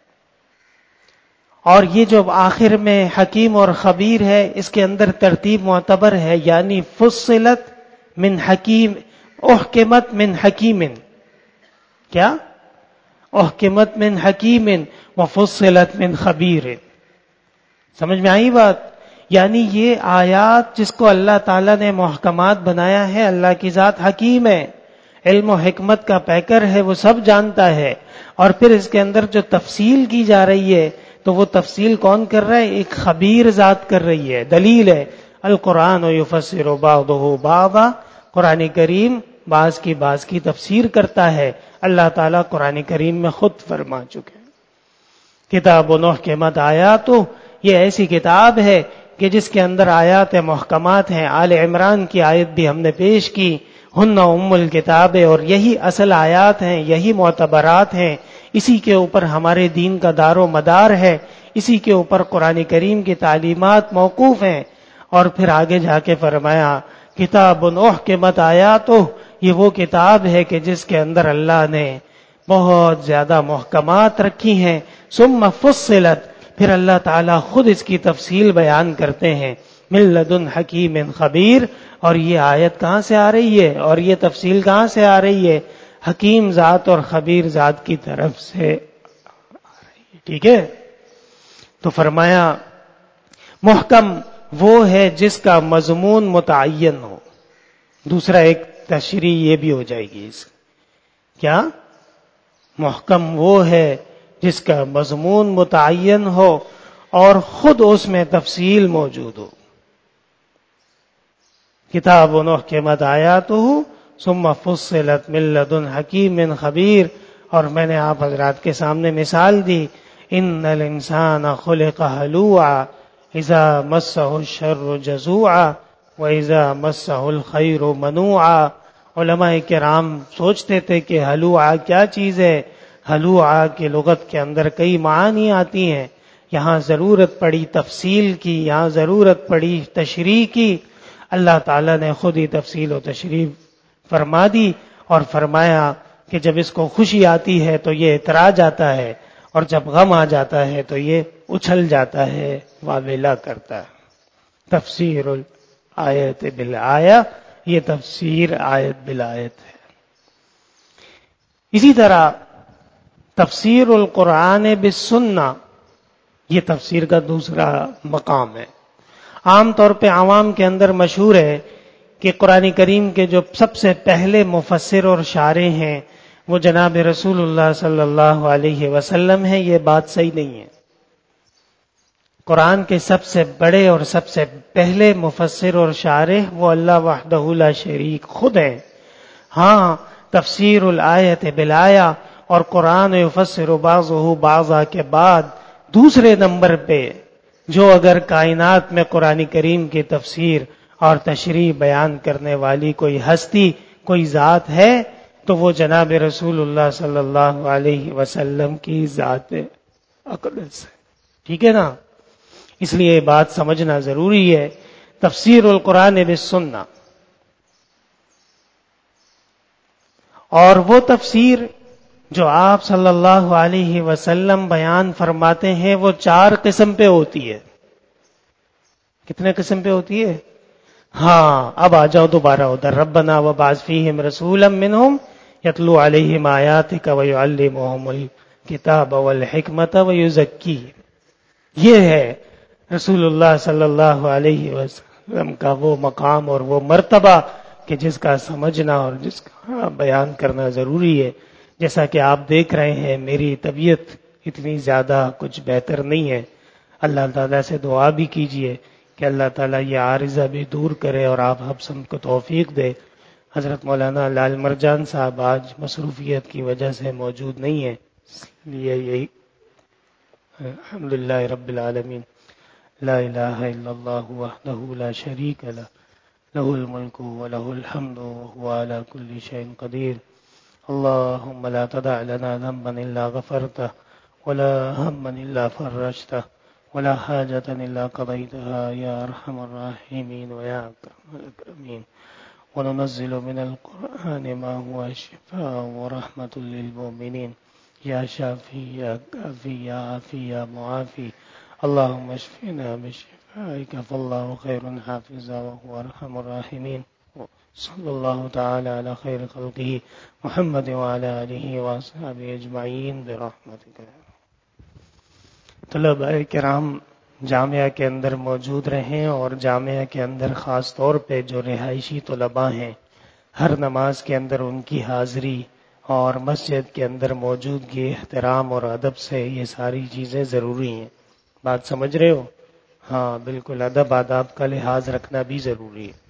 اور یہ جو آخر میں حکیم اور خبیر ہے اس کے اندر ترتیب معتبر ہے، یعنی فصلت من حکیم، احکمت من حکیم. کیا؟ احکمت من حکیم وفصلت من خبیر. سمجھ میں آئی بات؟ یعنی یہ آیات جس کو اللہ تعالیٰ نے محکمات بنایا ہے، اللہ کی ذات حکیم ہے، علم و حکمت کا پیکر ہے، وہ سب جانتا ہے. اور پھر اس کے اندر جو تفصیل کی جا رہی ہے تو وہ تفصیل کون کر رہا ہے؟ ایک خبیر ذات کر رہی ہے. دلیل ہے القرآن یفسر بعضہ بعضا، قرآن کریم بعض کی تفسیر کرتا ہے. اللہ تعالیٰ قرآن کریم میں خود فرما چکے ہیں کتاب محکمت آیات، یہ ایسی کتاب ہے کہ جس کے اندر آیات محکمات ہیں. آل عمران کی آیت بھی ہم نے پیش کی، ہن ام الکتاب، اور یہی اصل آیات ہیں، یہی معتبرات ہیں، اسی کے اوپر ہمارے دین کا دار و مدار ہے، اسی کے اوپر قرآن کریم کی تعلیمات موقوف ہیں. اور پھر آگے جا کے فرمایا کتاب محکمت آیات، یہ وہ کتاب ہے کہ جس کے اندر اللہ نے بہت زیادہ محکمات رکھی ہیں. ثم فصلت، پھر اللہ تعالیٰ خود اس کی تفصیل بیان کرتے ہیں. من لدن حکیم خبیر، اور یہ آیت کہاں سے آ رہی ہے اور یہ تفصیل کہاں سے آ رہی ہے؟ حکیم ذات اور خبیر ذات کی طرف سے آ رہی ہے. ٹھیک ہے، تو فرمایا محکم وہ ہے جس کا مضمون متعین ہو. دوسرا ایک تشریح یہ بھی ہو جائے گی اس کیا؟ محکم وہ ہے جس کا مضمون متعین ہو اور خود اس میں تفصیل موجود ہو. کتاب محکمت آیاتہ ثم فصلت من لدن حکیم خبیر. اور میں نے آپ حضرات کے سامنے مثال دی، ان الانسان خلق ہلوعا اذا مسہ الشر جزوعا واذا مسہ الخیر منوعا. علماء کرام سوچتے تھے کہ ہلوعا کیا چیز ہے. ہلوعا کی لغت کے اندر کئی معانی آتی ہیں، یہاں ضرورت پڑی تفصیل کی، یہاں ضرورت پڑی تشریح کی. اللہ تعالیٰ نے خود ہی تفصیل و تشریح فرما دی اور فرمایا کہ جب اس کو خوشی آتی ہے تو یہ اترا جاتا ہے، اور جب غم آ جاتا ہے تو یہ اچھل جاتا ہے، واویلا کرتا ہے. تفسیر الآیت بالآیہ، یہ تفسیر آیت بالآیت ہے. اسی طرح تفسیر القرآن بالسنہ، یہ تفسیر کا دوسرا مقام ہے. عام طور پہ عوام کے اندر مشہور ہے کہ قرآن کریم کے جو سب سے پہلے مفسر اور شارح ہیں وہ جناب رسول اللہ صلی اللہ علیہ وسلم ہیں. یہ بات صحیح نہیں ہے. قرآن کے سب سے بڑے اور سب سے پہلے مفسر اور شارح وہ اللہ وحدہ لا شریک خود ہیں. ہاں، تفسیر الآیت بالآیہ اور قرآن یفسر بعضہ بعضا کے بعد دوسرے نمبر پہ جو اگر کائنات میں قرآن کریم کی تفسیر اور تشریح بیان کرنے والی کوئی ہستی، کوئی ذات ہے تو وہ جناب رسول اللہ صلی اللہ علیہ وسلم کی ذات اقدس ہے. ٹھیک ہے نا؟ اس لیے یہ بات سمجھنا ضروری ہے. تفسیر القرآن بالسنہ، اور وہ تفسیر جو آپ صلی اللہ علیہ وسلم بیان فرماتے ہیں وہ 4 قسم پہ ہوتی ہے. کتنے قسم پہ ہوتی ہے؟ ہاں، اب آ جاؤ دوبارہ ادھر. ربنا وبعث فیہم رسولا منہم یتلو علیہم آیاتک ویعلمہم الکتاب والحکمت ویزکیہم. یہ ہے رسول اللہ صلی اللہ علیہ وسلم کا وہ مقام اور وہ مرتبہ کہ جس کا سمجھنا اور جس کا بیان کرنا ضروری ہے. جیسا کہ آپ دیکھ رہے ہیں میری طبیعت اتنی زیادہ کچھ بہتر نہیں ہے. اللہ تعالیٰ سے دعا بھی کیجئے کہ اللہ تعالیٰ یہ عارضہ بھی دور کرے اور آپ سب کو توفیق دے. حضرت مولانا لال مرجان صاحب آج مصروفیت کی وجہ سے موجود نہیں ہیں، اس لیے یہی الحمدللہ رب العالمین. لا الہ الا اللہ وحدہ لا شریک لہ لہ الملک ولہ الحمد وهو على كل شيء قدیر. اللهم لا تدع لنا ذنبا الا غفرته ولا هما الا فرجته ولا حاجة الا قضيتها يا ارحم الراحمين ويا اكرم الاكرمين. وننزل من القرآن ما هو شفاء ورحمة للمؤمنين يا شافي يا كافي يا عافي يا معافي. اللهم اشفنا بشفائك فالله خير حافظا وهو ارحم الراحمين. صلی اللہ تعالی علی خیر خلقہ محمد وعلی آلہ واصحابہ اجمعین برحمتک. طلباء کرام جامعہ کے اندر موجود رہیں اور جامعہ کے اندر خاص طور پہ جو رہائشی طلباء ہیں ہر نماز کے اندر ان کی حاضری اور مسجد کے اندر موجودگی، احترام اور ادب سے یہ ساری چیزیں ضروری ہیں۔ بات سمجھ رہے ہو؟ ہاں بالکل، ادب آداب کا لحاظ رکھنا بھی ضروری ہے۔